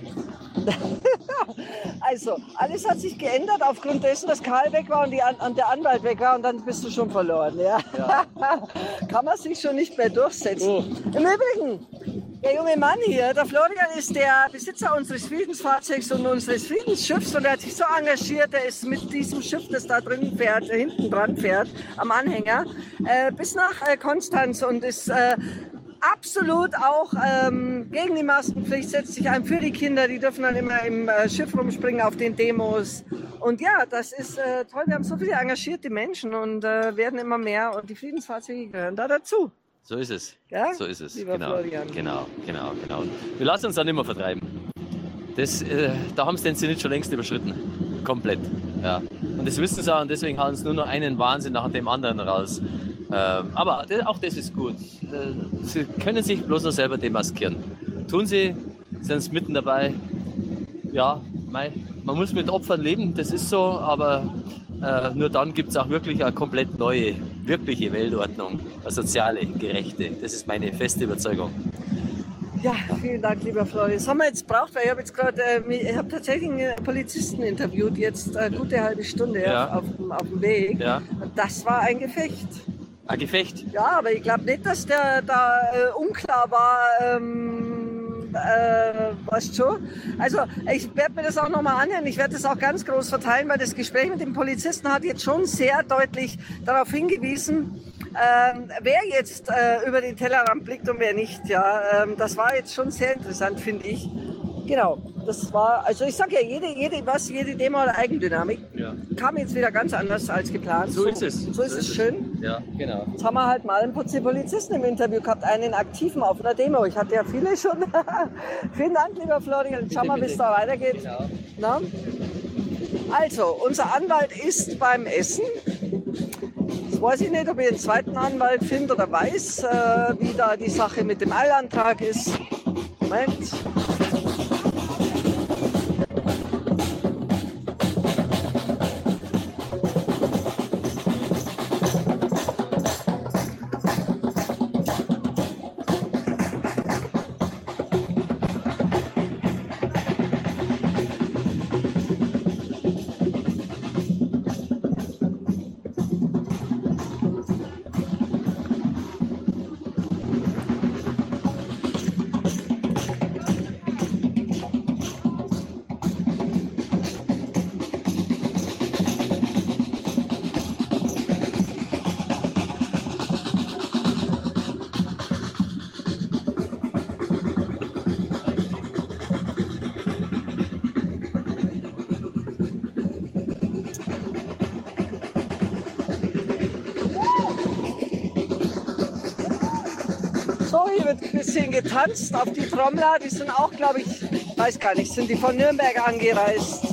Also, alles hat sich geändert aufgrund dessen, dass Karl weg war und der Anwalt weg war und dann bist du schon verloren. Ja? Ja. Kann man sich schon nicht mehr durchsetzen. Oh. Im Übrigen, der junge Mann hier, der Florian, ist der Besitzer unseres Friedensfahrzeugs und unseres Friedensschiffs und er hat sich so engagiert, er ist mit diesem Schiff, das da drin fährt, hinten dran fährt, am Anhänger, bis nach Konstanz und ist absolut auch gegen die Maskenpflicht, setzt sich ein für die Kinder, die dürfen dann immer im Schiff rumspringen auf den Demos. Und ja, das ist toll, wir haben so viele engagierte Menschen und werden immer mehr und die Friedensfahrzeuge gehören da dazu. So ist es. Ja? So ist es. Lieber Florian. Genau. Wir lassen uns dann immer vertreiben. Da haben sie den Zenit schon längst überschritten. Komplett. Ja. Und das wissen sie auch und deswegen hauen sie nur noch einen Wahnsinn nach dem anderen raus. Aber auch das ist gut. Sie können sich bloß noch selber demaskieren. Tun sie, sind sie mitten dabei. Ja, man muss mit Opfern leben, das ist so, aber nur dann gibt es auch wirklich eine komplett neue, wirkliche Weltordnung, eine soziale, gerechte. Das ist meine feste Überzeugung. Ja, vielen Dank, lieber Florian. Das haben wir jetzt braucht, weil ich habe tatsächlich einen Polizisten interviewt, jetzt eine gute halbe Stunde auf dem Weg. Ja. Und das war ein Gefecht. Ein Gefecht? Ja, aber ich glaube nicht, dass der da unklar war, weißt du schon. Also ich werde mir das auch nochmal anhören, ich werde das auch ganz groß verteilen, weil das Gespräch mit dem Polizisten hat jetzt schon sehr deutlich darauf hingewiesen, wer jetzt über den Tellerrand blickt und wer nicht. Ja, das war jetzt schon sehr interessant, finde ich. Genau, das war, also ich sage ja, jede Demo hat Eigendynamik. Ja. Kam jetzt wieder ganz anders als geplant. So ist es. So ist es schön. Ja, genau. Jetzt haben wir halt mal einen Polizisten im Interview gehabt, einen aktiven auf einer Demo. Ich hatte ja viele schon. Vielen Dank, lieber Florian. Schauen wir mal, wie es da weitergeht. Genau. Na? Also, unser Anwalt ist beim Essen. Jetzt weiß ich nicht, ob ich einen zweiten Anwalt finde oder weiß, wie da die Sache mit dem Eilantrag ist. Moment. So, hier wird ein bisschen getanzt auf die Trommler. Die sind auch, glaube ich, weiß gar nicht, sind die von Nürnberg angereist.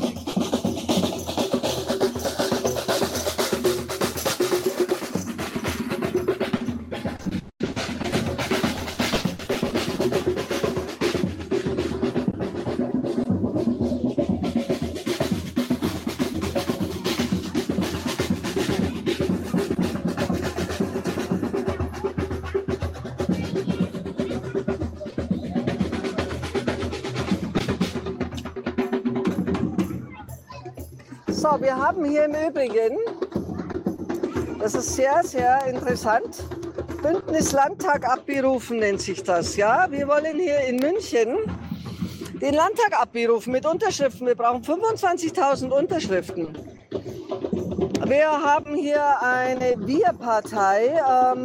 So, wir haben hier im Übrigen, das ist sehr, sehr interessant, Bündnis Landtag abberufen nennt sich das. Ja? Wir wollen hier in München den Landtag abberufen mit Unterschriften. Wir brauchen 25.000 Unterschriften. Wir haben hier eine Wir-Partei,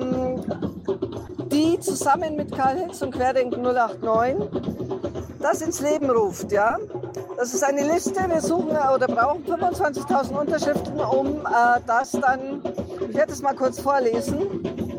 die zusammen mit Karl Hitz und Querdenken 089 das ins Leben ruft. Ja? Das ist eine Liste, wir suchen oder brauchen 25.000 Unterschriften, um das dann, ich werde es mal kurz vorlesen.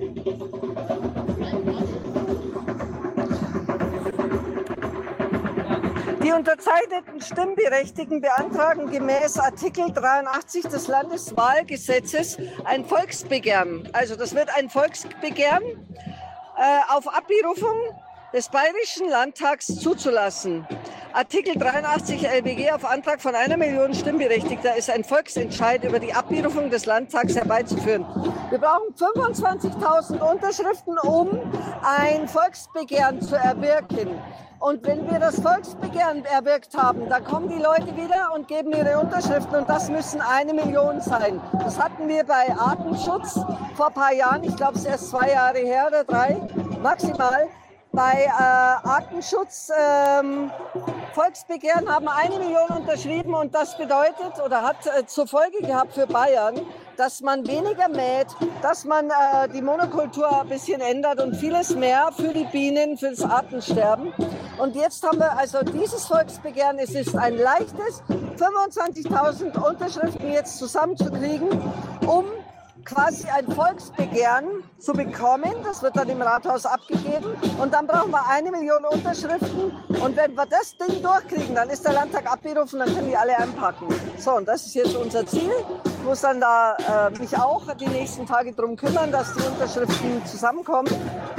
Die unterzeichneten Stimmberechtigten beantragen gemäß Artikel 83 des Landeswahlgesetzes ein Volksbegehren. Also das wird ein Volksbegehren auf Abberufung des Bayerischen Landtags zuzulassen. Artikel 83 LBG auf Antrag von 1 Million Stimmberechtigter ist ein Volksentscheid über die Abberufung des Landtags herbeizuführen. Wir brauchen 25.000 Unterschriften, um ein Volksbegehren zu erwirken. Und wenn wir das Volksbegehren erwirkt haben, dann kommen die Leute wieder und geben ihre Unterschriften und das müssen 1 Million sein. Das hatten wir bei Artenschutz vor ein paar Jahren, ich glaube es ist erst 2 Jahre her oder 3 maximal. Bei Artenschutz Volksbegehren haben 1 Million unterschrieben und das bedeutet oder hat zur Folge gehabt für Bayern, dass man weniger mäht, dass man die Monokultur ein bisschen ändert und vieles mehr für die Bienen, für das Artensterben. Und jetzt haben wir also dieses Volksbegehren, es ist ein leichtes, 25.000 Unterschriften jetzt zusammenzukriegen, um quasi ein Volksbegehren zu bekommen. Das wird dann im Rathaus abgegeben. Und dann brauchen wir 1 Million Unterschriften. Und wenn wir das Ding durchkriegen, dann ist der Landtag abberufen, dann können die alle einpacken. So, und das ist jetzt unser Ziel. Ich muss dann da mich auch die nächsten Tage darum kümmern, dass die Unterschriften zusammenkommen.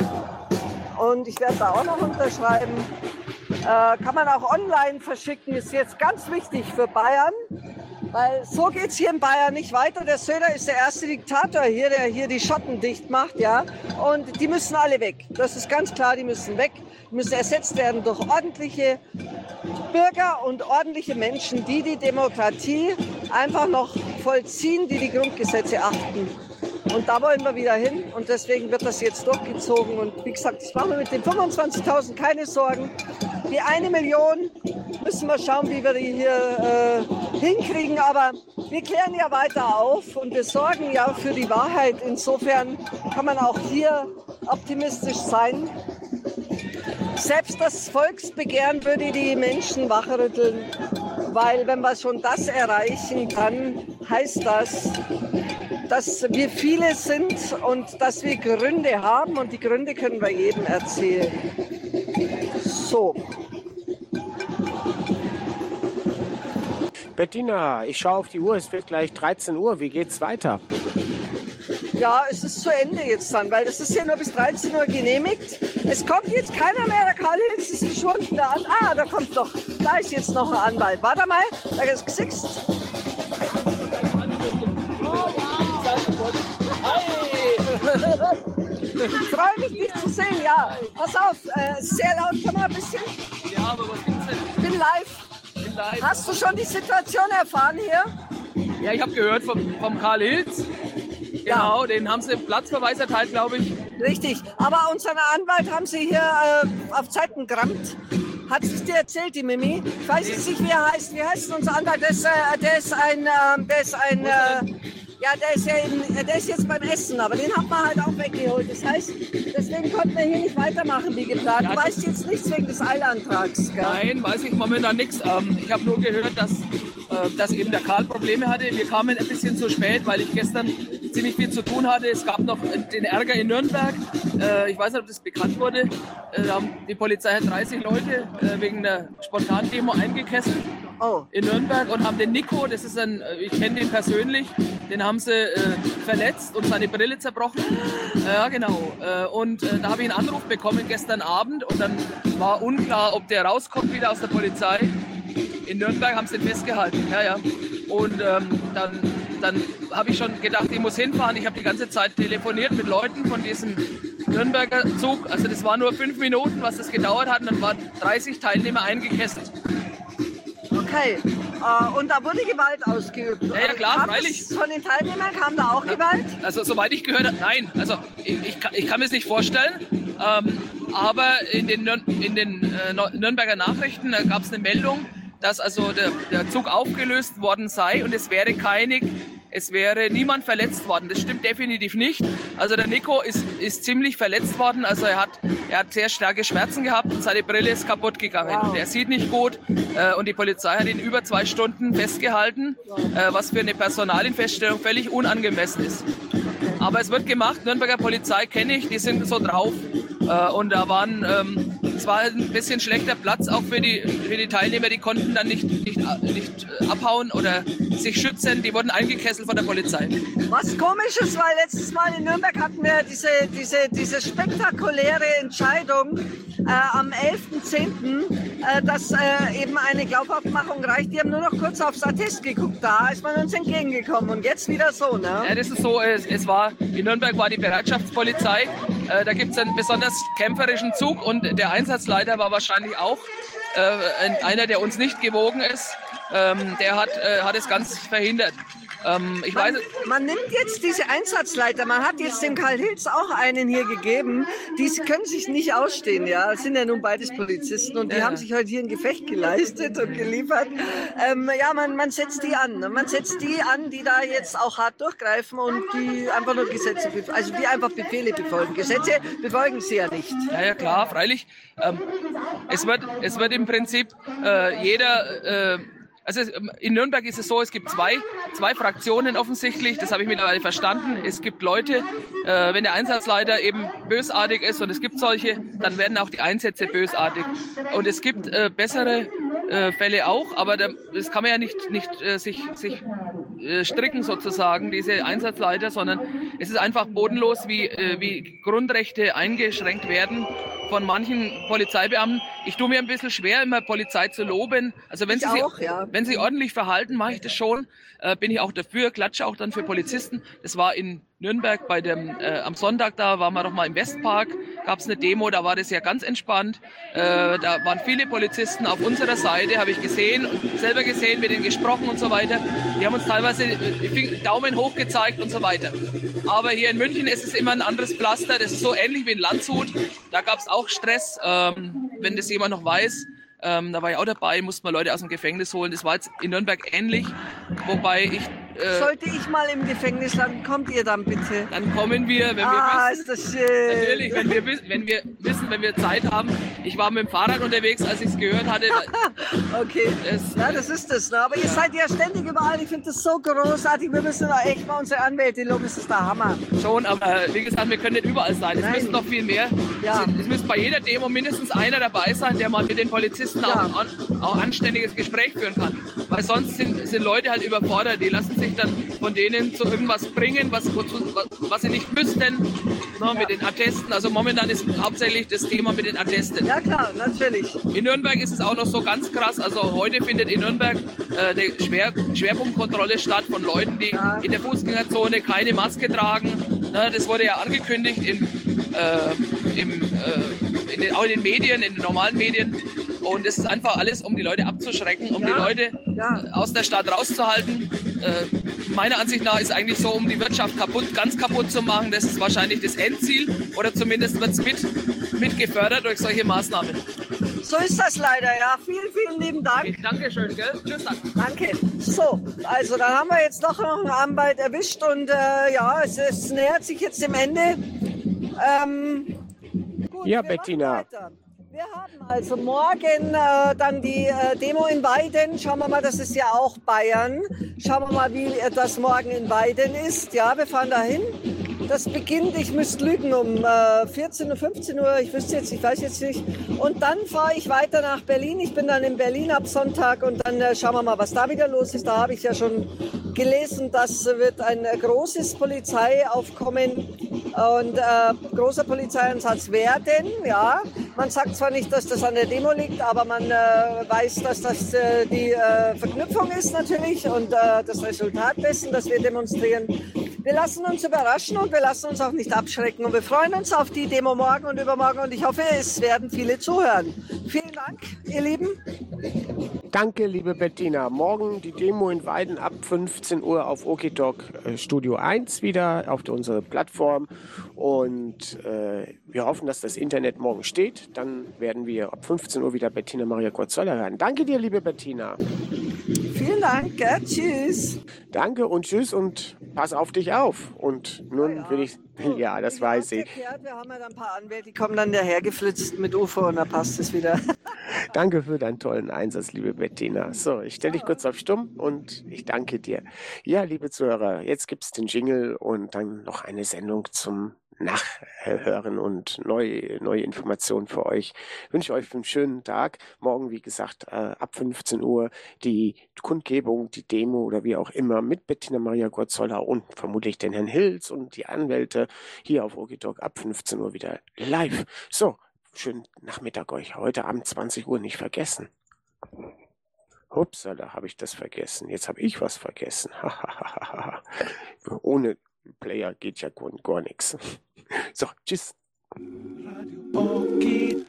Und ich werde da auch noch unterschreiben. Kann man auch online verschicken, ist jetzt ganz wichtig für Bayern. Weil so geht es hier in Bayern nicht weiter. Der Söder ist der erste Diktator hier, der hier die Schotten dicht macht. Ja? Und die müssen alle weg. Das ist ganz klar, die müssen weg. Die müssen ersetzt werden durch ordentliche Bürger und ordentliche Menschen, die die Demokratie einfach noch vollziehen, die die Grundgesetze achten. Und da wollen wir wieder hin und deswegen wird das jetzt durchgezogen. Und wie gesagt, ich mache mir mit den 25.000 keine Sorgen. Die 1 Million müssen wir schauen, wie wir die hier hinkriegen. Aber wir klären ja weiter auf und wir sorgen ja für die Wahrheit. Insofern kann man auch hier optimistisch sein. Selbst das Volksbegehren würde die Menschen wachrütteln. Weil wenn wir schon das erreichen, dann heißt das, dass wir viele sind und dass wir Gründe haben und die Gründe können wir jedem erzählen. So. Bettina, ich schaue auf die Uhr, es wird gleich 13 Uhr. Wie geht's weiter? Ja, es ist zu Ende jetzt dann, weil das ist ja nur bis 13 Uhr genehmigt. Es kommt jetzt keiner mehr, der Karl Hitz ist verschwunden. Da kommt doch, da ist jetzt noch ein Anwalt. Warte mal, da ist gesixt. Ich freue mich, dich zu sehen, ja. Pass auf, sehr laut, kann man ein bisschen? Ja, aber was gibt's denn? Ich bin live. Hast du schon die Situation erfahren hier? Ja, ich habe gehört vom Karl Hitz. Genau, ja. Den haben sie Platzverweis erteilt, glaube ich. Richtig, aber unseren Anwalt haben sie hier auf Zeiten gerammt. Hat es dir erzählt, die Mimi? Ich weiß jetzt nicht, wie er heißt. Wie heißt unser Anwalt? Der ist jetzt beim Essen, aber den hat man halt auch weggeholt. Das heißt, deswegen konnten wir hier nicht weitermachen wie geplant. Ja, du weißt jetzt nichts wegen des Eilantrags, gell? Nein, weiß ich momentan nichts. Ich habe nur gehört, dass eben der Karl Probleme hatte. Wir kamen ein bisschen zu spät, weil ich gestern ziemlich viel zu tun hatte. Es gab noch den Ärger in Nürnberg. Ich weiß nicht, ob das bekannt wurde. Die Polizei hat 30 Leute wegen der Spontandemo eingekesselt in Nürnberg und haben den Nico, das ist ich kenne den persönlich, den haben sie verletzt und seine Brille zerbrochen. Ja, genau. Und da habe ich einen Anruf bekommen gestern Abend und dann war unklar, ob der rauskommt wieder aus der Polizei. In Nürnberg haben sie den festgehalten. Ja, ja. Und dann habe ich schon gedacht, ich muss hinfahren. Ich habe die ganze Zeit telefoniert mit Leuten von diesem Nürnberger Zug. Also das war nur 5 Minuten, was das gedauert hat. Und dann waren 30 Teilnehmer eingekesselt. Okay. Und da wurde Gewalt ausgeübt? Ja, klar, freilich. Von den Teilnehmern kam da auch Gewalt? Also soweit ich gehört habe, nein. Also ich kann mir das nicht vorstellen. Aber in den Nürnberger Nachrichten gab es eine Meldung, dass also der Zug aufgelöst worden sei und es wäre niemand verletzt worden. Das stimmt definitiv nicht. Also der Nico ist ziemlich verletzt worden. Also er hat sehr starke Schmerzen gehabt und seine Brille ist kaputt gegangen. Wow. Und er sieht nicht gut und die Polizei hat ihn über 2 Stunden festgehalten, was für eine Personalienfeststellung völlig unangemessen ist. Aber es wird gemacht. Nürnberger Polizei kenne ich, die sind so drauf. Und da es war ein bisschen schlechter Platz auch für die Teilnehmer, die konnten dann nicht abhauen oder sich schützen, die wurden eingekesselt von der Polizei. Was komisch ist, weil letztes Mal in Nürnberg hatten wir diese spektakuläre Entscheidung am 11.10., dass eben eine Glaubhaftmachung reicht. Die haben nur noch kurz aufs Attest geguckt, da ist man uns entgegengekommen und jetzt wieder so, ne? Ja, das ist so, in Nürnberg war die Bereitschaftspolizei, da gibt es einen besonders kämpferischen Zug und der Einsatzleiter war wahrscheinlich auch einer, der uns nicht gewogen ist. Der hat es ganz verhindert. Man nimmt jetzt diese Einsatzleiter, man hat jetzt dem Karl Hilz auch einen hier gegeben, die können sich nicht ausstehen, ja, das sind ja nun beides Polizisten und die haben sich heute hier ein Gefecht geleistet und geliefert. Man setzt die an, die da jetzt auch hart durchgreifen und die einfach nur Gesetze, also die einfach Befehle befolgen. Gesetze befolgen sie ja nicht. Ja, klar, freilich. Es wird im Prinzip jeder... Also in Nürnberg ist es so, es gibt zwei Fraktionen offensichtlich, das habe ich mittlerweile verstanden. Es gibt Leute, wenn der Einsatzleiter eben bösartig ist und es gibt solche, dann werden auch die Einsätze bösartig. Und es gibt bessere Fälle auch, aber das kann man ja nicht sich stricken sozusagen, diese Einsatzleiter, sondern es ist einfach bodenlos, wie Grundrechte eingeschränkt werden von manchen Polizeibeamten. Ich tue mir ein bisschen schwer, immer Polizei zu loben. Also wenn sie ordentlich verhalten, mache ich das schon. Bin ich auch dafür, klatsche auch dann für Polizisten. Das war in Nürnberg am Sonntag, da waren wir doch mal im Westpark, gab es eine Demo, da war das ja ganz entspannt. Da waren viele Polizisten auf unserer Seite, habe ich selber gesehen, mit denen gesprochen und so weiter. Die haben uns teilweise Daumen hoch gezeigt und so weiter. Aber hier in München ist es immer ein anderes Pflaster, das ist so ähnlich wie in Landshut. Da gab es auch Stress, wenn das jemand noch weiß. Da war ich auch dabei, musste man Leute aus dem Gefängnis holen. Das war jetzt in Nürnberg ähnlich, wobei ich... Sollte ich mal im Gefängnis landen, kommt ihr dann bitte? Dann kommen wir, wenn wir wissen. Ist das schön. Natürlich, wenn wir Zeit haben. Ich war mit dem Fahrrad unterwegs, als ich es gehört hatte. Okay, das ist das. Ne? Aber ihr seid ja ständig überall. Ich finde das so großartig. Wir müssen da echt mal unsere Anwälte loben. Das ist der Hammer. Schon, aber wie gesagt, wir können nicht überall sein. Es müssen noch viel mehr. Ja. Es müsste bei jeder Demo mindestens einer dabei sein, der mal mit den Polizisten auch anständiges Gespräch führen kann. Weil sonst sind Leute halt überfordert. Die lassen sich dann von denen zu irgendwas bringen, was sie nicht müssten, mit den Attesten. Also momentan ist hauptsächlich das Thema mit den Attesten. Ja klar, natürlich. In Nürnberg ist es auch noch so ganz krass. Also heute findet in Nürnberg eine Schwerpunktkontrolle statt von Leuten, die in der Fußgängerzone keine Maske tragen. Das wurde ja angekündigt auch in den Medien, in den normalen Medien. Und es ist einfach alles, um die Leute abzuschrecken, um die Leute aus der Stadt rauszuhalten. Meiner Ansicht nach ist eigentlich so, um die Wirtschaft ganz kaputt zu machen. Das ist wahrscheinlich das Endziel oder zumindest wird es mit gefördert durch solche Maßnahmen. So ist das leider, ja. Vielen, vielen lieben Dank. Dankeschön, gell? Tschüss. Danke. So, also dann haben wir jetzt noch eine Arbeit erwischt und es nähert sich jetzt dem Ende. Gut, ja, Bettina. Wir haben also morgen dann die Demo in Weiden. Schauen wir mal, das ist ja auch Bayern. Schauen wir mal, wie das morgen in Weiden ist. Ja, wir fahren dahin. Das beginnt, ich müsste lügen, um 14 Uhr, 15 Uhr, ich weiß jetzt nicht. Und dann fahre ich weiter nach Berlin. Ich bin dann in Berlin ab Sonntag und dann schauen wir mal, was da wieder los ist. Da habe ich ja schon gelesen, das wird ein großes Polizeiaufkommen und großer Polizeieinsatz werden. Ja, man sagt zwar nicht, dass das an der Demo liegt, aber man weiß, dass das die Verknüpfung ist natürlich und das Resultat dessen, dass wir demonstrieren. Wir lassen uns überraschen und wir lassen uns auch nicht abschrecken. Und wir freuen uns auf die Demo morgen und übermorgen und ich hoffe, es werden viele zuhören. Vielen Dank, ihr Lieben. Danke, liebe Bettina. Morgen die Demo in Weiden ab 15 Uhr auf OKTalk Studio 1 wieder auf unserer Plattform. Und wir hoffen, dass das Internet morgen steht. Dann werden wir ab 15 Uhr wieder Bettina Maria Gotzoller hören. Danke dir, liebe Bettina. Vielen Dank. Tschüss. Danke und tschüss und pass auf dich auf. Und nun will ich... Ja, das weiß ich. Wir haben ja dann ein paar Anwälte, die kommen dann dahergeflitzt mit UFO und dann passt es wieder. Danke für deinen tollen Einsatz, liebe Bettina. So, ich stelle dich kurz auf Stumm und ich danke dir. Ja, liebe Zuhörer, jetzt gibt es den Jingle und dann noch eine Sendung zum Nachhören und neue Informationen für euch. Ich wünsche euch einen schönen Tag. Morgen, wie gesagt, ab 15 Uhr die Kundgebung, die Demo oder wie auch immer mit Bettina Maria Gotzoller und vermutlich den Herrn Hilz und die Anwälte hier auf OKTalk ab 15 Uhr wieder live. So, schönen Nachmittag euch. Heute Abend 20 Uhr nicht vergessen. Upsala, habe ich das vergessen. Jetzt habe ich was vergessen. Ohne Player geht ja gar nichts. So, tschüss. Okay.